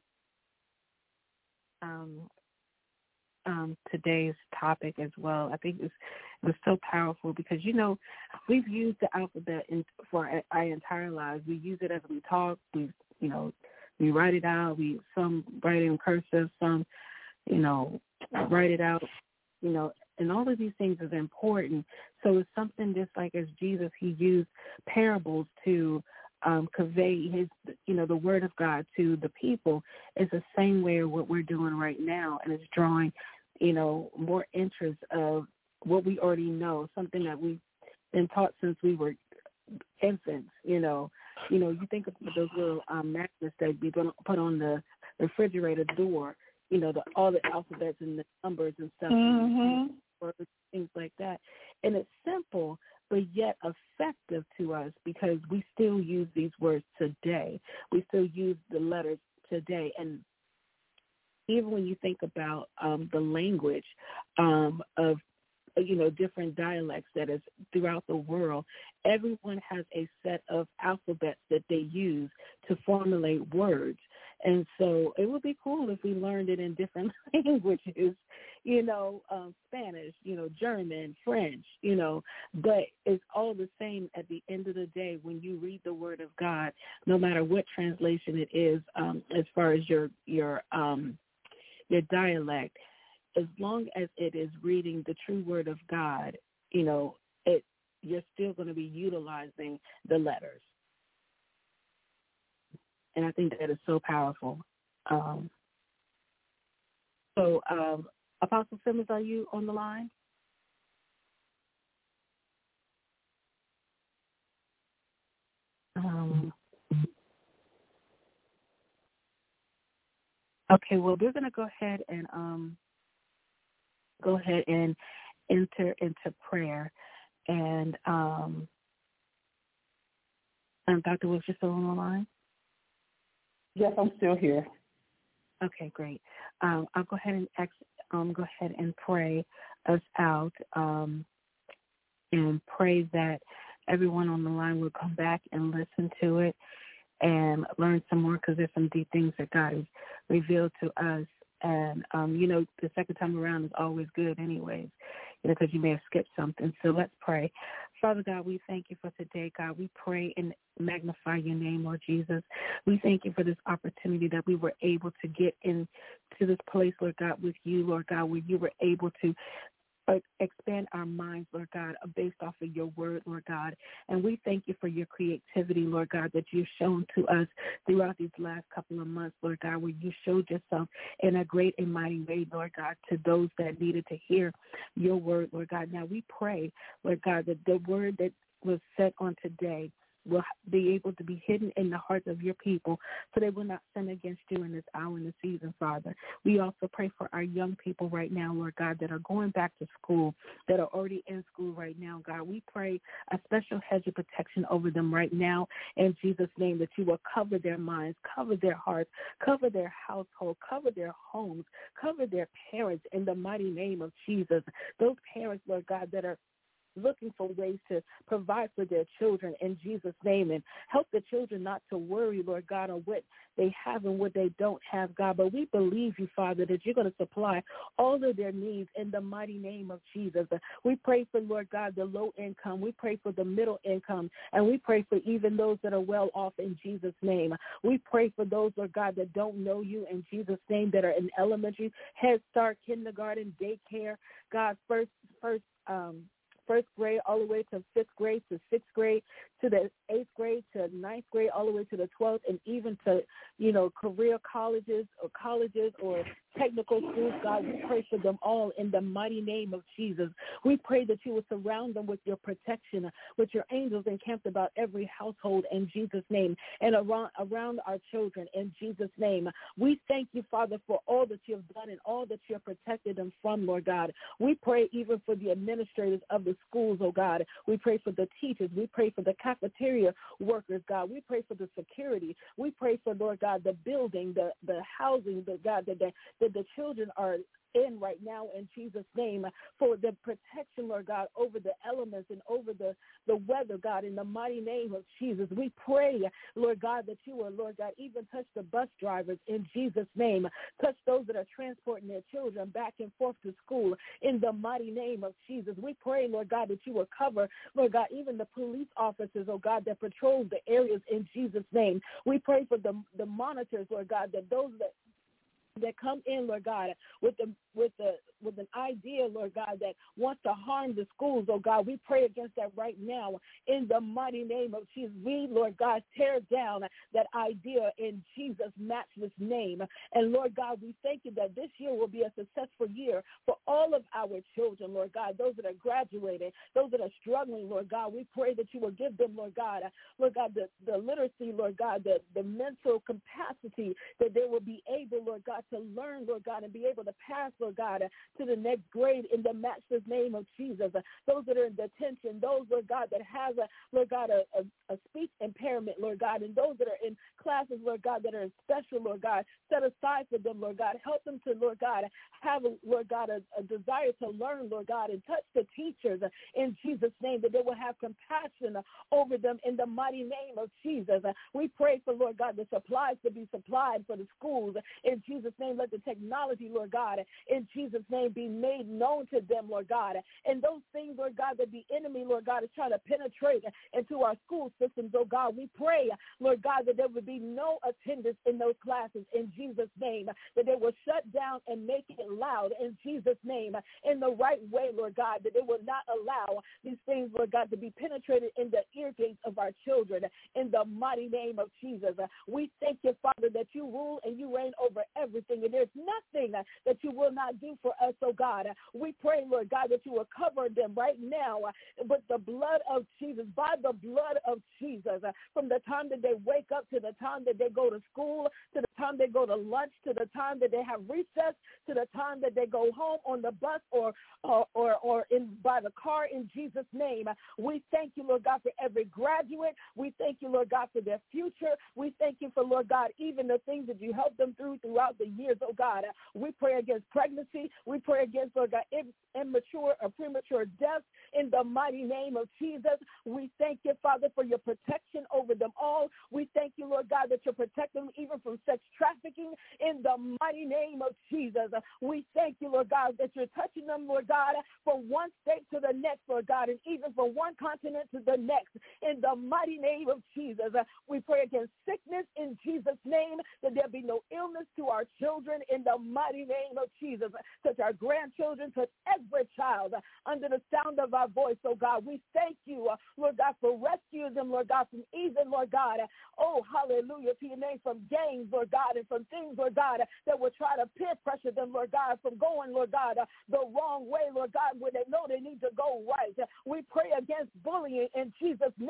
um, um, today's topic as well. I think it's it was so powerful because you know we've used the alphabet in, for our, our entire lives. We use it as we talk. We you know we write it out. We some write it in cursive. Some you know, write it out, you know, and all of these things is important. So it's something just like as Jesus, he used parables to um, convey his, you know, the word of God to the people. It's the same way of what we're doing right now, and it's drawing, you know, more interest of what we already know, something that we've been taught since we were infants, you know. You know, you think of those little um, magnets that be put on the refrigerator door, you know, the, all the alphabets and the numbers and stuff, mm-hmm. and things like that. And it's simple, but yet effective to us because we still use these words today. We still use the letters today. And even when you think about um, the language um, of, you know, different dialects that is throughout the world, everyone has a set of alphabets that they use to formulate words. And so it would be cool if we learned it in different languages, you know, um, Spanish, you know, German, French, you know, but it's all the same at the end of the day when you read the Word of God, no matter what translation it is, um, as far as your your um, your dialect, as long as it is reading the true Word of God, you know, it you're still going to be utilizing the letters. And I think that is so powerful. Um, so, um, Apostle Simmons, are you on the line? Um, okay, well, we're going to go ahead and um, go ahead and enter into prayer. And um, um, Doctor Wilkes, you still on the line? Yes, I'm still here. Okay, great. Um, I'll go ahead and ex- um, go ahead and pray us out, um, and pray that everyone on the line will come back and listen to it and learn some more, because there's some deep things that God has revealed to us. And um, you know, the second time around is always good, anyways, you know, because you may have skipped something. So let's pray. Father God, we thank you for today, God. We pray and magnify your name, Lord Jesus. We thank you for this opportunity that we were able to get into this place, Lord God, with you, Lord God, where you were able to expand our minds, Lord God, based off of your word, Lord God. And we thank you for your creativity, Lord God, that you've shown to us throughout these last couple of months, Lord God, where you showed yourself in a great and mighty way, Lord God, to those that needed to hear your word, Lord God. Now we pray, Lord God, that the word that was set on today will be able to be hidden in the hearts of your people so they will not sin against you in this hour and this season, Father. We also pray for our young people right now, Lord God, that are going back to school, that are already in school right now, God. We pray a special hedge of protection over them right now in Jesus' name, that you will cover their minds, cover their hearts, cover their household, cover their homes, cover their parents in the mighty name of Jesus. Those parents, Lord God, that are looking for ways to provide for their children in Jesus' name, and help the children not to worry, Lord God, on what they have and what they don't have, God. But we believe you, Father, that you're going to supply all of their needs in the mighty name of Jesus. We pray for, Lord God, the low income. We pray for the middle income, and we pray for even those that are well off in Jesus' name. We pray for those, Lord God, that don't know you in Jesus' name, that are in elementary, Head Start, kindergarten, daycare, God, first, first, um, first grade all the way to fifth grade to sixth grade to the eighth grade to ninth grade all the way to the twelfth, and even to, you know, career colleges or colleges or technical schools. God, we pray for them all in the mighty name of Jesus. We pray that you will surround them with your protection, with your angels encamped about every household in Jesus' name, and around, around our children in Jesus' name. We thank you, Father, for all that you have done and all that you have protected them from, Lord God. We pray even for the administrators of the schools, oh God. We pray for the teachers. We pray for the cafeteria workers, God. We pray for the security. We pray for, Lord God, the building, the, the housing, the God, that the, that the children are in right now in Jesus' name, for the protection, Lord God, over the elements and over the, the weather, God, in the mighty name of Jesus. We pray, Lord God, that you will, Lord God, even touch the bus drivers in Jesus' name. Touch those that are transporting their children back and forth to school in the mighty name of Jesus. We pray, Lord God, that you will cover, Lord God, even the police officers, oh God, that patrol the areas in Jesus' name. We pray for the, the monitors, Lord God, that those that that come in, Lord God, with the with the with an idea, Lord God, that wants to harm the schools, oh God. We pray against that right now in the mighty name of Jesus. We, Lord God, tear down that idea in Jesus' matchless name. And Lord God, we thank you that this year will be a successful year for all of our children, Lord God, those that are graduating, those that are struggling, Lord God. We pray that you will give them, Lord God, Lord God, the, the literacy, Lord God, the, the mental capacity that they will be able, Lord God, to learn, Lord God, and be able to pass, Lord God, to the next grade in the matchless name of Jesus. Those that are in detention, those, Lord God, that have, a, Lord God, a, a, a speech impairment, Lord God, and those that are in classes, Lord God, that are in special, Lord God, set aside for them, Lord God. Help them to, Lord God, have, a, Lord God, a, a desire to learn, Lord God, and touch the teachers in Jesus' name, that they will have compassion over them in the mighty name of Jesus. We pray for, Lord God, the supplies to be supplied for the schools in Jesus' name. Let the technology, Lord God, in Jesus' name be made known to them, Lord God. And those things, Lord God, that the enemy, Lord God, is trying to penetrate into our school systems, oh God, we pray, Lord God, that there would be no attendance in those classes in Jesus' name, that they will shut down and make it loud in Jesus' name, in the right way, Lord God, that they will not allow these things, Lord God, to be penetrated in the ear gates of our children in the mighty name of Jesus. We thank you, Father, that you rule and you reign over everything, and there's nothing that you will not do for us, oh God. We pray, Lord God, that you will cover them right now with the blood of Jesus, by the blood of Jesus, from the time that they wake up to the time that they go to school, to the time they go to lunch, to the time that they have recess, to the time that they go home on the bus or or or, or in by the car in Jesus' name. We thank you, Lord God, for every graduate. We thank you, Lord God, for their future. We thank you for, Lord God, even the things that you helped them through throughout the years, oh God. We pray against pregnancy. We pray against, Lord God, immature or premature death in the mighty name of Jesus. We thank you, Father, for your protection over them all. We thank you, Lord God, that you're protecting them even from sex trafficking in the mighty name of Jesus. We thank you, Lord God, that you're touching them, Lord God, from one state to the next, Lord God, and even from one continent to the next in the mighty name of Jesus. We pray against sickness in Jesus' name, that there be no illness to our children in the mighty name of Jesus. Touch our grandchildren, touch every child under the sound of our voice, oh God. We thank you, Lord God, for rescuing them, Lord God, from even, Lord God, oh, hallelujah, to your name, from gangs, Lord God, and from things, Lord God, that will try to peer pressure them, Lord God, from going, Lord God, the wrong way, Lord God, where they know they need to go right. We pray against bullying in Jesus' name.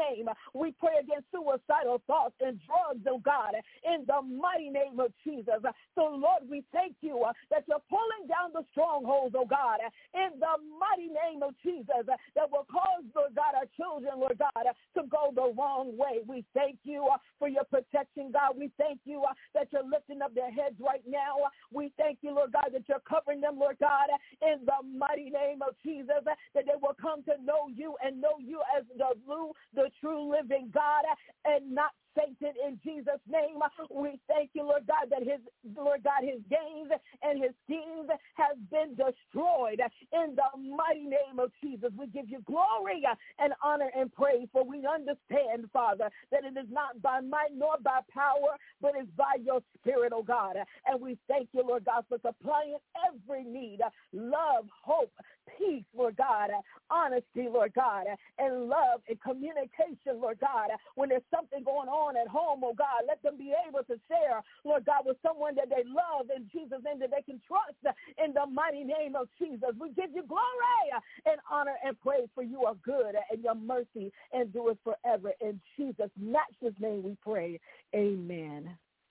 name. We pray against suicidal thoughts and drugs, oh God, in the mighty name of Jesus. So, Lord, we thank you that you're pulling down the strongholds, oh God, in the mighty name of Jesus, that will cause, Lord God, our children, Lord God, to go the wrong way. We thank you for your protection, God. We thank you that you're lifting up their heads right now. We thank you, Lord God, that you're covering them, Lord God, in the mighty name of Jesus, that they will come to know you and know you as the true, the true living God and not Satan, in Jesus' name. We thank you, Lord God, that his, Lord God, his gains and his schemes have been destroyed in the mighty name of Jesus. We give you glory and honor and praise, for we understand, Father, that it is not by might nor by power, but it's by your spirit, oh God. And we thank you, Lord God, for supplying every need, love, hope, peace, Lord God, honesty, Lord God, and love and communication, Lord God. When there's something going on at home, oh God, let them be able to share, Lord God, with someone that they love in Jesus' name, that they can trust in the mighty name of Jesus. We give you glory and honor and praise, for you are good and your mercy endures forever. In Jesus' matchless name we pray. Amen.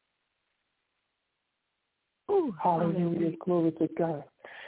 Ooh, hallelujah. Glory to God.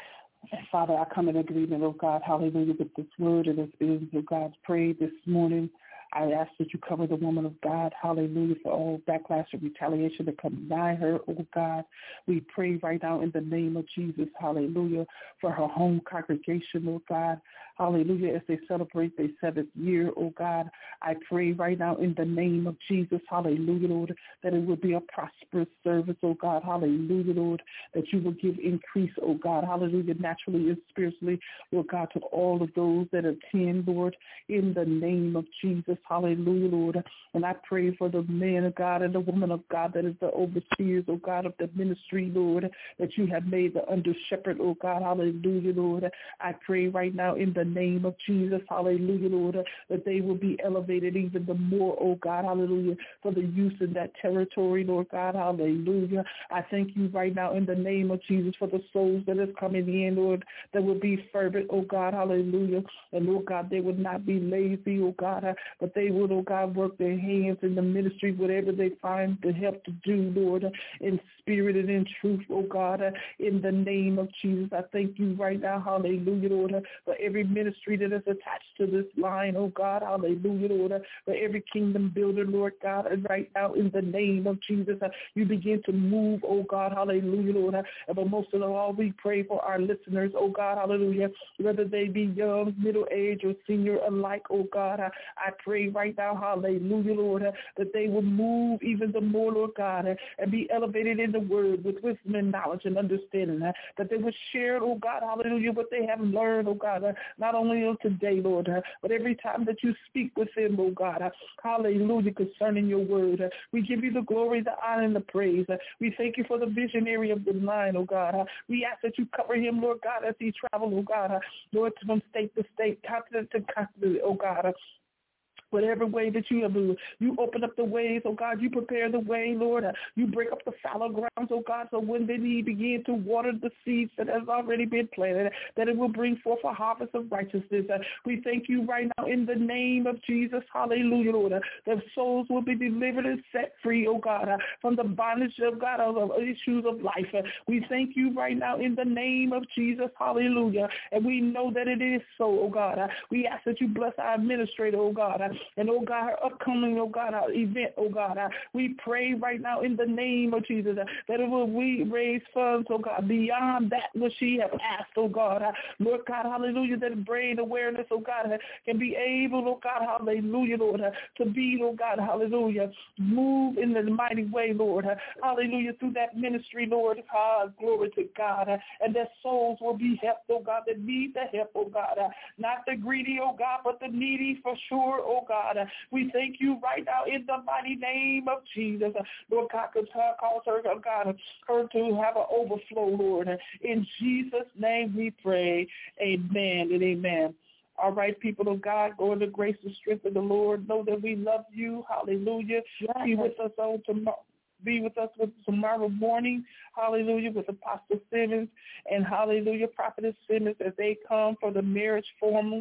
Father, I come in agreement, oh God, hallelujah, with this word and this business, oh God, prayed this morning. I ask that you cover the woman of God, hallelujah, for all backlash and retaliation that comes by her, oh God. We pray right now in the name of Jesus, hallelujah, for her home congregation, oh God, hallelujah, as they celebrate their seventh year, oh God. I pray right now in the name of Jesus, hallelujah, Lord, that it will be a prosperous service, oh God, hallelujah, Lord, that you will give increase, oh God, hallelujah, naturally and spiritually, Lord God, to all of those that attend, Lord, in the name of Jesus. Hallelujah, Lord. And I pray for the man of God and the woman of God that is the overseers, oh God, of the ministry, Lord, that you have made the under shepherd, oh God. Hallelujah, Lord. I pray right now in the name of Jesus, hallelujah, Lord, that they will be elevated even the more, oh God, hallelujah, for the use in that territory, Lord God, hallelujah. I thank you right now in the name of Jesus for the souls that is coming in, Lord, that will be fervent, oh God, hallelujah. And, Lord God, they would not be lazy, oh God, but they would, oh God, work their hands in the ministry, whatever they find to help to do, Lord, in spirit and in truth, oh God, in the name of Jesus. I thank you right now, hallelujah, Lord, for every ministry that is attached to this line, oh God, hallelujah, Lord, for every kingdom builder, Lord God, and right now in the name of Jesus, you begin to move, oh God, hallelujah, Lord, but most of all, we pray for our listeners, oh God, hallelujah, whether they be young, middle age, or senior alike, oh God, I, I pray right now, hallelujah, Lord, that they will move even the more, Lord God, and be elevated in the word with wisdom and knowledge and understanding, that they will share, oh God, hallelujah, what they have learned, oh God, not only on today, Lord, but every time that you speak with them, oh God, hallelujah, concerning your word. We give you the glory, the honor, and the praise. We thank you for the visionary of the line, oh God. We ask that you cover him, Lord God, as he travels, oh God, Lord, from state to state, continent to continent, oh God. Whatever way that you have, you open up the ways, oh God, you prepare the way, Lord. You break up the fallow grounds, oh God, so when then he begin to water the seeds that has already been planted, that it will bring forth a harvest of righteousness. We thank you right now in the name of Jesus, hallelujah, Lord, that souls will be delivered and set free, oh God, from the bondage of God, of issues of life. We thank you right now in the name of Jesus, hallelujah, and we know that it is so, oh God. We ask that you bless our administrator, oh God, and, oh God, her upcoming, oh God, our event, oh God, uh, we pray right now in the name of Jesus uh, that it will we raise funds, oh God, beyond that what she has asked, oh God. Uh, Lord God, hallelujah, that brain awareness, oh God, uh, can be able, oh God, hallelujah, Lord, uh, to be, oh God, hallelujah, move in the mighty way, Lord, uh, hallelujah, through that ministry, Lord, uh, glory to God, uh, and that souls will be helped, oh God, that need the help, oh God, uh, not the greedy, oh God, but the needy for sure, oh God. God. We thank you right now in the mighty name of Jesus. Lord God, cause her, oh God, her to have an overflow, Lord. In Jesus' name we pray. Amen and amen. All right, people of God, go in the grace and strength of the Lord. Know that we love you. Hallelujah. Yes. Be with us on tomorrow. Be with us with tomorrow morning, hallelujah, with Apostle Simmons and hallelujah, Prophetess Simmons as they come for the marriage forum,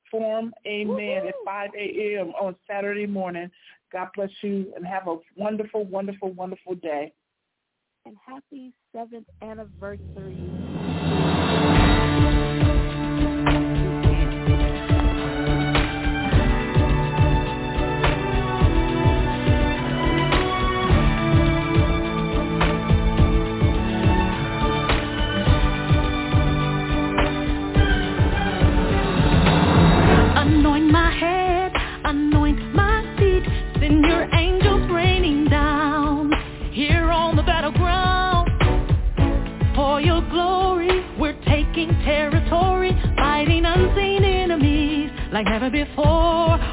platform, amen, Woo-hoo. At five a.m. on Saturday morning. God bless you and have a wonderful, wonderful, wonderful day. And happy seventh anniversary. Anoint my head, anoint my feet, send your angels raining down here on the battleground. For your glory, we're taking territory, fighting unseen enemies like never before.